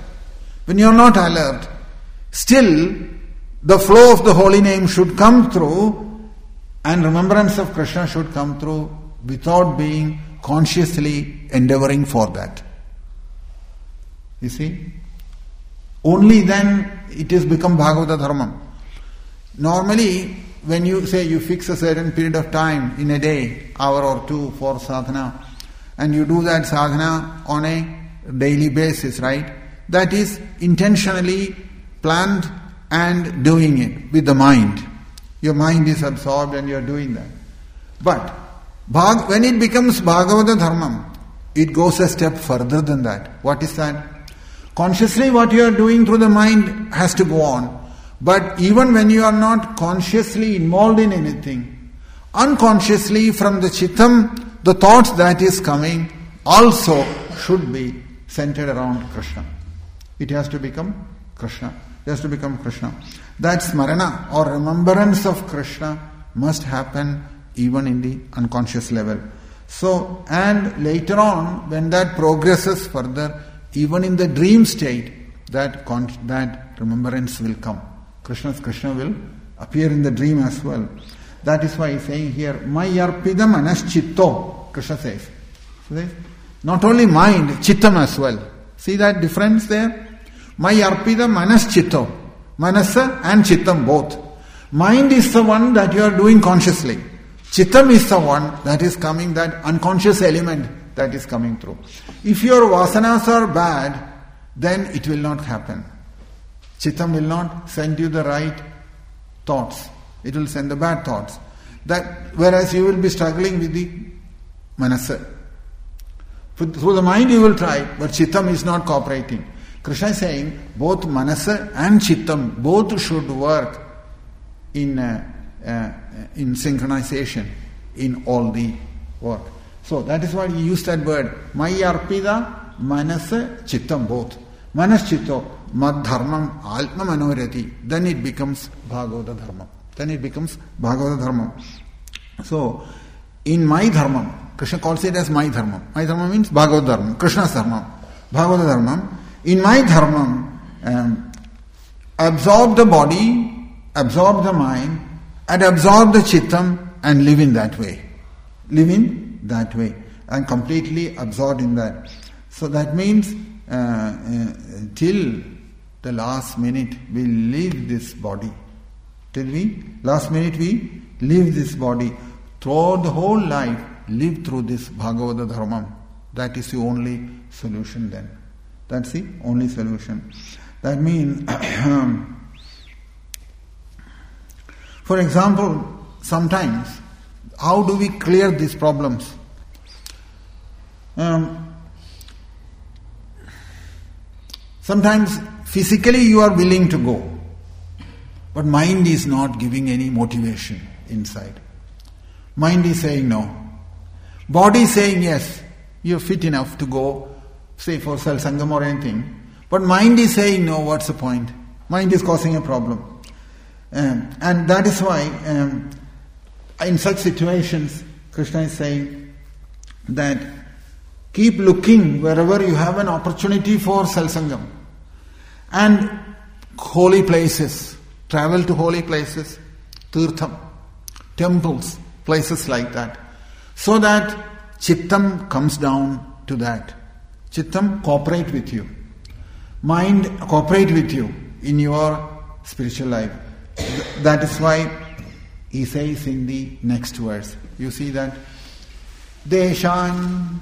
still the flow of the holy name should come through and remembrance of Krishna should come through without being consciously endeavoring for that. You see? Only then it has become Bhagavata Dharmam. Normally, when you say you fix a certain period of time in a day, hour or 2 for sadhana, and you do that sadhana on a daily basis, right? That is intentionally planned and doing it with the mind. Your mind is absorbed and you are doing that. But when it becomes Bhagavata Dharmam, it goes a step further than that. What is that? Consciously what you are doing through the mind has to go on. But even when you are not consciously involved in anything, unconsciously from the chittam, the thoughts that is coming also should be centered around Krishna. It has to become Krishna. It has to become Krishna. That smarana or remembrance of Krishna must happen even in the unconscious level. So, and later on, when that progresses further, even in the dream state, that remembrance will come. Krishna will appear in the dream as well. That is why he's saying here, Mayarpida manaschitto, Krishna says. Not only mind, chittam as well. See that difference there? Mayarpida manaschitto. Manasa and chittam both. Mind is the one that you are doing consciously. Chittam is the one that is coming, that unconscious element that is coming through. If your vasanas are bad, then it will not happen. Chittam will not send you the right thoughts. It will send the bad thoughts. Whereas you will be struggling with the manasa. Through the mind you will try, but chittam is not cooperating. Krishna is saying both manasa and chittam both should work in synchronization in all the work. So that is why he used that word. Mayarpida, manasa, chittam both. Manas chitto, mad dharmam, alma manorati. Then it becomes Bhagavata dharmam. So, in my dharmam, Krishna calls it as my dharmam. My dharmam means Bhagavata dharmam, Krishna's dharmam. Bhagavata dharmam. In my dharmam, absorb the body, absorb the mind, and absorb the chittam and live in that way. Live in that way. And completely absorbed in that. So that means till the last minute we leave this body. Last minute we leave this body. Throughout the whole life, live through this Bhagavata dharmam. That is the only solution then. That's the only solution. That means, for example, sometimes, how do we clear these problems? Sometimes physically you are willing to go, but mind is not giving any motivation inside. Mind is saying no. Body is saying yes, you are fit enough to go, say for Satsangam or anything. But mind is saying no, what's the point? Mind is causing a problem. And that is why in such situations, Krishna is saying that keep looking wherever you have an opportunity for Satsangam. And holy places, travel to holy places, tirtham, temples, places like that. So that chittam comes down to that. Chittam cooperate with you. Mind cooperate with you in your spiritual life. That is why he says in the next verse, you see that, Deshan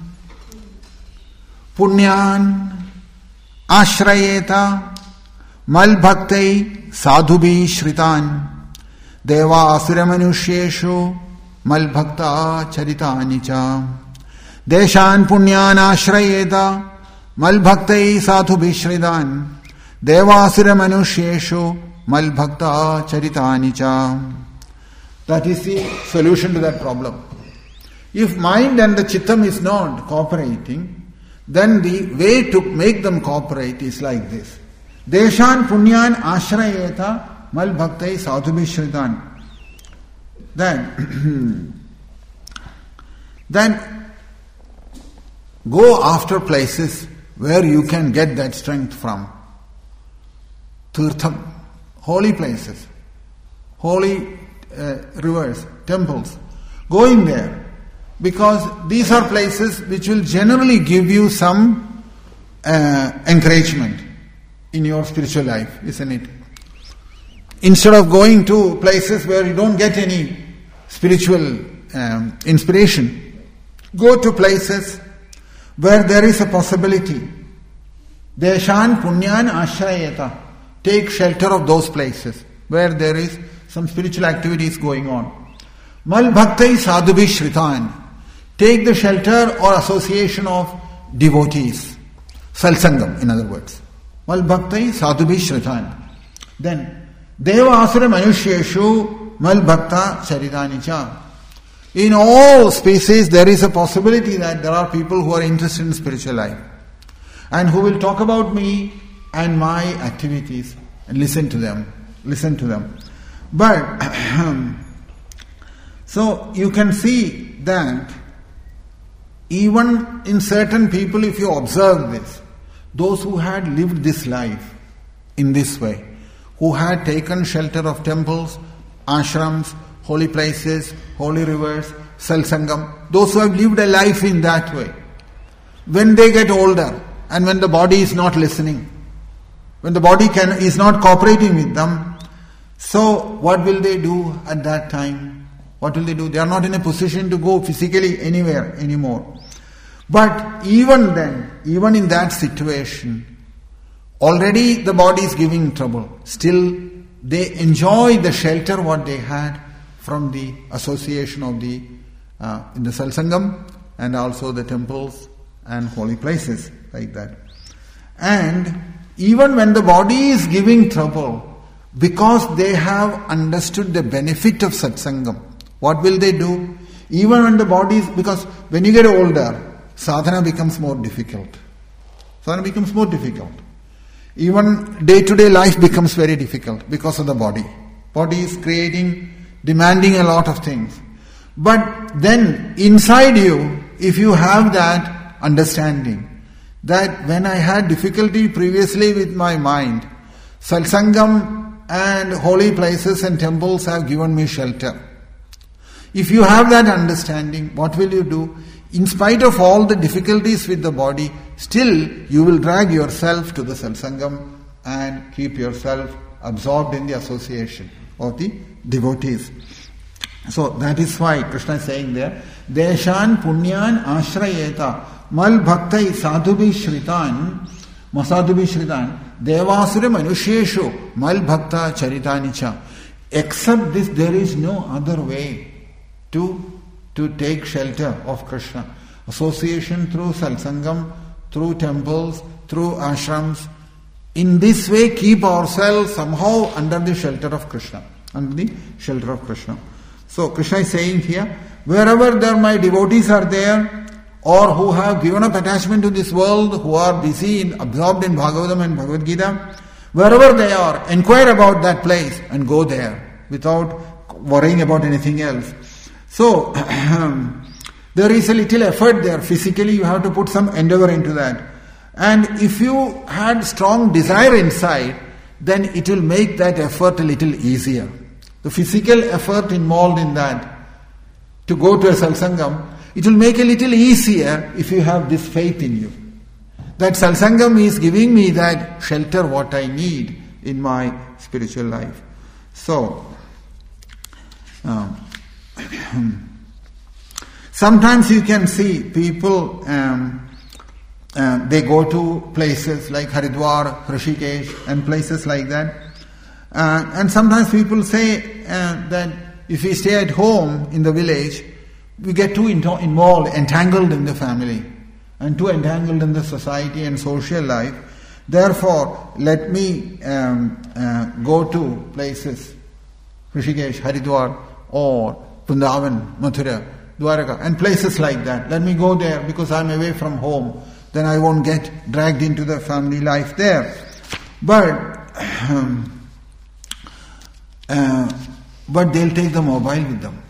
Punyan Ashrayeta Malbhaktai Sadhubhi Shritan Deva Asura Manusheshu Malbhakta Charitani Cha Deshan Punyan Ashrayeta Malbhaktai Sadhubhi Shritan Deva Asura Manusheshu Malbhakta Charitani Cha. That is the solution to that problem. If mind and the chittam is not cooperating, then the way to make them cooperate is like this. Deshan punyan ashrayeta malbhaktai sadhubhi shritan. Then go after places where you can get that strength from. Tirtham, holy places, holy rivers, temples. Go in there. Because these are places which will generally give you some encouragement in your spiritual life, isn't it? Instead of going to places where you don't get any spiritual inspiration, go to places where there is a possibility. Deshan punyan ashrayeta. Take shelter of those places where there is some spiritual activities going on. Mal bhaktai sadhubhi shritan. Take the shelter or association of devotees. Satsangam, in other words. Mal bhaktai sadhubhi shritan. Then, Deva asura manushyeshu mal bhakta charitanicha. In all species there is a possibility that there are people who are interested in spiritual life and who will talk about me and my activities and listen to them. But so you can see that even in certain people, if you observe this, those who had lived this life in this way, who had taken shelter of temples, ashrams, holy places, holy rivers, satsangam, those who have lived a life in that way, when they get older and when the body is not listening, when the body is not cooperating with them, so what will they do at that time? What will they do? They are not in a position to go physically anywhere anymore. But even then, even in that situation, already the body is giving trouble. Still, they enjoy the shelter what they had from the association of the in the satsangam and also the temples and holy places like that. And even when the body is giving trouble, because they have understood the benefit of satsangam, what will they do? Even when the body is, because when you get older, sadhana becomes more difficult. Even day-to-day life becomes very difficult because of the body. Body is demanding a lot of things. But then inside you, if you have that understanding, that when I had difficulty previously with my mind, satsangam and holy places and temples have given me shelter. If you have that understanding, what will you do? In spite of all the difficulties with the body, still you will drag yourself to the satsangam and keep yourself absorbed in the association of the devotees. So that is why Krishna is saying there, Deshan punyan ashrayeta mal bhaktai sadhubhi shritan masadhubhi shritan devasura manusheshu mal bhakta charitanicha. Except this, there is no other way to take shelter of Krishna. Association through satsangam, through temples, through ashrams. In this way, keep ourselves somehow under the shelter of Krishna. So Krishna is saying here, wherever my devotees are there, or who have given up attachment to this world, who are busy absorbed in Bhagavatam and Bhagavad Gita, wherever they are, inquire about that place and go there without worrying about anything else. So there is a little effort there. Physically you have to put some endeavor into that. And if you had strong desire inside, then it will make that effort a little easier. The physical effort involved in that, to go to a satsangam, it will make a little easier if you have this faith in you. That satsangam is giving me that shelter what I need in my spiritual life. So, sometimes you can see people, they go to places like Haridwar, Rishikesh and places like that. And sometimes people say that if we stay at home in the village, we get too entangled in the family and too entangled in the society and social life. Therefore, let me go to places, Rishikesh, Haridwar or Vrindavan, Mathura, Dwaraka and places like that. Let me go there because I'm away from home. Then I won't get dragged into the family life there. But they'll take the mobile with them.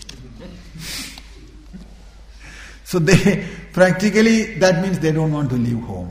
So that means they don't want to leave home.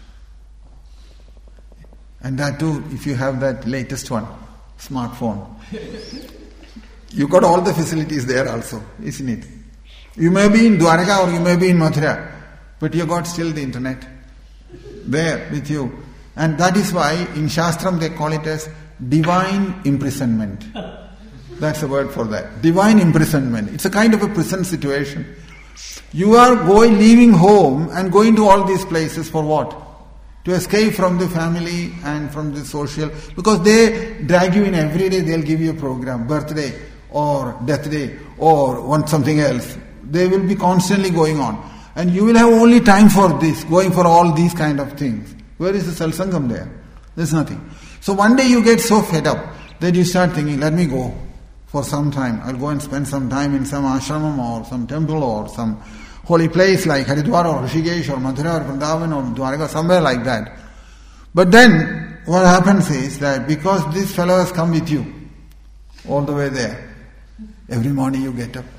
And that too, if you have that latest one, smartphone. You got all the facilities there also, isn't it? You may be in Dwaraka or you may be in Mathura, but you got still the internet there with you. And that is why in Shastram they call it as divine imprisonment. That's the word for that. Divine imprisonment. It's a kind of a prison situation. You are leaving home and going to all these places for what? To escape from the family and from the social. Because they drag you in every day, they'll give you a program. Birthday or death day or want something else. They will be constantly going on. And you will have only time for this, going for all these kind of things. Where is the satsangam there? There's nothing. So one day you get so fed up then you start thinking, let me go for some time. I'll go and spend some time in some ashramam or some temple or some holy place like Haridwar or Rishikesh or Mathura or Vrindavan or Dwarka, somewhere like that. But then what happens is that because this fellow has come with you all the way there, every morning you get up,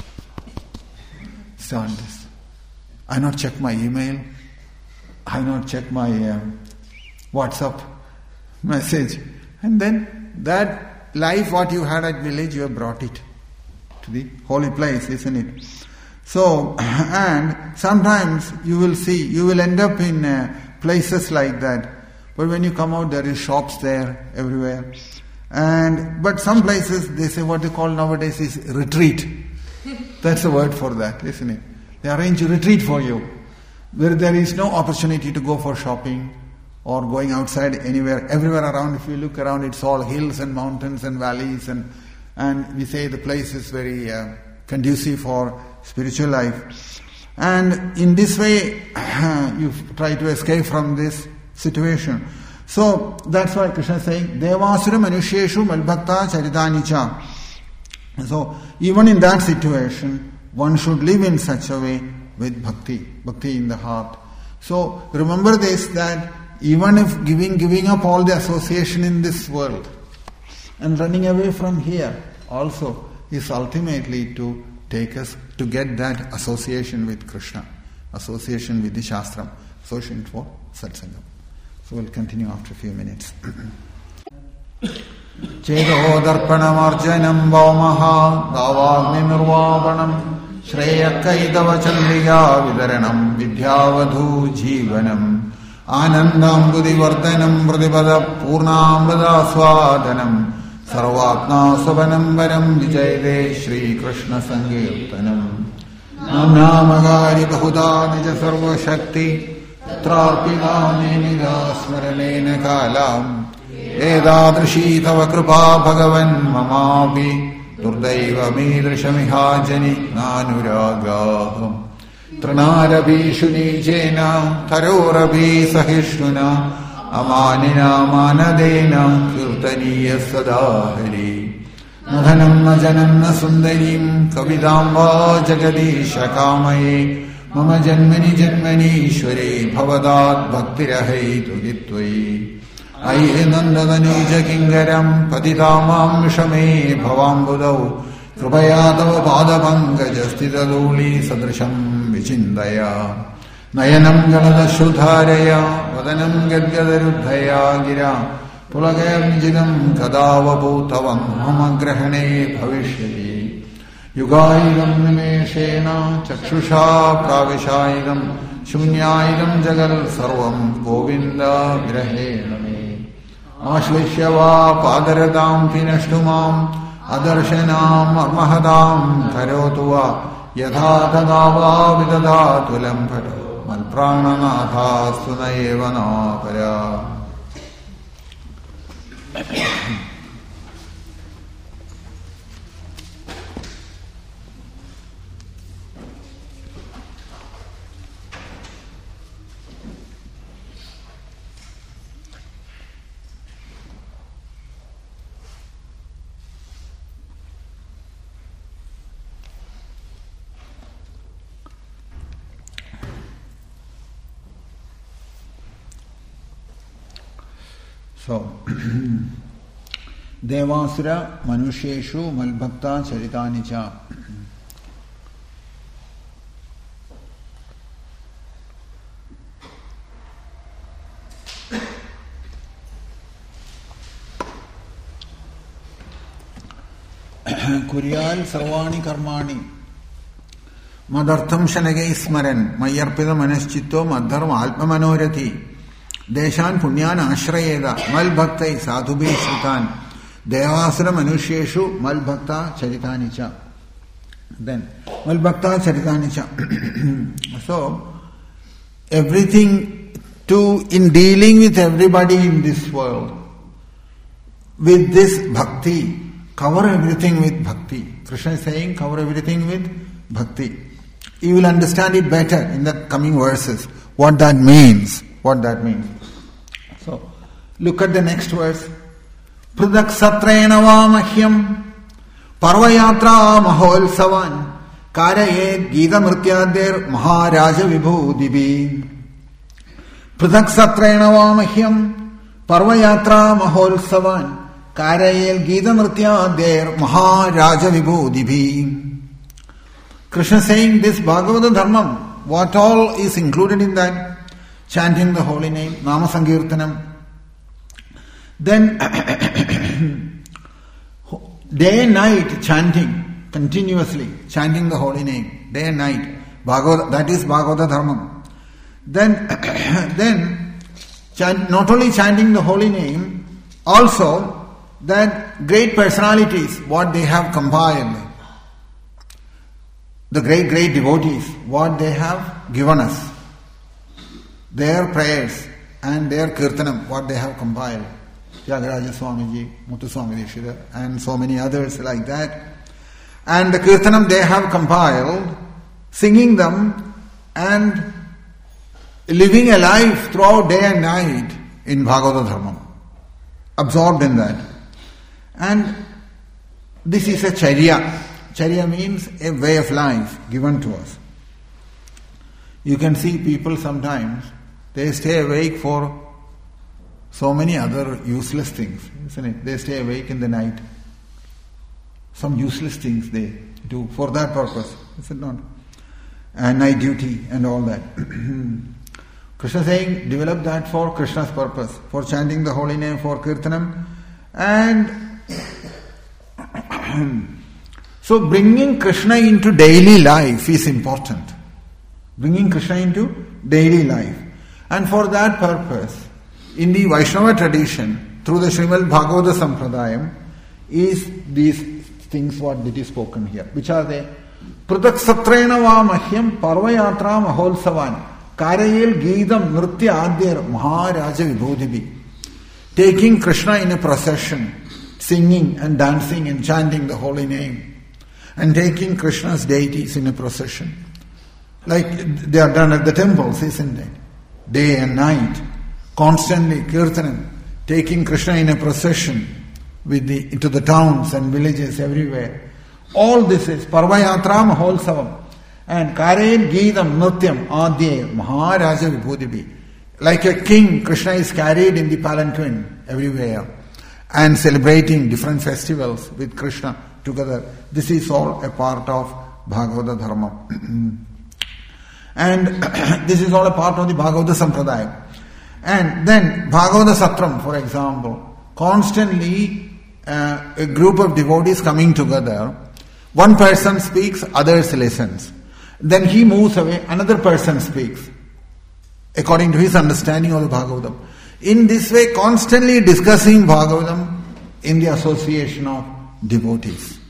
start this. I not check my email, I not check my WhatsApp message, and then that life what you had at village, you have brought it to the holy place, isn't it? So, and sometimes you will see, you will end up in places like that. But when you come out, there is shops there everywhere. But some places, they say what they call nowadays is retreat. That's the word for that, isn't it? They arrange a retreat for you, where there is no opportunity to go for shopping or going outside anywhere. Everywhere around, if you look around, it's all hills and mountains and valleys, and we say the place is very conducive for spiritual life. And in this way, you try to escape from this situation. So that's why Krishna is saying, Devasura Manusheshu Malbhakta Charitanicha. So even in that situation, one should live in such a way with bhakti in the heart. So remember this, that even if giving up all the association in this world and running away from here also is ultimately to take us to get that association with Krishna, association with the Shastram, association for Satsangam. So we'll continue after a few minutes. Chedo darpanamarjanam vaumaha davagni nirvapanam shreyakaidava chandriya vidaranam vidyavadhu jivanam anandambudi vardhanam pradipada purnamrada swadanam sarvatna savanambaram vijayade Shri Krishna Sankirtanam namnamagari bahuda nija sarva shakti Trarpinamena smaranena kalam Edadrishi tava kripa bhagavan mamapi Durdaiva midrishamiha jani nanuragaham Tranarabi shunijena Tarorabi sahishnuna Amanina manadena Kirtaniya sadahari Madhanam najananna sundarim Kavidamba jagadisha kamaye Mama janmani janmani ishware bhavadat bhaktirahaitu dittvai Aihe nandadanuja kingaram patitamam shame bhavambudau Krupaya tava padapangajastidaluli sadrisham vichindaya Nayanam galadashudharaya vadanam gadgadaruddhaya gira Pulagayam nijidam kadavabhutavam mamagrahane bhavishyati Yugaidam nimeshena chakshusha pravishaidam shunyaidam jagal sarvam govinda virahena me Ashlishyava padaradam pinashtumam adarsanam armahadam karotuva yatha tadava vidadatulam phato malprananatha sunayeva napara. So, Devasura Manusheshu Malbhakta Charitanicha. Kuryal Sarvani Karmani Madartham Shanage Smaran Mayarpida Manaschito Madharma Alpa Manorati Deshan Punyana Ashrayeda Malbhaktai Sadhubhi Shritan Devasura Manusheshu Malbhakta Charitanicha. Then Malbhakta Charitanicha. So everything in dealing with everybody in this world with this bhakti, cover everything with bhakti. Krishna is saying cover everything with bhakti. You will understand it better in the coming verses. What that means. So, look at the next verse. Prudak satrena vamahyam Parvayatra maholsavan Karayet Gita Mrityadir Maharaja Vibhudibi. Prudak satrena vamahyam Parvayatra maholsavan Karayel Gita Mrityadir Maharaja Vibhudibi. Krishna saying this Bhagavata Dharmam, what all is included in that? Chanting the holy name, Nama Sankirtanam. Then day and night chanting, continuously chanting the holy name, day and night. Bhagavata, that is Bhagavata Dharmam. Then not only chanting the holy name, also that great personalities, what they have compiled, the great devotees, what they have given us, their prayers and their kirtanam, what they have compiled, Tyagaraja Swamiji, Muthuswami Dikshita, and so many others like that. And the kirtanam they have compiled, singing them and living a life throughout day and night in Bhagavata Dharma, absorbed in that. And this is a charya. Charya means a way of life given to us. You can see people sometimes, they stay awake for so many other useless things, isn't it? They stay awake in the night. Some useless things they do for that purpose, is it not? And night duty and all that. Krishna saying, develop that for Krishna's purpose, for chanting the holy name, for kirtanam. And so bringing Krishna into daily life is important. Bringing Krishna into daily life. And for that purpose, in the Vaishnava tradition, through the Srimad Bhagavata Sampradayam, is these things what it is spoken here. Which are they? Prutak satrena vamahyam parvayatra maholsavan karayel geetam nritya adyar maharaja vibhudibi. Taking Krishna in a procession, singing and dancing and chanting the holy name, and taking Krishna's deities in a procession. Like they are done at the temples, isn't it? Day and night, constantly kirtanam, taking Krishna in a procession into the towns and villages everywhere. All this is Parvayatra Maholsavam and Karayel Geetam Nrityam Adye Maharaja Vibhudibi. Like a king, Krishna is carried in the palanquin everywhere and celebrating different festivals with Krishna together. This is all a part of Bhagavata Dharma. And this is all a part of the Bhagavata Sampradaya. And then Bhagavata Satram, for example, constantly a group of devotees coming together. One person speaks, others listens. Then he moves away, another person speaks, according to his understanding of the Bhagavatam. In this way, constantly discussing Bhagavatam in the association of devotees.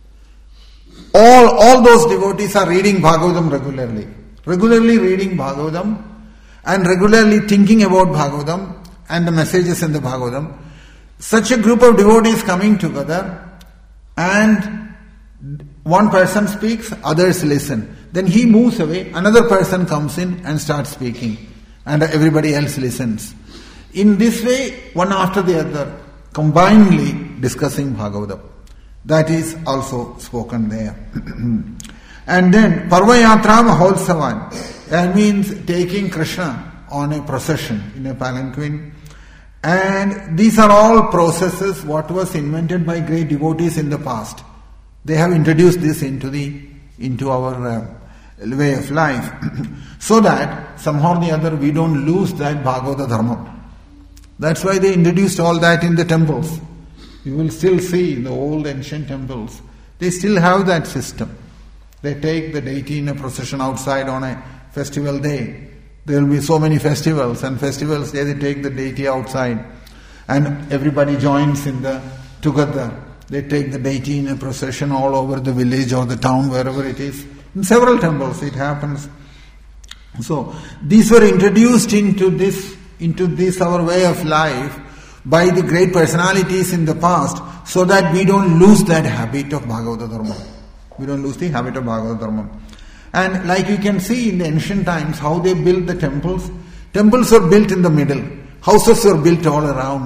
All those devotees are reading Bhagavatam regularly reading Bhagavatam and regularly thinking about Bhagavatam and the messages in the Bhagavatam. Such a group of devotees coming together, and one person speaks, others listen. Then he moves away, another person comes in and starts speaking, and everybody else listens. In this way, one after the other, combinedly discussing Bhagavatam. That is also spoken there. And then Parvayatra Maholsavan, that means taking Krishna on a procession in a palanquin. And these are all processes what was invented by great devotees in the past. They have introduced this into our way of life, so that somehow or the other we don't lose that Bhagavata Dharma. That's why they introduced all that in the temples. You will still see in the old ancient temples, they still have that system. They take the deity in a procession outside on a festival day. There will be so many festivals, and festivals day they take the deity outside, and everybody joins together. They take the deity in a procession all over the village or the town, wherever it is. In several temples it happens. So these were introduced into this our way of life by the great personalities in the past, so that we don't lose that habit of Bhagavata Dharma. We don't lose the habit of Bhagavata Dharma. And like you can see in the ancient times, how they built the temples. Temples were built in the middle. Houses were built all around.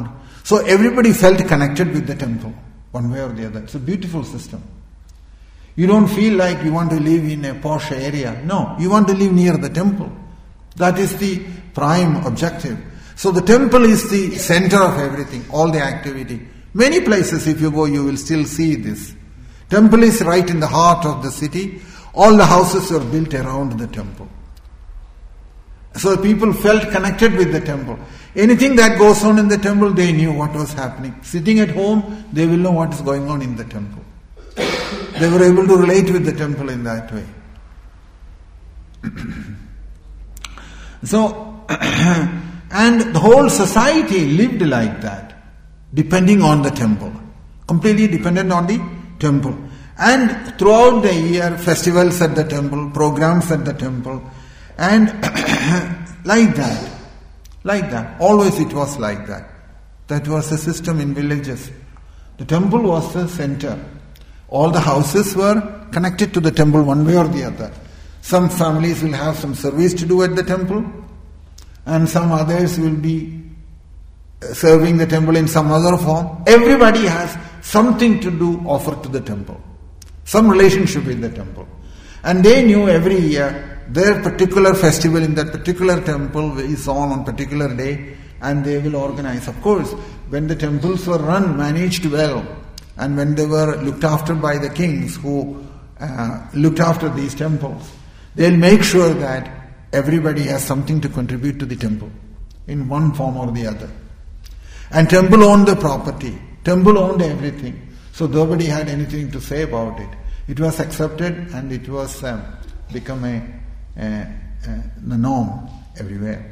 So everybody felt connected with the temple, one way or the other. It's a beautiful system. You don't feel like you want to live in a posh area. No, you want to live near the temple. That is the prime objective. So the temple is the center of everything, all the activity. Many places if you go, you will still see this. Temple is right in the heart of the city. All the houses were built around the temple. So people felt connected with the temple. Anything that goes on in the temple, they knew what was happening. Sitting at home, they will know what is going on in the temple. They were able to relate with the temple in that way. So, and the whole society lived like that, depending on the temple. Completely dependent on the temple. And throughout the year, festivals at the temple, programs at the temple, and like that. Always it was like that. That was the system in villages. The temple was the center. All the houses were connected to the temple one way or the other. Some families will have some service to do at the temple, and some others will be serving the temple in some other form. Everybody has something to do, offer to the temple. Some relationship with the temple. And they knew every year their particular festival in that particular temple is on particular day, and they will organize. Of course, when the temples were managed well, and when they were looked after by the kings who looked after these temples, they'll make sure that everybody has something to contribute to the temple in one form or the other. And temple owned the property. Temple owned everything. So nobody had anything to say about it. It was accepted and it was become a norm everywhere.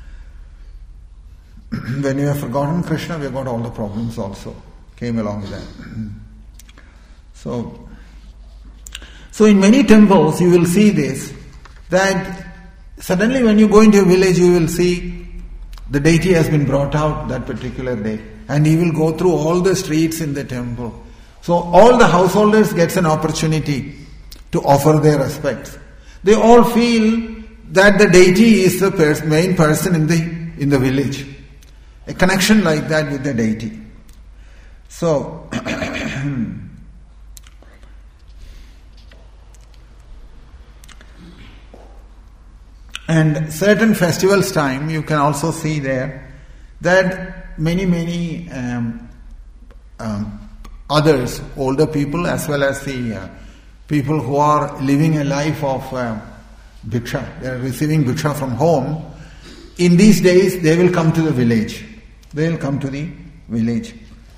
When you have forgotten Krishna, we have got all the problems also came along with that. So in many temples you will see this, that suddenly when you go into a village you will see the deity has been brought out that particular day, and he will go through all the streets in the temple. So all the householders gets an opportunity to offer their respects. They all feel that the deity is the main person in the village. A connection like that with the deity. So and certain festivals time you can also see there that many others, older people as well as the people who are living a life of bhiksha, they are receiving bhiksha from home. In these days they will come to the village. They will come to the village.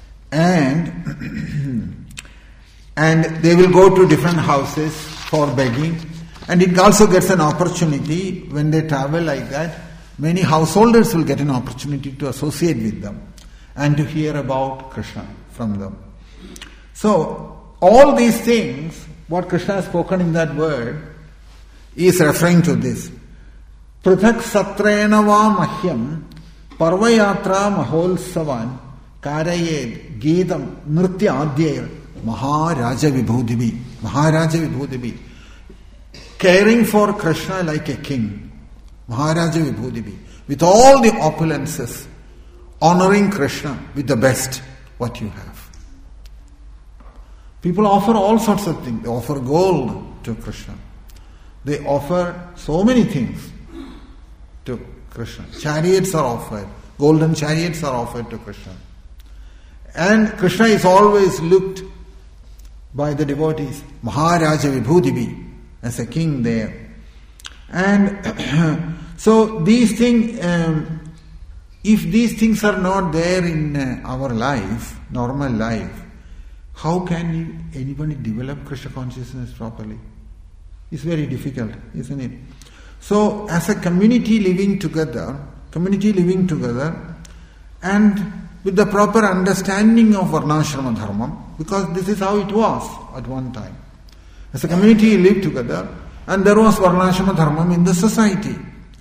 And they will go to different houses for begging. And it also gets an opportunity when they travel like that. Many householders will get an opportunity to associate with them and to hear about Krishna from them. So, all these things, what Krishna has spoken in that word, is referring to this. Prithak satrena va mahyam parvayatra maholsavan karayed geetam nritya adhyayar maharaja vibhudibi. Caring for Krishna like a king. Maharaja vibhudibi. With all the opulences, honoring Krishna with the best what you have. People offer all sorts of things. They offer gold to Krishna. They offer so many things to Krishna. Chariots are offered. Golden chariots are offered to Krishna. And Krishna is always looked by the devotees, Maharaja Vibhudibi, as a king there. And so these things, if these things are not there in our life, normal life, how can anybody develop Krishna consciousness properly? It's very difficult, isn't it? So as a community living together, and with the proper understanding of Varnashrama Dharma, because this is how it was at one time. As a community you lived together, and there was Varnashrama Dharma in the society.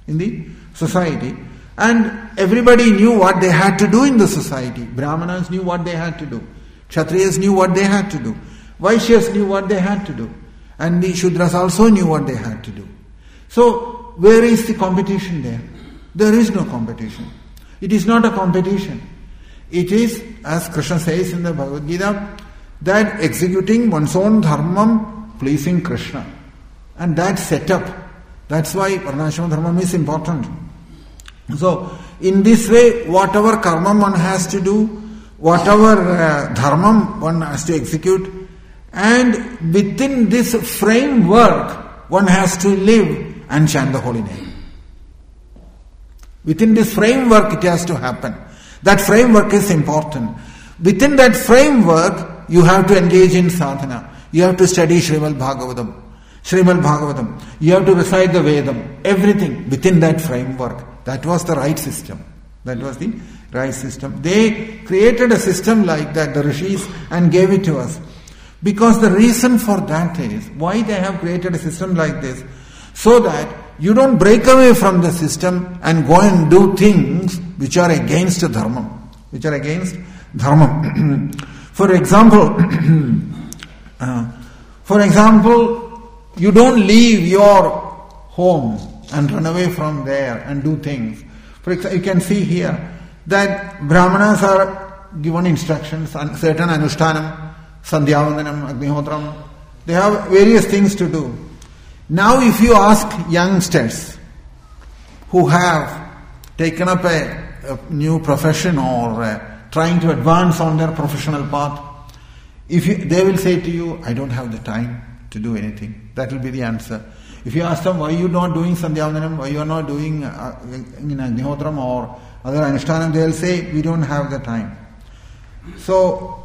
And everybody knew what they had to do in the society. Brahmanas knew what they had to do. Kshatriyas knew what they had to do. Vaishyas knew what they had to do. And the Shudras also knew what they had to do. So, where is the competition there? There is no competition. It is not a competition. It is, as Krishna says in the Bhagavad Gita, that executing one's own dharmam, pleasing Krishna. And that setup, that's why Varnashrama dharmam is important. So, in this way, whatever karma one has to do, whatever dharmam one has to execute, and within this framework, one has to live and chant the holy name. Within this framework, it has to happen. That framework is important. Within that framework, you have to engage in sadhana. You have to study Srimad Bhagavatam. You have to recite the Vedam. Everything within that framework. That was the right system. They created a system like that, the rishis, and gave it to us. Because the reason for that is, why they have created a system like this, so that you don't break away from the system and go and do things which are against dharma. For example, you don't leave your home and run away from there and do things. For example, you can see here that Brahmanas are given instructions on certain anushtanam, sandhyavandanam, agnihotram. They have various things to do. Now if you ask youngsters who have taken up a new profession or trying to advance on their professional path, they will say to you, I don't have the time to do anything. That will be the answer. If you ask them, why are you not doing sandhyavandanam, why you are not doing agnihotram or other anushtanam, they will say, we don't have the time. So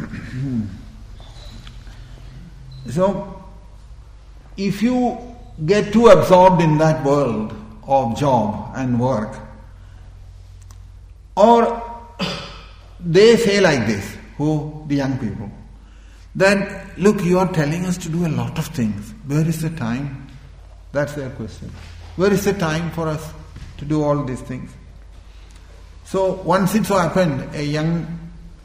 if you get too absorbed in that world of job and work, or they say like this, the young people, that look, you are telling us to do a lot of things. Where is the time? That's their question. Where is the time for us to do all these things? So once it so happened, a very young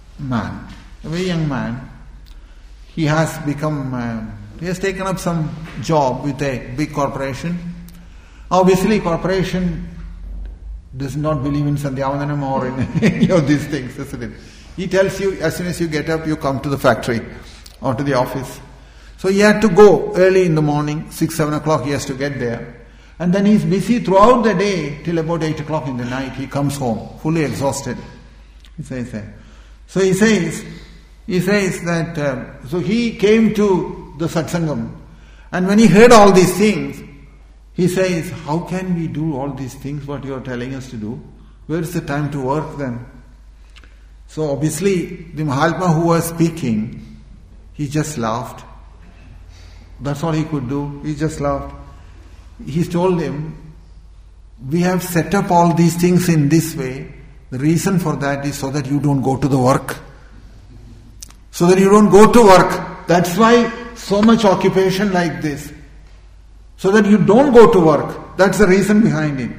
man, he has taken up some job with a big corporation. Obviously, corporation does not believe in sandhyavandanam or in any of these things, isn't it? He tells you, as soon as you get up, you come to the factory or to the office. So he had to go early in the morning, 6-7 o'clock he has to get there. And then he's busy throughout the day till about 8 o'clock in the night. He comes home, fully exhausted. He says that. So he says that, so he came to the satsangam. And when he heard all these things, he says, how can we do all these things, what you are telling us to do? Where is the time to work then? So obviously, the Mahatma who was speaking, he just laughed. That's all he could do. He just laughed. He told him, we have set up all these things in this way. The reason for that is so that you don't go to the work. So that you don't go to work. That's why so much occupation like this. So that you don't go to work. That's the reason behind it.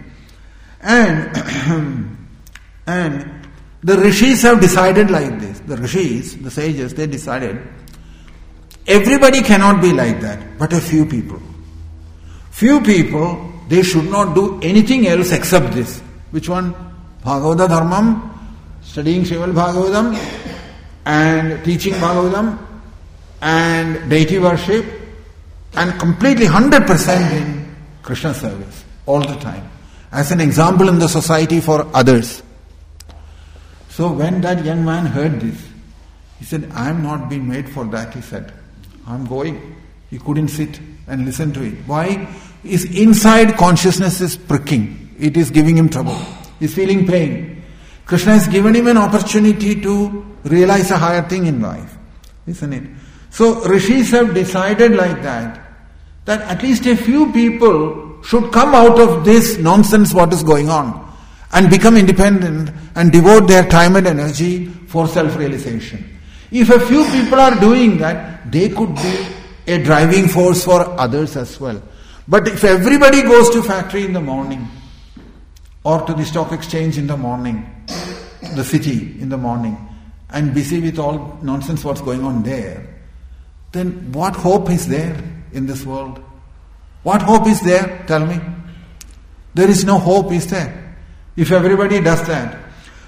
And the rishis have decided like this. The rishis, the sages, they decided everybody cannot be like that, but a few people. Few people, they should not do anything else except this. Which one? Bhagavata Dharmam, studying Srimad Bhagavatam, and teaching Bhagavatam, and deity worship, and completely 100% in Krishna service, all the time. As an example in the society for others. So when that young man heard this, he said, I am not being made for that, he said. I am going. He couldn't sit and listen to it. Why? His inside consciousness is pricking. It is giving him trouble. He is feeling pain. Krishna has given him an opportunity to realize a higher thing in life. Isn't it? So rishis have decided like that at least a few people should come out of this nonsense what is going on and become independent and devote their time and energy for self-realization. If a few people are doing that, they could be a driving force for others as well. But if everybody goes to factory in the morning or to the stock exchange in the morning, the city in the morning, and busy with all nonsense what's going on there, then what hope is there in this world? What hope is there? Tell me. There is no hope, is there? If everybody does that.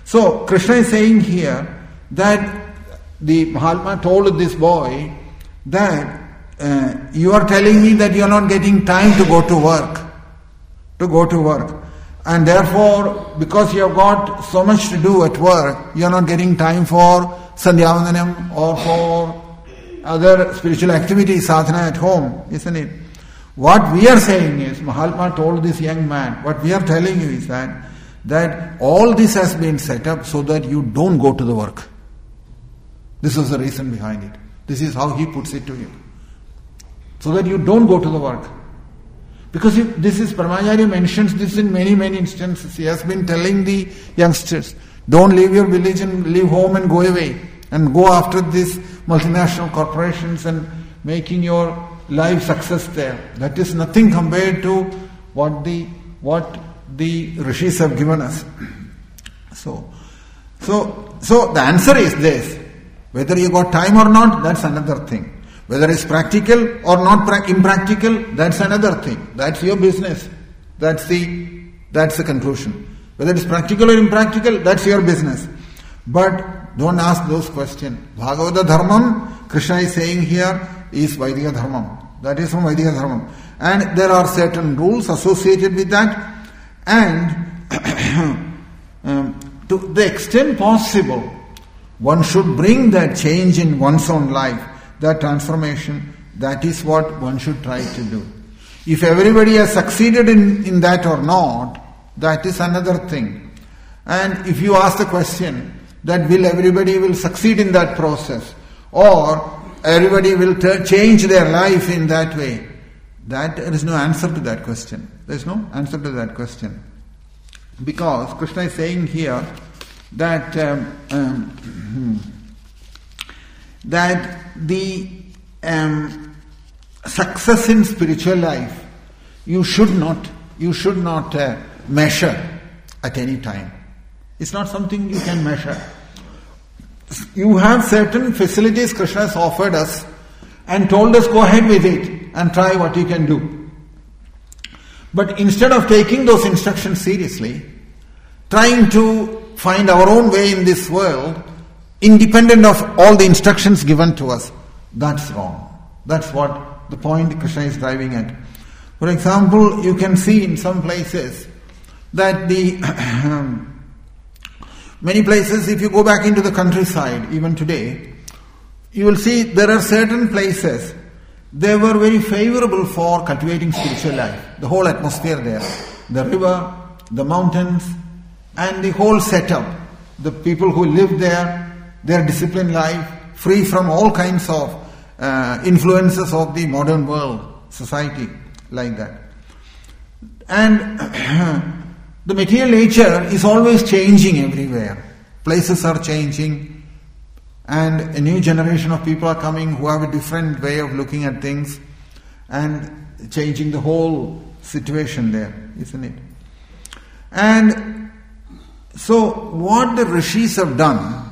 So Krishna is saying here that the Mahatma told this boy that you are telling me that you are not getting time to go to work. And therefore, because you have got so much to do at work, you are not getting time for Sandhyavandanam or for other spiritual activities, sadhana at home, isn't it? What we are saying is, Mahatma told this young man, what we are telling you is that all this has been set up so that you don't go to the work. This is the reason behind it. This is how he puts it to you. So that you don't go to the work. Because this is, Paramacharya mentions this in many, many instances. He has been telling the youngsters, don't leave your village and leave home and go away. And go after these multinational corporations and making your life success there. That is nothing compared to what the rishis have given us. So the answer is this. Whether you got time or not, that's another thing. Whether it's practical or not impractical, that's another thing. That's your business. That's the conclusion. Whether it's practical or impractical, that's your business. But don't ask those questions. Bhagavata Dharmam, Krishna is saying here, is Vaidika Dharmam. That is from Vaidika Dharmam. And there are certain rules associated with that. And to the extent possible, one should bring that change in one's own life, that transformation. That is what one should try to do. If everybody has succeeded in that or not, that is another thing. And if you ask the question that will everybody will succeed in that process, or everybody will change their life in that way, that there is no answer to that question. There is no answer to that question. Because Krishna is saying here that that the success in spiritual life you should not measure at any time. It's not something you can measure. You have certain facilities Krishna has offered us and told us go ahead with it and try what you can do. But instead of taking those instructions seriously, trying to find our own way in this world, independent of all the instructions given to us, that's wrong. That's what the point Krishna is driving at. For example, you can see in some places that many places, if you go back into the countryside, even today, you will see there are certain places, they were very favorable for cultivating spiritual life. The whole atmosphere there, the river, the mountains, and the whole setup. The people who live there, their disciplined life, free from all kinds of influences of the modern world, society, like that. And the material nature is always changing everywhere. Places are changing, and a new generation of people are coming who have a different way of looking at things and changing the whole situation there, isn't it? And so what the rishis have done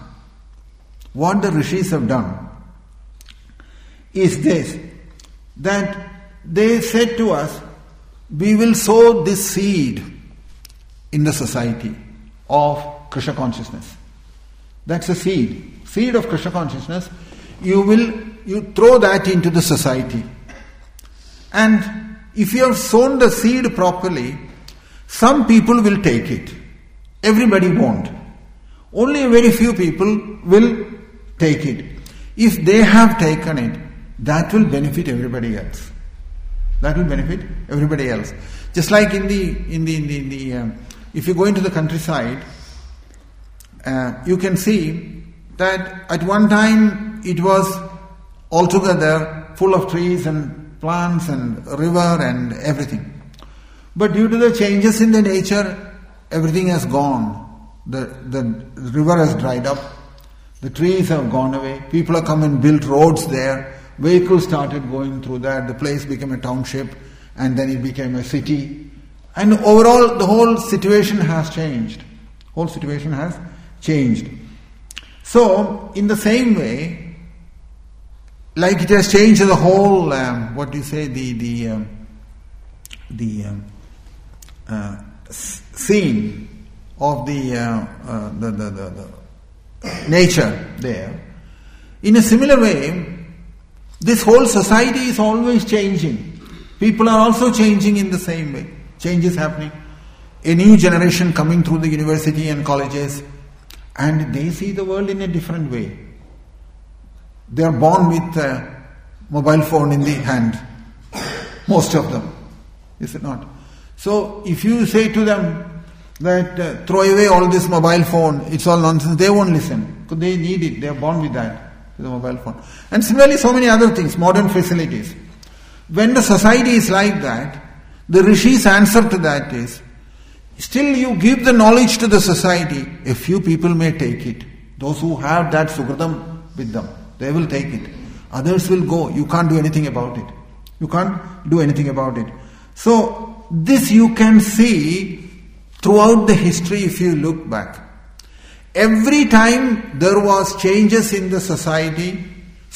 is this, that they said to us, we will sow this seed in the society of Krishna consciousness. That's a seed of Krishna consciousness. You throw that into the society. And if you have sown the seed properly, some people will take it. Everybody won't. Only a very few people will take it. If they have taken it, that will benefit everybody else. That will benefit everybody else. Just like in the if you go into the countryside, you can see that at one time it was altogether full of trees and plants and river and everything. But due to the changes in the nature, everything has gone. The river has dried up. The trees have gone away. People have come and built roads there. Vehicles started going through that. The place became a township, and then it became a city. And overall, the whole situation has changed. So, in the same way, like it has changed the whole, scene of the nature there. In a similar way, this whole society is always changing. People are also changing in the same way. Change is happening. A new generation coming through the university and colleges, and they see the world in a different way. They are born with a mobile phone in the hand. Most of them. Is it not? So, if you say to them that throw away all this mobile phone, it's all nonsense, they won't listen. Because they need it. They are born with that, with the mobile phone. And similarly, so many other things, modern facilities. When the society is like that, the Rishi's answer to that is, still you give the knowledge to the society, a few people may take it. Those who have that sukritam with them, they will take it. Others will go. You can't do anything about it. You can't do anything about it. So, this you can see throughout the history if you look back. Every time there was changes in the society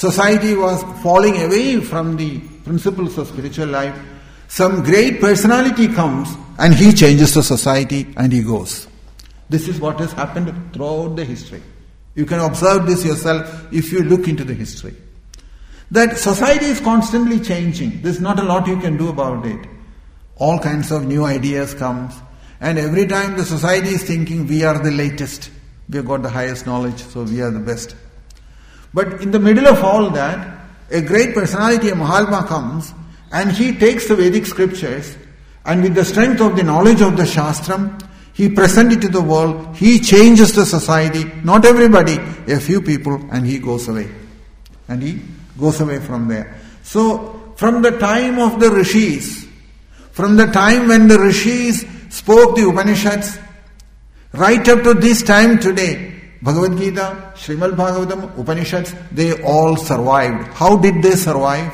was falling away from the principles of spiritual life, some great personality comes and he changes the society and he goes. This is what has happened throughout the history. You can observe this yourself if you look into the history. That society is constantly changing. There's not a lot you can do about it. All kinds of new ideas comes, and every time the society is thinking we are the latest, we have got the highest knowledge, so we are the best. But in the middle of all that, a great personality, a Mahatma, comes and he takes the Vedic scriptures and with the strength of the knowledge of the Shastram, he presents it to the world, he changes the society, not everybody, a few people, and he goes away. And he goes away from there. So, from the time of the Rishis, from the time when the Rishis spoke the Upanishads, right up to this time today, Bhagavad Gita, Srimad Bhagavatam, Upanishads, they all survived. How did they survive?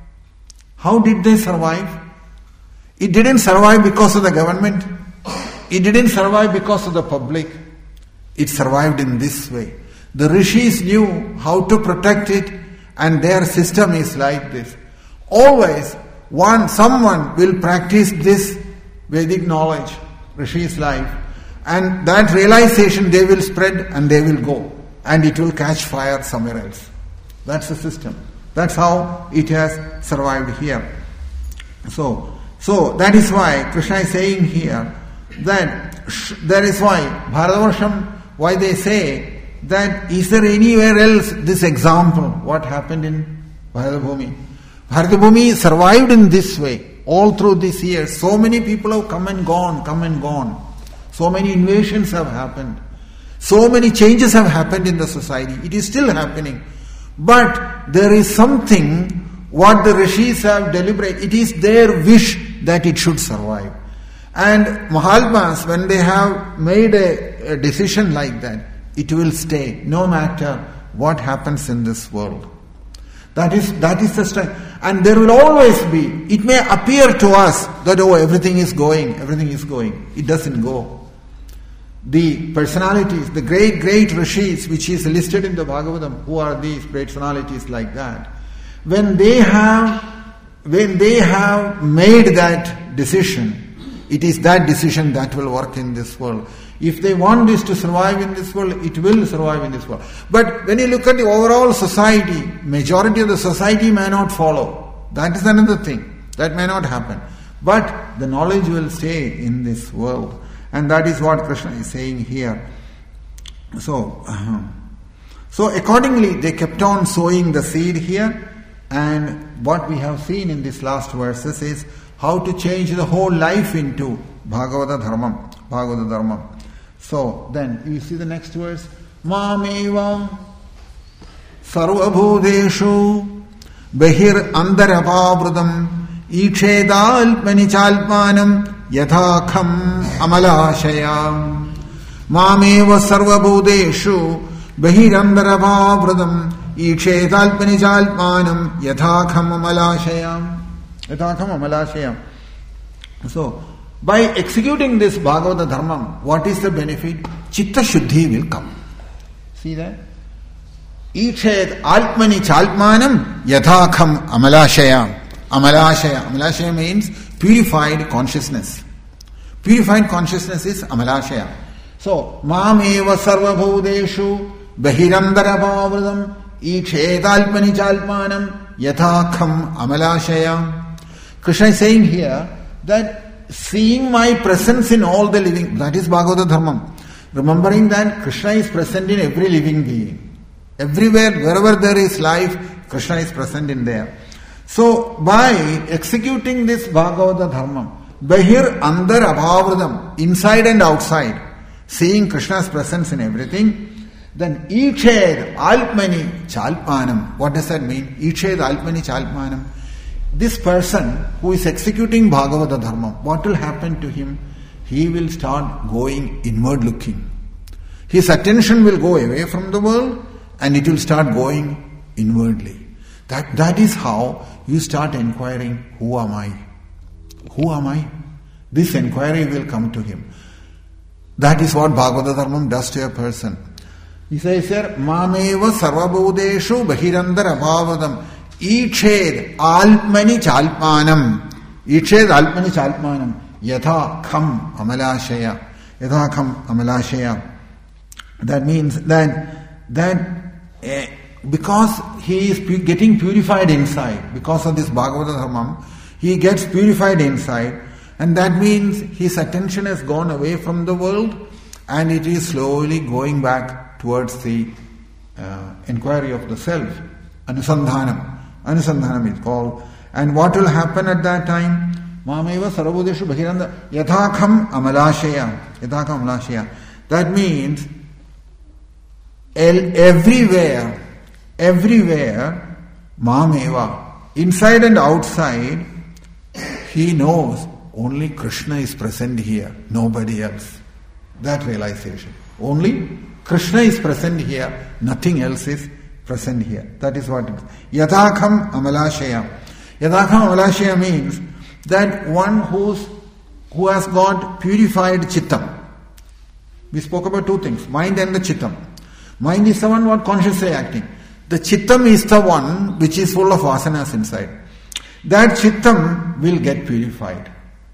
How did they survive? It didn't survive because of the government. It didn't survive because of the public. It survived in this way. The Rishis knew how to protect it, and their system is like this. Always, someone will practice this Vedic knowledge, Rishi's life, and that realization they will spread and they will go, and it will catch fire somewhere else. That's the system. That's how it has survived here. So that is why Krishna is saying here that is why Bharatavarsam, why they say that is there anywhere else this example, what happened in Bharatbhumi. Bharatbhumi survived in this way all through these years. So many people have come and gone. So many invasions have happened. So many changes have happened in the society. It is still happening. But there is something what the Rishis have deliberated. It is their wish that it should survive. And Mahatmas, when they have made a decision like that, it will stay no matter what happens in this world. That is the strength. And there will always be, it may appear to us that everything is going. It doesn't go. The personalities, the great Rishis, which is listed in the Bhagavatam, who are these personalities like that, when they have made that decision, it is that decision that will work in this world. If they want this to survive in this world, it will survive in this world. But when you look at the overall society, majority of the society may not follow. That is another thing. That may not happen. But the knowledge will stay in this world. And that is what Krishna is saying here. So accordingly, they kept on sowing the seed here. And what we have seen in these last verses is how to change the whole life into Bhagavata Dharmam. So then you see the next verse. Mameva sarvabhudeshu behir andarapavrutam ikshedalpani chalpanam yathakham amalashayam. Mameva sarvabhudeshu behir andarapavrutam ikshedalpani chalpanam yathakham amalashayam. So, by executing this Bhagavata Dharmam, what is the benefit? Chitta Shuddhi will come. See that? Ichet Altmani Chalpmanam Yathakham Amalashayam. Amalashaya means purified consciousness. Purified consciousness is Amalashaya. So, Mameva Sarvabhudeshu Bahirandara Ikshedalpani Chalpanam Yathakham Amalashaya. Krishna is saying here that seeing my presence in all the living, that is Bhagavata Dharmam. Remembering that Krishna is present in every living being. Everywhere, wherever there is life, Krishna is present in there. So, by executing this Bhagavata Dharmam, Bahir Andar Abhavradam, inside and outside, seeing Krishna's presence in everything, then Iched Alpmani Chalpanam. What does that mean? Iched Alpmani Chalpanam. This person who is executing Bhagavata Dharma, what will happen to him? He will start going inward looking. His attention will go away from the world and it will start going inwardly. That is how you start inquiring, who am I? Who am I? This inquiry will come to him. That is what Bhagavata Dharma does to a person. He says here, Mameva Sarvabhudeshu Bahirandar Abhavadam Iched Alpmani Chalpanam. Iched Alpmani Chalpanam. Yatha Kham Amalashaya. Yatha Kham Amalashaya. That means that because he is getting purified inside, because of this Bhagavata Dharmam, he gets purified inside, and that means his attention has gone away from the world and it is slowly going back towards the inquiry of the self. Anusandhanam. Anusandhanam is called. And what will happen at that time? Mameva Sarvabhudeshu Bahiranda Yathakham Amalashaya. Yathakham Amalashaya. That means everywhere, Mameva, inside and outside, he knows only Krishna is present here, nobody else. That realization. Only Krishna is present here, nothing else is present here. That is what it is. Yathakham Amalashaya. Yathakham Amalashaya means that one who has got purified Chittam. We spoke about two things, mind and the Chittam. Mind is the one what consciously acting. The Chittam is the one which is full of vasanas inside. That Chittam will get purified.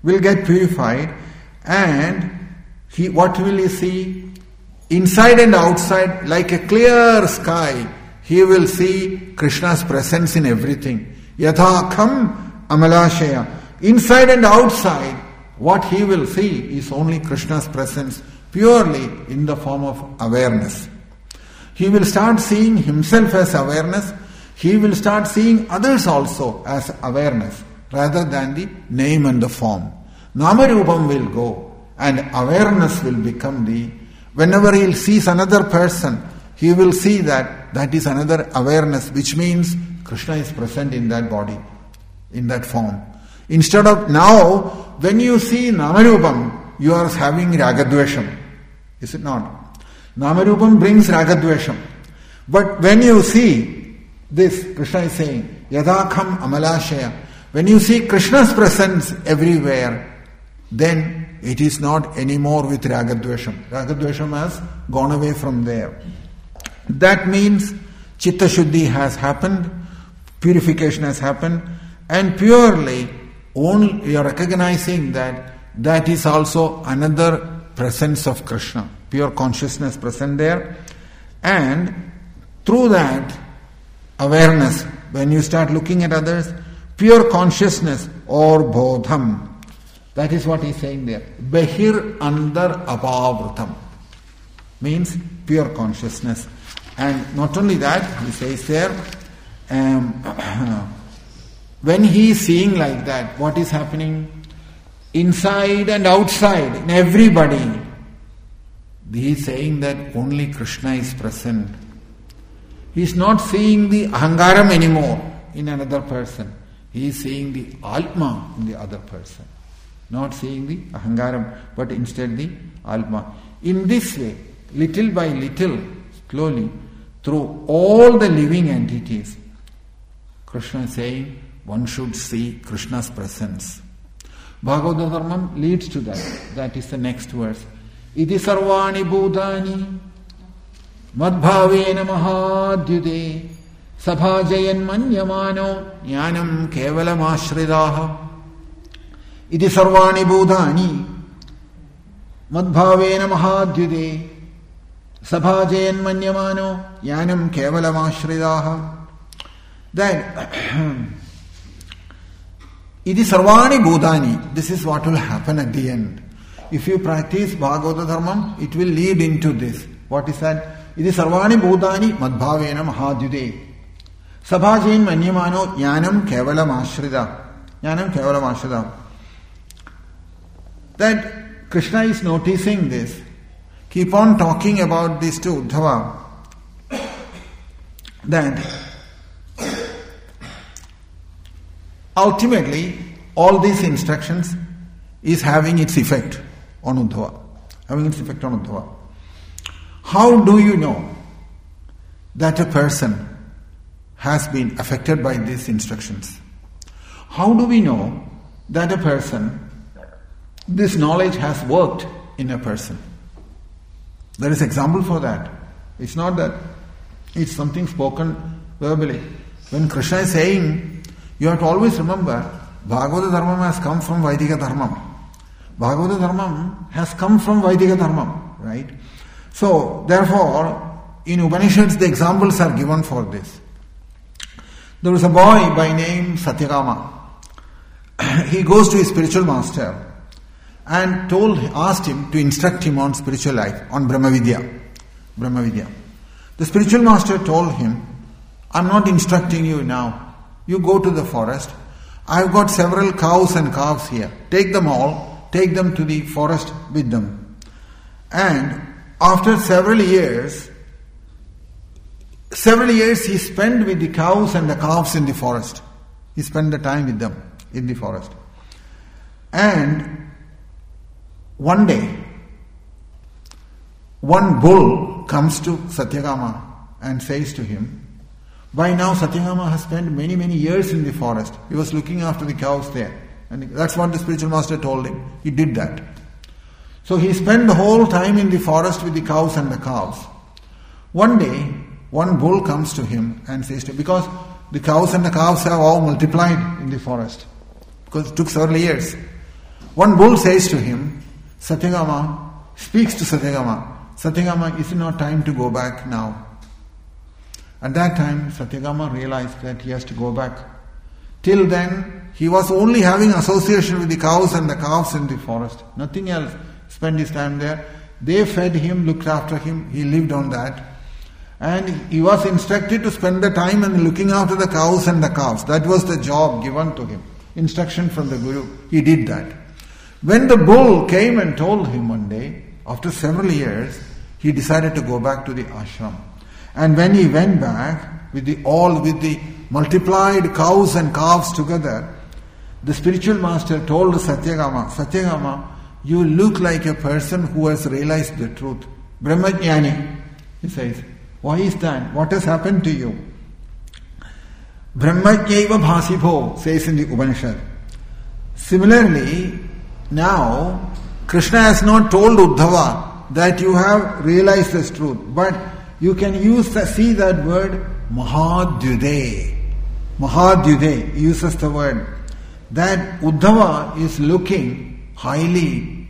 And what will he see? Inside and outside, like a clear sky, he will see Krishna's presence in everything. Yathakham Amalashaya. Inside and outside, what he will see is only Krishna's presence, purely in the form of awareness. He will start seeing himself as awareness. He will start seeing others also as awareness, rather than the name and the form. Namarupam will go, and awareness will become whenever he sees another person, he will see that is another awareness, which means Krishna is present in that body, in that form. Instead of now, when you see Namarupam, you are having Ragadvesham. Is it not? Namarupam brings Ragadvesham. But when you see this, Krishna is saying, Yathakham Amalashaya. When you see Krishna's presence everywhere, then it is not anymore with Ragadvesham. Ragadvesham has gone away from there. That means Chitta Shuddhi has happened, purification has happened, and purely only you are recognizing that is also another presence of Krishna, pure consciousness present there. And through that awareness, when you start looking at others, pure consciousness or bodham, that is what he is saying there. Bahir Andar Abhavratam means pure consciousness. And not only that, he says there, when he is seeing like that, what is happening? Inside and outside, in everybody, he is saying that only Krishna is present. He is not seeing the ahangaram anymore in another person. He is seeing the Atma in the other person. Not seeing the ahangaram, but instead the Atma. In this way, little by little, slowly, through all the living entities, Krishna is saying one should see Krishna's presence. Bhagavata Dharmam leads to that. That is the next verse. Idi sarvani bhutani madbhavena mahadyude sabhajayan manyamano jnanam kevalam ashridaha. Idi sarvani bhutani. madbhavena mahadyude sabhajayan manyamano yanam kevalamashridaha. That iti sarvani bhutani, this is what will happen at the end. If you practice Bhagavata Dharmam, it will lead into this. What is that? Iti sarvani bhutani madbhavena mahadyude sabhajayan manyamano yanam kevalamashridaha. Jnanam kevalam ashrida. That Krishna is noticing this. Keep on talking about this to Uddhava. That ultimately all these instructions is having its effect on Uddhava. Having its effect on Uddhava. How do you know that a person has been affected by these instructions? How do we know that a person, this knowledge has worked in a person? There is example for that. It's not that it's something spoken verbally. When Krishna is saying, you have to always remember, Bhagavata Dharmam has come from Vaidika Dharmam. Bhagavata Dharmam has come from Vaidika Dharmam, right? So, therefore, in Upanishads the examples are given for this. There was a boy by name Satyakama. He goes to his spiritual master and asked him to instruct him on spiritual life, on Brahmavidya. The spiritual master told him, I'm not instructing you now. You go to the forest. I've got several cows and calves here. Take them all, take them to the forest with them. And after several years he spent with the cows and the calves in the forest. He spent the time with them in the forest. And one day, one bull comes to Satyakama and says to him, by now Satyakama has spent many, many years in the forest. He was looking after the cows there. And that's what the spiritual master told him. He did that. So he spent the whole time in the forest with the cows and the calves. One day, one bull comes to him and says to him, because the cows and the calves have all multiplied in the forest, because it took several years. One bull says to him, Satyakama, speaks to Satyakama, Satyakama, is it not time to go back now? At that time, Satyakama realized that he has to go back. Till then, he was only having association with the cows and the calves in the forest. Nothing else. Spent his time there. They fed him, looked after him. He lived on that. And he was instructed to spend the time in looking after the cows and the calves. That was the job given to him. Instruction from the Guru. He did that. When the bull came and told him one day, after several years, he decided to go back to the ashram. And when he went back with the multiplied cows and calves together, the spiritual master told Satyakama, you look like a person who has realized the truth. Brahmajnani, he says. Why is that? What has happened to you? Brahmajnaiva bhasibho, says in the Upanishad. Similarly, now, Krishna has not told Uddhava that you have realized this truth, but you can see that word Mahadyude. Mahadyude uses the word that Uddhava is looking highly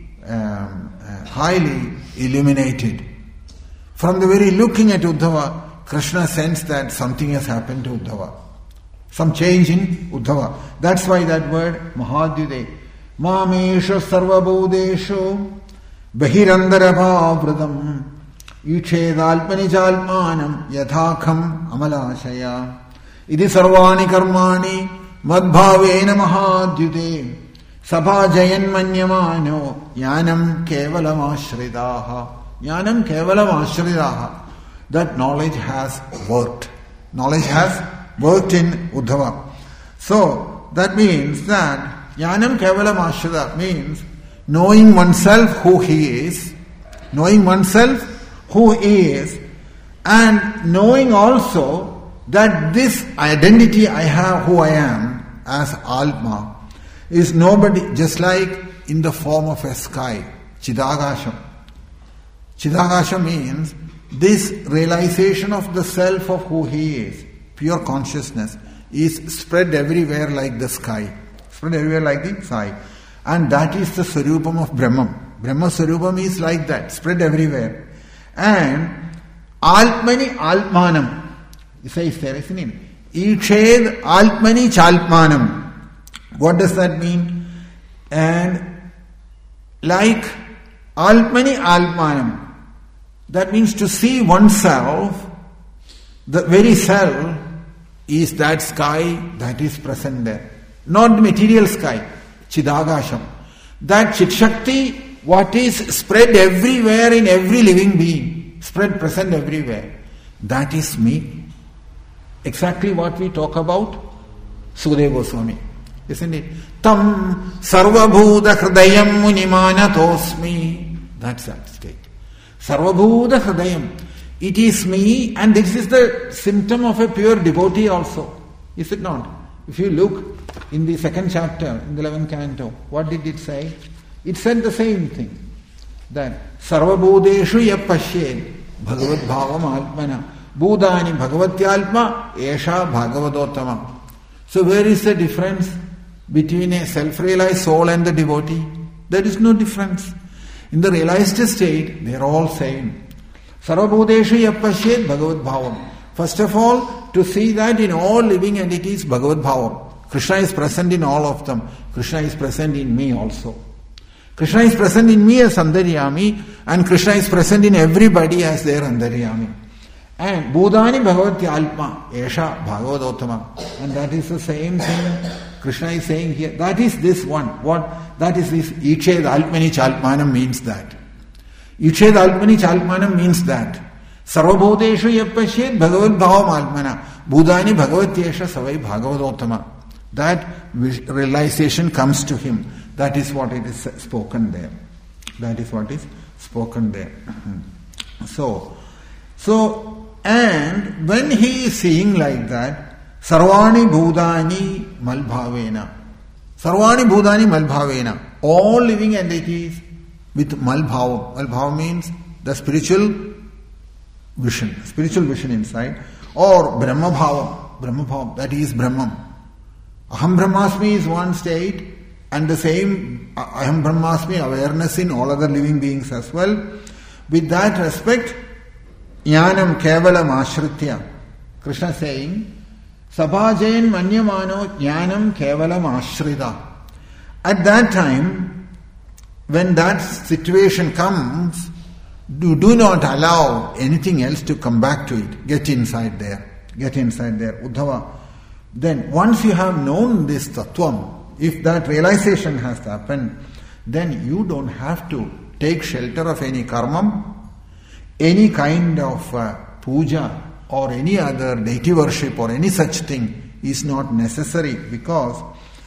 illuminated. From the very looking at Uddhava, Krishna sensed that something has happened to Uddhava. Some change in Uddhava. That's why that word Mahadyude. Mamesha sarvabodesho bahirandarabhavradam ichedalpanijalmanam yathakam amalashaya idi sarvani karmani madbhavena mahadyude sabhajayan manyamano yanam kevalam ashridaha. Yanam kevalam ashridaha. That knowledge has worked. Knowledge has worked in Uddhava. So, that means that Jnanam kevalam ashrida means knowing oneself who he is, and knowing also that this identity I have, who I am, as Atma, is nobody, just like in the form of a sky, Chidagasham. Chidagasham means this realization of the self of who he is, pure consciousness, is spread everywhere like the sky. Spread everywhere like the sky. And that is the Swarupam of Brahman. Brahma Swarupam is like that, spread everywhere. And Altmani Altmanam, it says there, isn't it? Iched Altmani Chaltmanam. What does that mean? And like Altmani Altmanam, that means to see oneself, the very self is that sky that is present there. Not the material sky, Chidagasham. That Chit Shakti, what is spread everywhere in every living being, spread present everywhere, that is me. Exactly what we talk about Sukadeva Goswami, isn't it? Tam Sarvabhuta Hridayam Munimanatosmi. That's that state. Sarvabhuta Hridayam. It is me, and this is the symptom of a pure devotee also. Is it not? If you look in the second chapter, in the 11th canto, what did it say? It said the same thing. That Sarvabhudeshu yapashyed Bhagavad Bhavam Atmana Bhudani Bhagavatyalma Esha Bhagavadottama. So where is the difference between a self-realized soul and the devotee? There is no difference. In the realized state, they are all same. Sarvabhudeshu yapashyed Bhagavad Bhavam. First of all, to see that in all living entities, Bhagavad Bhavam. Krishna is present in all of them. Krishna is present in me also. Krishna is present in me as Antaryami, and Krishna is present in everybody as their Antaryami. And Bhudani Bhagavati Alma, Esha Bhagavadottama. And that is the same thing Krishna is saying here. That is this one. What? That is this Iched Altmani Chaltmanam means that. Iched Altmani Chaltmanam means that. Sarvabhuteshu yapashyed Bhagavad Bhavam Altmana. Bhudani Bhagavatyesha Savai Bhagavadottama. That realization comes to him. That is what it is spoken there. That is what is spoken there. So, and when he is seeing like that, Sarvani Bhudani Malbhavena. Sarvani Bhudani Malbhavena. All living entities with Malbhavam. Malbhavam means the spiritual vision inside. Or Brahma Bhavam, that is Brahman. Aham Brahmasmi is one state, and the same Aham Brahmasmi awareness in all other living beings as well. With that respect, Jnanam Kevalam Ashritya. Krishna saying, Sabhajayan Manyamano Jnanam Kevalam Ashrita. At that time, when that situation comes, do not allow anything else to come back to it. Get inside there. Uddhava. Then once you have known this tattvam, if that realization has happened, then you don't have to take shelter of any karmam, any kind of puja or any other deity worship or any such thing is not necessary, because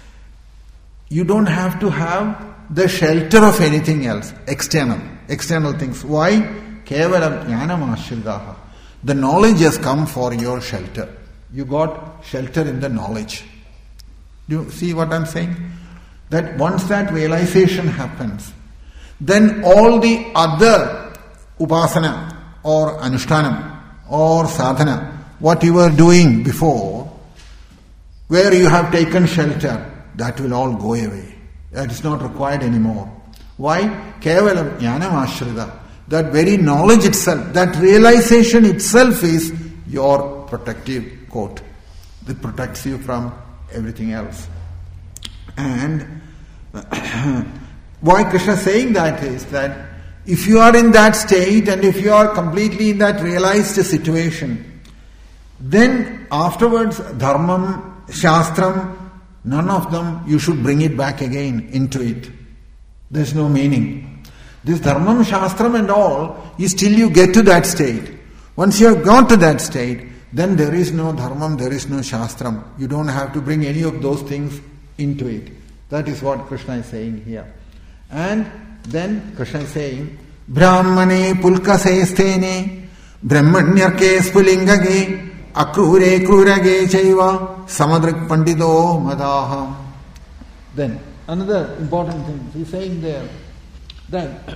you don't have to have the shelter of anything else, external things. Why? Kevalam jnanam ashridaha. The knowledge has come for your shelter. You got shelter in the knowledge. Do you see what I'm saying? That once that realization happens, then all the other upasana or anushtanam or sadhana, what you were doing before, where you have taken shelter, that will all go away. That is not required anymore. Why? Kevalam jnanam ashrita. That very knowledge itself, that realization itself is your protective coat. It protects you from everything else. And why Krishna is saying that is that if you are in that state and if you are completely in that realized situation, then afterwards dharmam, shastram, none of them you should bring it back again into it. There's no meaning. This dharmam, shastram and all is till you get to that state. Once you have gone to that state, then there is no dharmam, there is no shastram. You don't have to bring any of those things into it. That is what Krishna is saying here. And then Krishna is saying, Brahmane pulkase sthene, Brahmanyarke spulingage, Akrure krurage chaiva, Samadrik pandito madaha. Then another important thing, he is saying there, that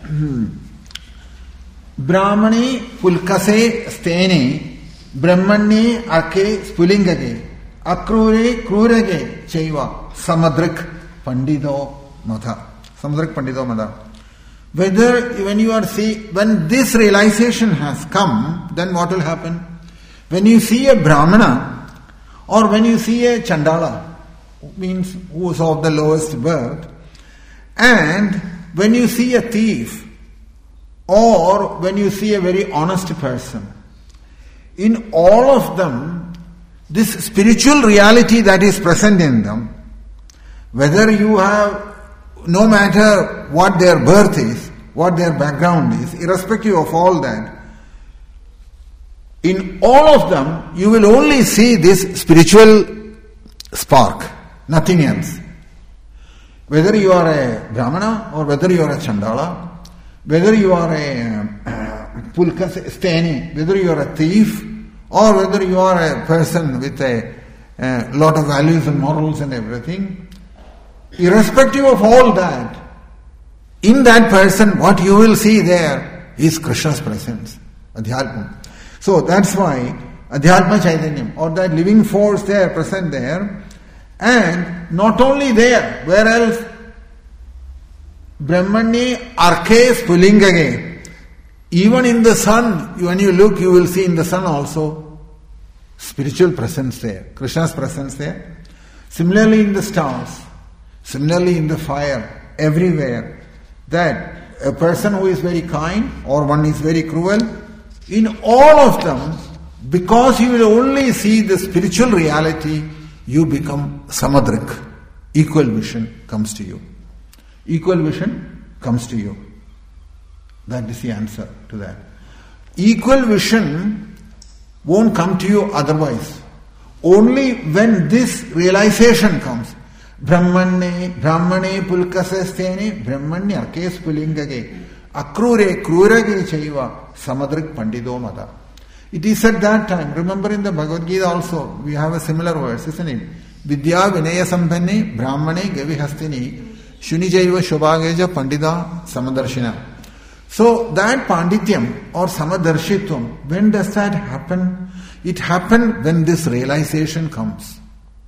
Brahmane pulkase sthene, Brahmane arke spulingage, Akrure krurage chaiva, Samadrik pandito madha. Samadrik pandito madha. Whether when this realization has come, then what will happen? When you see a Brahmana or when you see a Chandala, means who is of the lowest birth, and when you see a thief or when you see a very honest person, in all of them, this spiritual reality that is present in them, whether you have, no matter what their birth is, what their background is, irrespective of all that, in all of them, you will only see this spiritual spark, nothing else. Whether you are a Brahmana or whether you are a Chandala, whether you are a Pulkasteni, whether you are a thief, or whether you are a person with a lot of values and morals and everything, irrespective of all that, in that person, what you will see there is Krishna's presence, Adhyatma. So that's why Adhyatma Chaitanyam, or that living force there, present there, and not only there, where else? Brahmani Arke Spulingage. Even in the sun, when you look, you will see in the sun also spiritual presence there, Krishna's presence there. Similarly in the stars, similarly in the fire, everywhere. That a person who is very kind or one is very cruel, in all of them, because you will only see the spiritual reality, you become samadrik. Equal vision comes to you. Equal vision comes to you. That is the answer to that. Equal vision won't come to you otherwise. Only when this realization comes. Brahmane pulkasastene Brahmanya arke spulingage akrure krurage chaiva samadrik pandido mada. It is at that time, remember in the Bhagavad Gita also, we have a similar verse, isn't it? Vidya vinaya sambhanne brahmane gavihastini shunijaiva shobhageja pandida samadarshina. So that pandityam or samadarshitvam, when does that happen? It happens when this realization comes.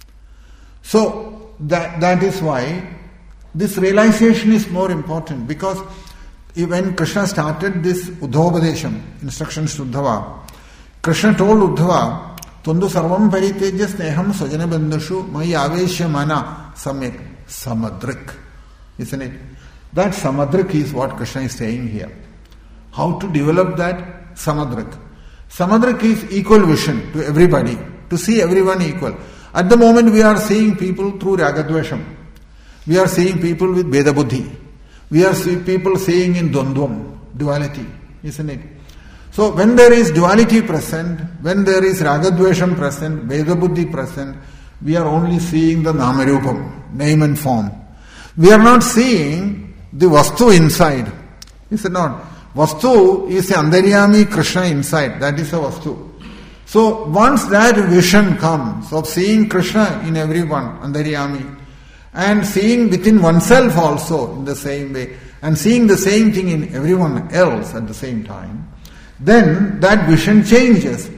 So that is why this realization is more important, because when Krishna started this Uddhavadesham, instructions to Uddhava, Krishna told Uddhava, Tundu sarvam paritejya sneham svajana bandhushu mai aveshya mana samyak samadrik. Isn't it? That samadrik is what Krishna is saying here. How to develop that samadrik? Samadrik is equal vision to everybody, to see everyone equal. At the moment we are seeing people through ragadvesham. We are seeing people with Veda Buddhi. We are people seeing in Dvandvam, duality, isn't it? So when there is duality present, when there is ragadvesham present, Veda Buddhi present, we are only seeing the Namarupam, name and form. We are not seeing the Vastu inside. Is it not? Vastu is the Andaryami Krishna inside. That is the Vastu. So once that vision comes of seeing Krishna in everyone, Andaryami, and seeing within oneself also in the same way, and seeing the same thing in everyone else at the same time, then that vision changes.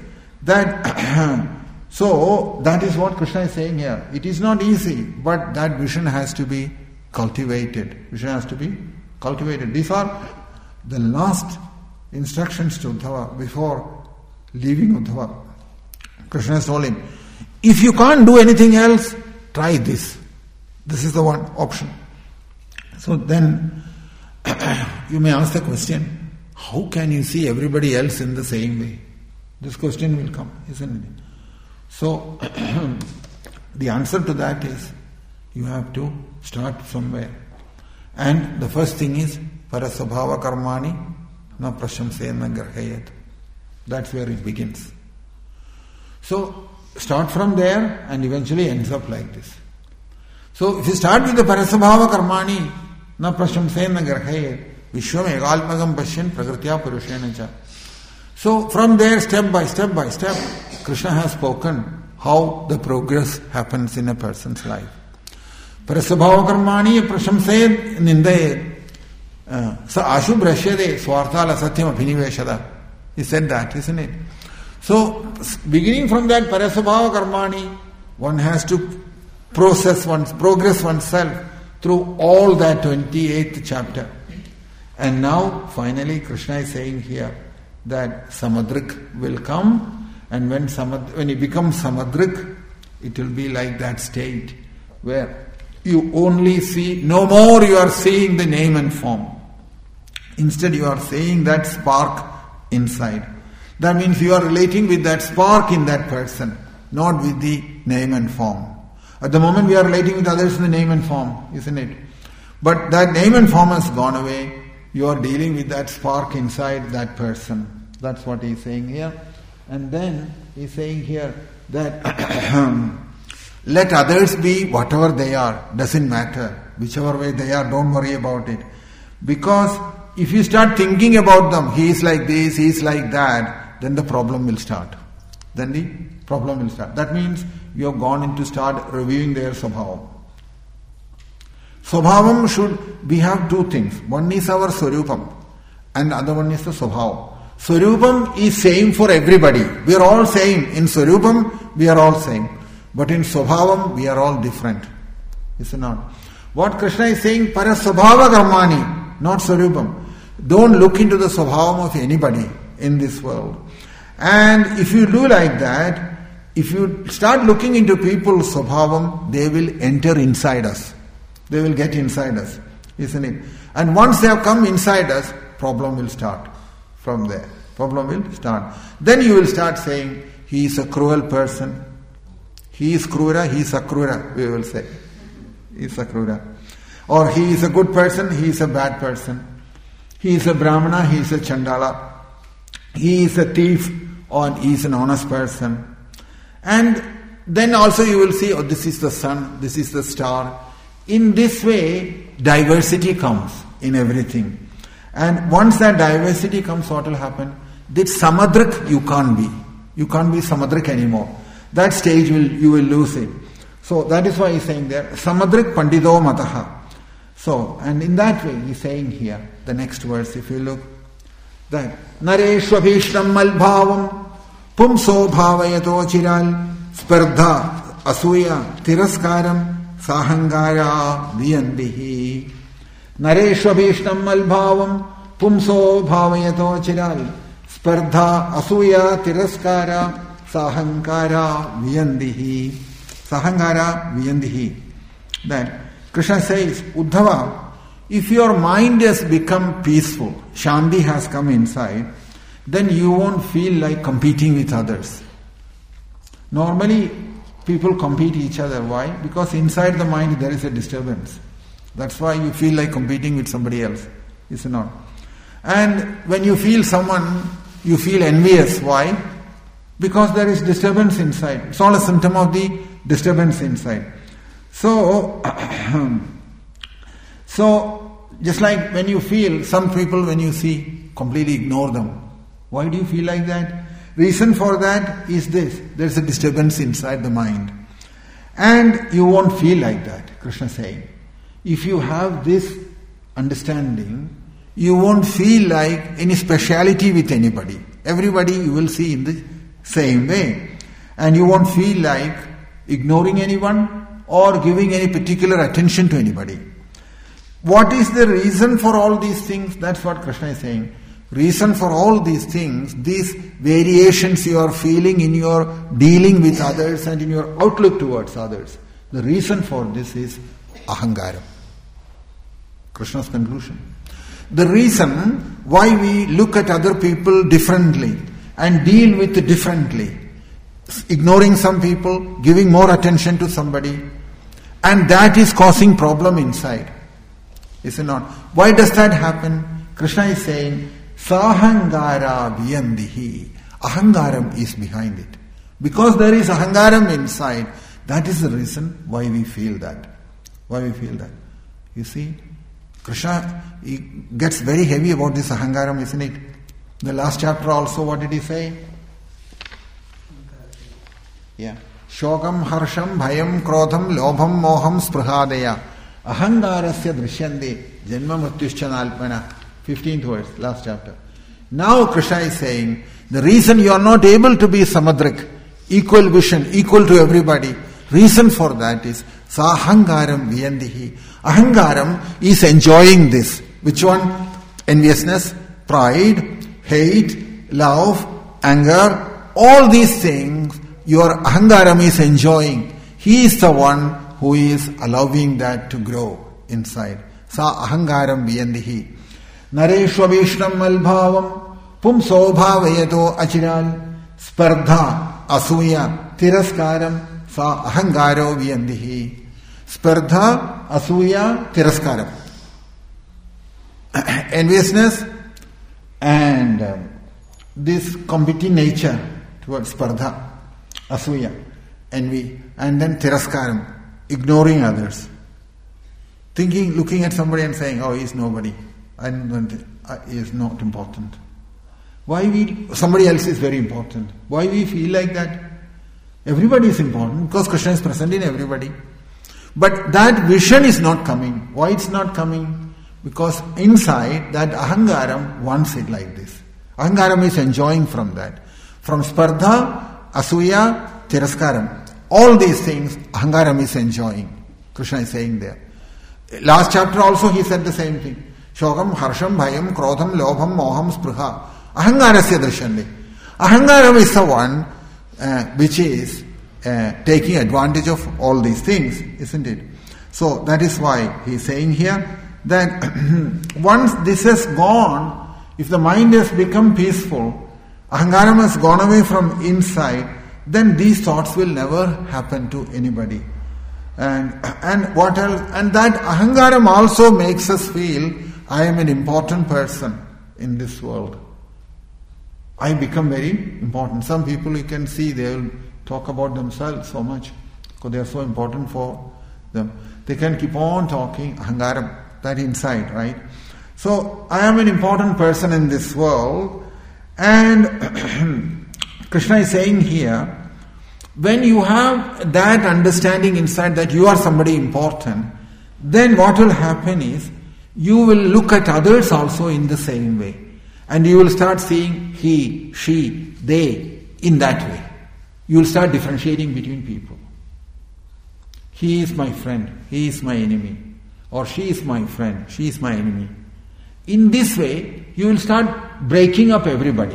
So that is what Krishna is saying here. It is not easy, but that vision has to be cultivated. Vision has to be cultivated. These are the last instructions to Uddhava before leaving Uddhava. Krishna told him, if you can't do anything else, try this. This is the one option. So then you may ask the question, how can you see everybody else in the same way? This question will come, isn't it? So the answer to that is, you have to start somewhere. And the first thing is, parasabhava karmani na prashamsena grahayat. That's where it begins. So start from there and eventually ends up like this. So if you start with the parasabhava karmani na prashamsena grahayat vishwam egalpagam pashyan prakritya purushena cha. So from there, step by step, Krishna has spoken how the progress happens in a person's life. Parasabhava karmani prashamsayat nindayat sa ashubhrashyade swarthala satyam abhiniveshada. He said that, isn't it? So, beginning from that parasabhava karmani, one has to progress oneself through all that 28th chapter. And now, finally, Krishna is saying here that Samadrik will come, and when he becomes Samadrik, it will be like that state where you only see, no more you are seeing the name and form. Instead, you are seeing that spark inside. That means you are relating with that spark in that person, not with the name and form. At the moment, we are relating with others in the name and form, isn't it? But that name and form has gone away. You are dealing with that spark inside that person. That's what he is saying here. And then he is saying here that let others be whatever they are. Doesn't matter. Whichever way they are, don't worry about it. Because if you start thinking about them, he is like this, he is like that, then the problem will start. That means you have gone in to start reviewing their Swabhavam. Swabhavam we have two things. One is our Swarupam and the other one is the Swabhavam. Swarupam is same for everybody. We are all same. In Swarupam, we are all same. But in Swabhavam, we are all different. Is it not? What Krishna is saying, Paraswabhava Karmani, not Swarupam. Don't look into the Swabhavam of anybody in this world. And if you do like that, if you start looking into people's Swabhavam, they will enter inside us. They will get inside us, isn't it? And once they have come inside us, problem will start from there. Problem will start. Then you will start saying, he is a cruel person. He is Krura, he is Akrura, we will say. He is Akrura. Or he is a good person, he is a bad person. He is a Brahmana, he is a Chandala. He is a thief, or he is an honest person. And then also you will see, oh, this is the sun, this is the star. In this way, diversity comes in everything. And once that diversity comes, what will happen? This Samadrik you can't be. You can't be Samadrik anymore. That stage you will lose it. So that is why he's saying there, Samadrik Pandido Mataha. So, and in that way he's saying here, the next verse, if you look, that Nareshwabhishtam Malbhavam Pumso Bhavayato Chiral Spardha Asuya Tiraskaram Sahangara Viyandihi. Nareshwabhishtam Malbhavam Pumso Bhavayato Chiral Spardha Asuya Tiraskara Sahankara Viyandihi. Sahangara Viyandihi. That Krishna says, Uddhava, if your mind has become peaceful, Shanti has come inside, then you won't feel like competing with others. Normally, people compete each other. Why? Because inside the mind there is a disturbance. That's why you feel like competing with somebody else. Is it not? And when you feel someone, you feel envious. Why? Because there is disturbance inside. It's all a symptom of the disturbance inside. So just like when you feel, some people when you see, completely ignore them. Why do you feel like that? Reason for that is this. There is a disturbance inside the mind. And you won't feel like that, Krishna is saying. If you have this understanding, you won't feel like any speciality with anybody. Everybody you will see in the same way. And you won't feel like ignoring anyone or giving any particular attention to anybody. What is the reason for all these things? That's what Krishna is saying. Reason for all these things, these variations you are feeling in your dealing with others and in your outlook towards others. The reason for this is ahangaram. Krishna's conclusion. The reason why we look at other people differently and deal with it differently, ignoring some people, giving more attention to somebody, and that is causing problem inside. Is it not? Why does that happen? Krishna is saying, Sahangara Viyandihi. Ahangaram is behind it. Because there is ahangaram inside, that is the reason why we feel that. Why we feel that. You see, Krishna he gets very heavy about this ahangaram, isn't it? The last chapter also, what did he say? Yeah. Shokam, Harsham, Bhayam, Krodham, Lobham, Moham, Sprahadaya. Ahangarasya drishyande janma mrityuschanalpana. 15th verse, last chapter. Now Krishna is saying, the reason you are not able to be samadrik, equal vision, equal to everybody, reason for that is Sahangaram Viyandihi. Ahangaram is enjoying this. Which one? enviousness, pride, hate, love, anger, all these things your ahangaram is enjoying. He is the one who is allowing that to grow inside. Sa ahangaram viyandihi. Nareshwabhishnam malbhavam pumso bhavayato achiral spardha asuya tiraskaram sa ahangaro viyandihi. Spardha asuya tiraskaram. Enviousness and this competing nature towards spardha, asuya, envy, and then tiraskaram, ignoring others. Thinking, looking at somebody and saying, oh, he's nobody, and he is not important. Somebody else is very important. Why we feel like that? Everybody is important because Krishna is present in everybody. But that vision is not coming. Why it's not coming? Because inside that ahangaram wants it like this. Ahangaram is enjoying from that. From spardha, asuya, tiraskaram. All these things ahangaram is enjoying. Krishna is saying there. Last chapter also he said the same thing. Shokam, harsham, bhayam, krodham, lobham, moham, spruha. Ahangarasya drishandi. Ahangaram is the one which is taking advantage of all these things, isn't it? So that is why he is saying here that once this has gone, if the mind has become peaceful, ahangaram has gone away from inside, then these thoughts will never happen to anybody. And what else? And that ahangaram also makes us feel, I am an important person in this world. I become very important. Some people you can see, they will talk about themselves so much because they are so important for them. They can keep on talking, ahangaram, that inside, right? So, I am an important person in this world, and Krishna is saying here, when you have that understanding inside that you are somebody important, then what will happen is, you will look at others also in the same way. And you will start seeing he, she, they in that way. You will start differentiating between people. He is my friend, he is my enemy. Or she is my friend, she is my enemy. In this way, you will start breaking up everybody.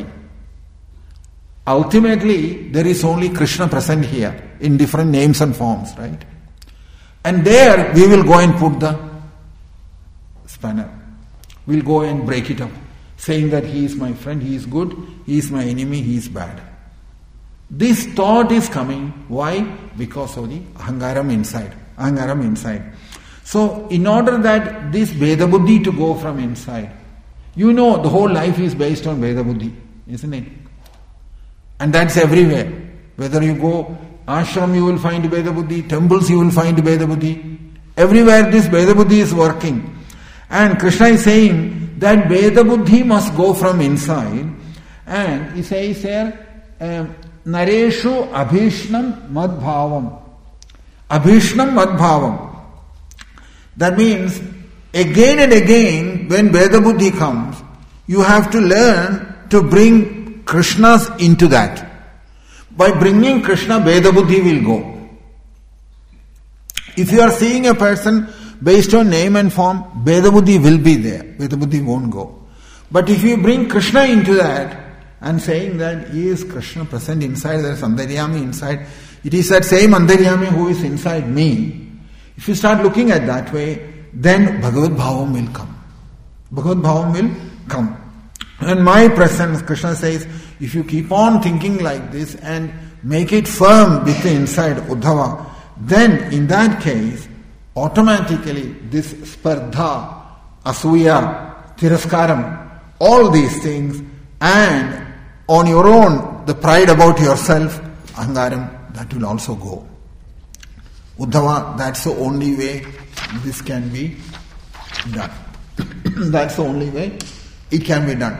Ultimately, there is only Krishna present here in different names and forms, right? And there we will go and put the spanner. We'll go and break it up, saying that he is my friend, he is good, he is my enemy, he is bad. This thought is coming. Why? Because of the ahangaram inside. Ahangaram inside. So, in order that this Veda Buddhi to go from inside, you know the whole life is based on Veda Buddhi, isn't it? And that's everywhere. Whether you go ashram, you will find Veda Buddhi, temples, you will find Veda Buddhi. Everywhere this Veda Buddhi is working. And Krishna is saying that Veda Buddhi must go from inside. And he says here, Nareshu abhishnam madbhavam. Abhishnam madbhavam. That means, again and again, when Veda Buddhi comes, you have to learn to bring Krishna's into that. By bringing Krishna, Veda Buddhi will go. If you are seeing a person based on name and form, Veda Buddhi will be there. Veda Buddhi won't go. But if you bring Krishna into that, and saying that he is Krishna present inside, there is Antaryami inside, it is that same Antaryami who is inside me. If you start looking at that way, then Bhagavad Bhavam will come. Bhagavad Bhavam will come. And my presence, Krishna says, if you keep on thinking like this and make it firm with the inside Uddhava, then in that case, automatically this spardha, asuya, tiraskaram, all these things, and on your own, the pride about yourself, ahangaram, that will also go. Uddhava, that's the only way this can be done. That's the only way it can be done.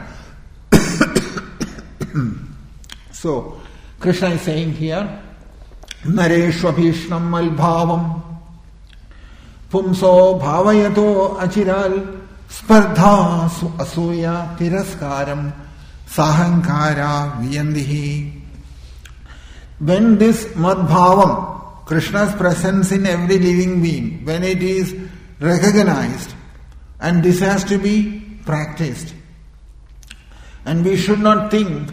So, Krishna is saying here, Nareshwabhishnam malbhavam pumso bhavayato achiral spardha asuya tiraskaram sahankara viyandihi. When this madbhavam, Krishna's presence in every living being, when it is recognized, and this has to be practiced. And we should not think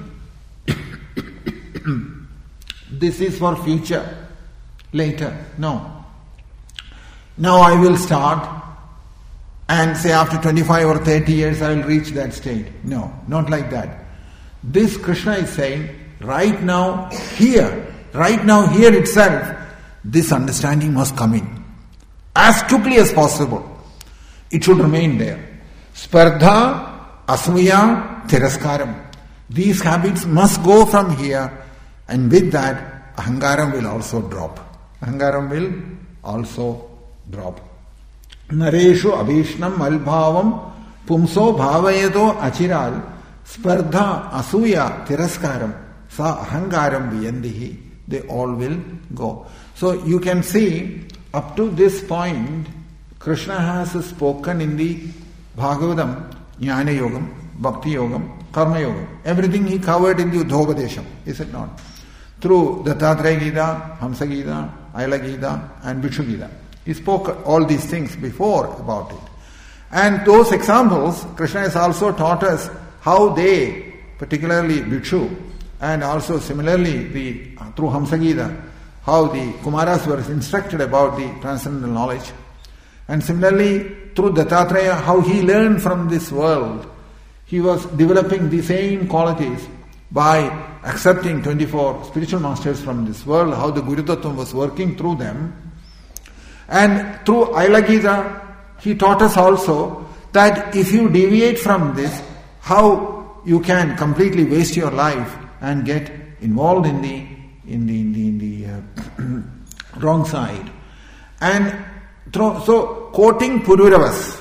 this is for future, later. No. Now I will start and say after 25 or 30 years I will reach that state. No, not like that. This Krishna is saying, right now, here itself, this understanding must come in. As quickly as possible. It should remain there. Spardha, Asuya, Tiraskaram. These habits must go from here, and with that, Ahangaram will also drop. Ahangaram will also drop. Nareshu abhishnam malbhavam pumso bhavayeto achiral spardha asuya tiraskaram sa ahangaram viyandihi. They all will go. So you can see, up to this point, Krishna has spoken in the Bhagavatam, Jnana Yogam, Bhakti Yogam, Karma Yogam. Everything he covered in the Uddhopadesham, is it not? Through Dattatreya Gita, Hamsa Gita, Ayala Gita and Bhikshu Gita. He spoke all these things before about it. And those examples, Krishna has also taught us how they, particularly Bhikshu, and also similarly through Hamsa Gita, how the Kumaras were instructed about the transcendental knowledge. And similarly, through Dattatreya, how he learned from this world. He was developing the same qualities by accepting 24 spiritual masters from this world, how the Guru Tattvam was working through them. And through Ayala Gita, he taught us also that if you deviate from this, how you can completely waste your life and get involved in the wrong side. And so quoting Pururavas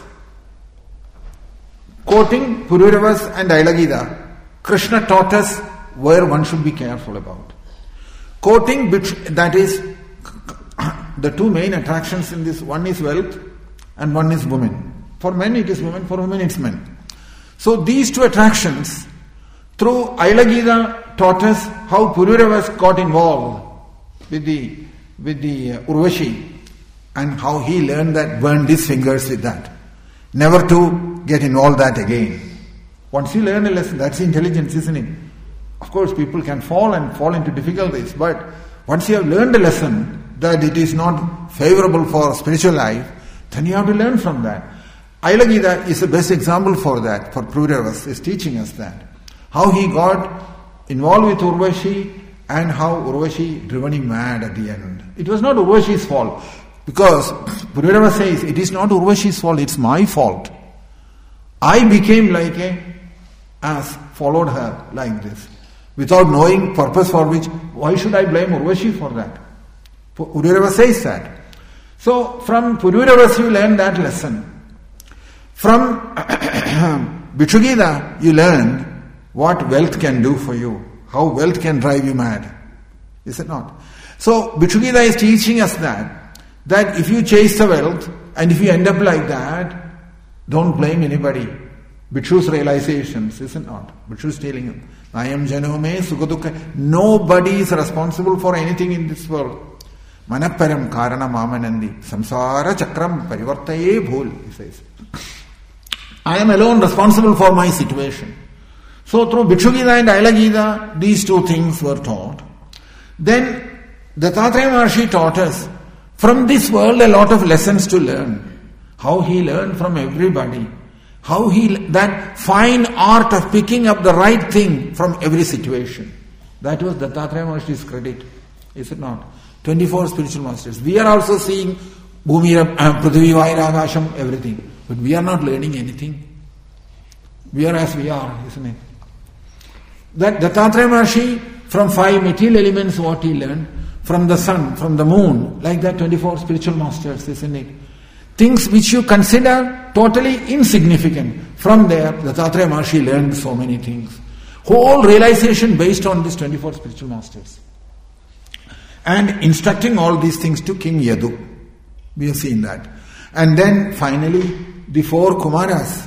and Ayala Gita, Krishna taught us where one should be careful about. Quoting, that is, the two main attractions in this, one is wealth and one is women. For men it is women, for women it's men. So these two attractions, through Ayala Gita, taught us how Pururavas got involved with the Urvashi, and how he learned that, burned his fingers with that. Never to get involved that again. Once you learn a lesson, that's intelligence, isn't it? Of course, people can fall into difficulties, but once you have learned a lesson that it is not favorable for spiritual life, then you have to learn from that. Ayala Gita is the best example for that, for Pururavas, is teaching us that. How he got involved with Urvashi and how Urvashi driven him mad at the end. It was not Urvashi's fault. Because Pururavas says, it is not Urvashi's fault, it's my fault. I became like a ass, followed her like this. Without knowing purpose for which, why should I blame Urvashi for that? Pururavas says that. So from Pururavas you learn that lesson. From Bhikshu Gita you learn what wealth can do for you. How wealth can drive you mad. Is it not? So Bhikshu Gita is teaching us that if you chase the wealth and if you end up like that, don't blame anybody. Bhikshu's realizations, is it not? Bhikshu's telling him, Nayam janome sukadukha. Nobody is responsible for anything in this world. Manapparam karana mamanandi. Samsara chakram parivartaye bhul, he says. I am alone responsible for my situation. So through Bhikshu Gita and Ayala Gita, these two things were taught. Then Dattatreya Maharshi taught us from this world a lot of lessons to learn. How he learned from everybody. How that fine art of picking up the right thing from every situation. That was Dattatreya Maharshi's credit. Is it not? 24 spiritual masters. We are also seeing Bhumi, Prithvi, Vayu, Akasham, everything. But we are not learning anything. We are as we are, isn't it? That Dattatreya Maharshi, from 5 material elements what he learned, from the sun, from the moon, like that 24 spiritual masters, isn't it? Things which you consider totally insignificant. From there, Dattatreya Maharshi learned so many things. Whole realization based on these 24 spiritual masters. And instructing all these things to King Yadu. We have seen that. And then finally, the 4 Kumaras,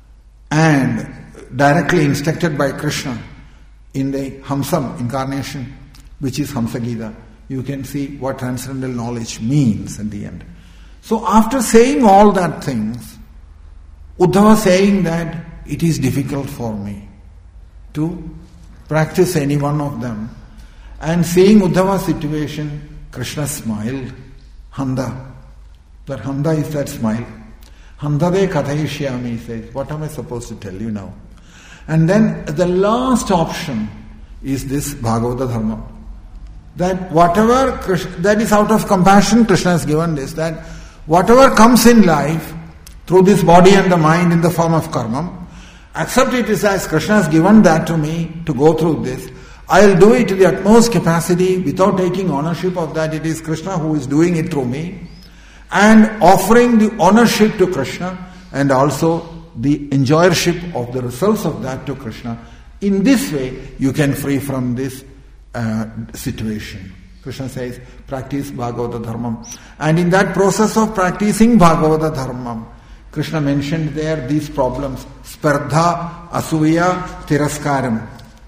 and directly instructed by Krishna in the Hamsam incarnation, which is Hamsa Gita. You can see what transcendental knowledge means at the end. So after saying all that things, Uddhava saying that it is difficult for me to practice any one of them. And seeing Uddhava's situation, Krishna smiled. Handa. That Handa is that smile. Handade kathayishyami, he says. What am I supposed to tell you now? And then the last option is this Bhagavata Dharma. That whatever, that is out of compassion Krishna has given this, that whatever comes in life through this body and the mind in the form of karma, accept it as Krishna has given that to me to go through this. I'll do it to the utmost capacity without taking ownership of that. It is Krishna who is doing it through me. And offering the ownership to Krishna and also the enjoyership of the results of that to Krishna. In this way, you can free from this situation. Krishna says, practice Bhagavata Dharmam. And in that process of practicing Bhagavata Dharmam, Krishna mentioned there these problems. Spardha, Asuya, Tiraskaram.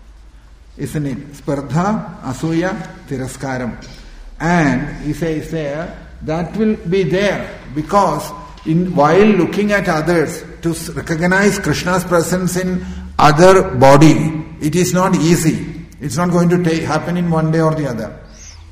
Isn't it? Spardha, Asuya, Tiraskaram. And he says there, that will be there because while looking at others, to recognize Krishna's presence in other body, it is not easy. It's not going to happen in one day or the other,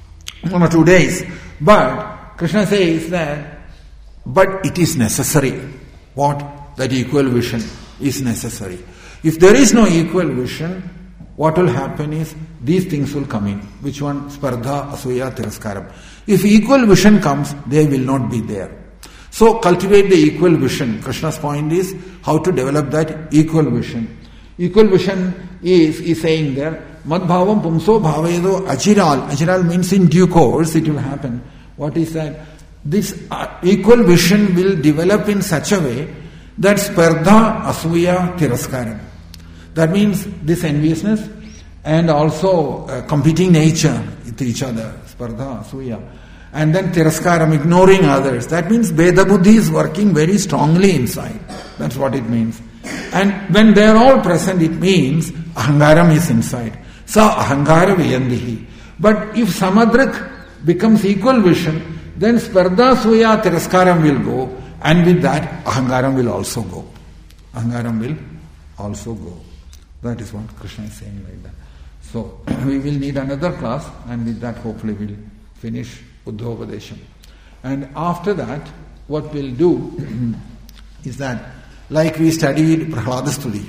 1 or 2 days. But Krishna says that, but it is necessary. What? That equal vision is necessary. If there is no equal vision, what will happen is these things will come in. Which one? Spardha, Asuya, Tiraskaram. If equal vision comes, they will not be there. So cultivate the equal vision. Krishna's point is how to develop that equal vision. Equal vision is saying there, Mad bhavam pumso bhavedo achiral. Achiral means in due course it will happen. What is that? This equal vision will develop in such a way that spardha, asuya, tiraskaram. That means this enviousness and also competing nature with each other. Spardha, asuya. And then tiraskaram, ignoring others. That means Veda Buddhi is working very strongly inside. That's what it means. And when they are all present, it means ahangaram is inside. Sa ahangara viyandihi. But if samadrik becomes equal vision, then spardha, suya, tiraskaram will go. And with that, ahangaram will also go. Ahangaram will also go. That is what Krishna is saying like that. So, we will need another class, and with that hopefully we'll finish Uddhavopadesham. And after that, what we'll do is that, like we studied Prahlada Stuti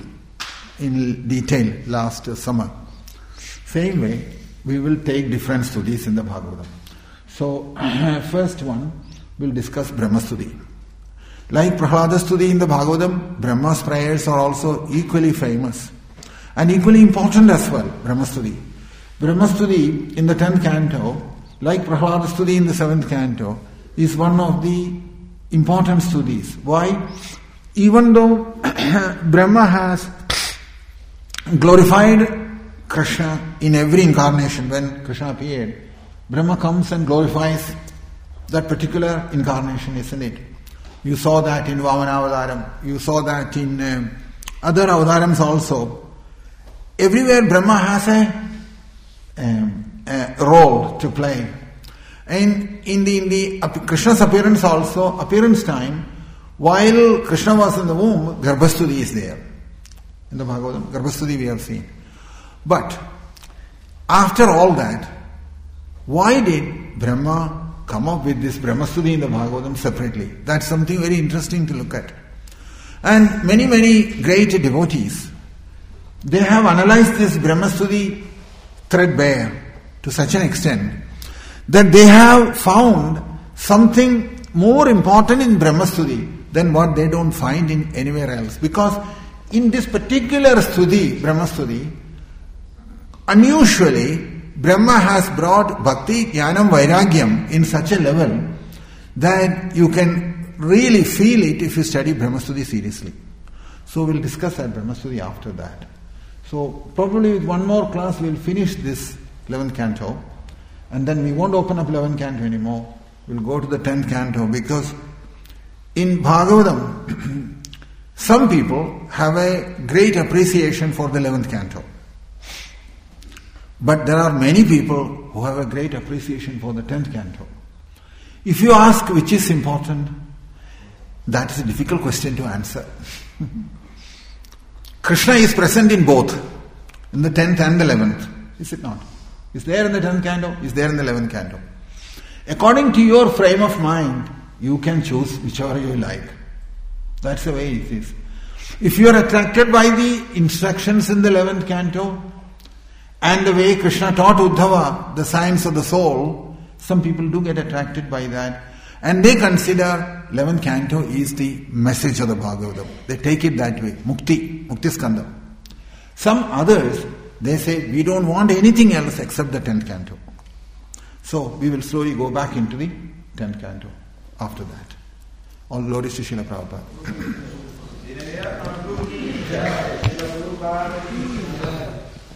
in detail last summer, same way we will take different studies in the Bhagavatam. So, first one, we'll discuss Brahma Stuti. Like Prahlada Stuti in the Bhagavatam, Brahma's prayers are also equally famous and equally important as well, Brahma Stuti. Brahma Stuti in the 10th canto, like Prahlada Stuti in the 7th canto, is one of the important studies. Why? Even though Brahma has glorified Krishna in every incarnation, when Krishna appeared, Brahma comes and glorifies that particular incarnation, isn't it? You saw that in Vamanavadaram, you saw that in other avatharams also. Everywhere Brahma has a role to play. And in the Krishna's appearance also, appearance time, while Krishna was in the womb, Garbhastuti is there. In the Bhagavatam, Garbhastuti we have seen. But after all that, why did Brahma come up with this Brahmastuti in the Bhagavatam separately? That's something very interesting to look at. And many, many great devotees, they have analyzed this Brahmastuti threadbare to such an extent that they have found something more important in Brahmastuti than what they don't find in anywhere else. Because in this particular stuti, Brahmastuti, unusually, Brahma has brought bhakti, jnanam, vairagyam in such a level that you can really feel it if you study Brahmastuti seriously. So we'll discuss that Brahmastuti after that. So probably with one more class we'll finish this 11th canto, and then we won't open up 11th canto anymore. We'll go to the 10th canto, because in Bhagavatam some people have a great appreciation for the 11th canto. But there are many people who have a great appreciation for the 10th canto. If you ask which is important, that is a difficult question to answer. Krishna is present in both, in the 10th and the 11th. Is it not? Is there in the 10th canto? Is there in the 11th canto? According to your frame of mind, you can choose whichever you like. That's the way it is. If you are attracted by the instructions in the 11th canto and the way Krishna taught Uddhava, the science of the soul, some people do get attracted by that. And they consider 11th canto is the message of the Bhagavatam. They take it that way. Mukti Skanda. Some others, they say, we don't want anything else except the 10th canto. So we will slowly go back into the 10th canto after that. All glories to Srila Prabhupada.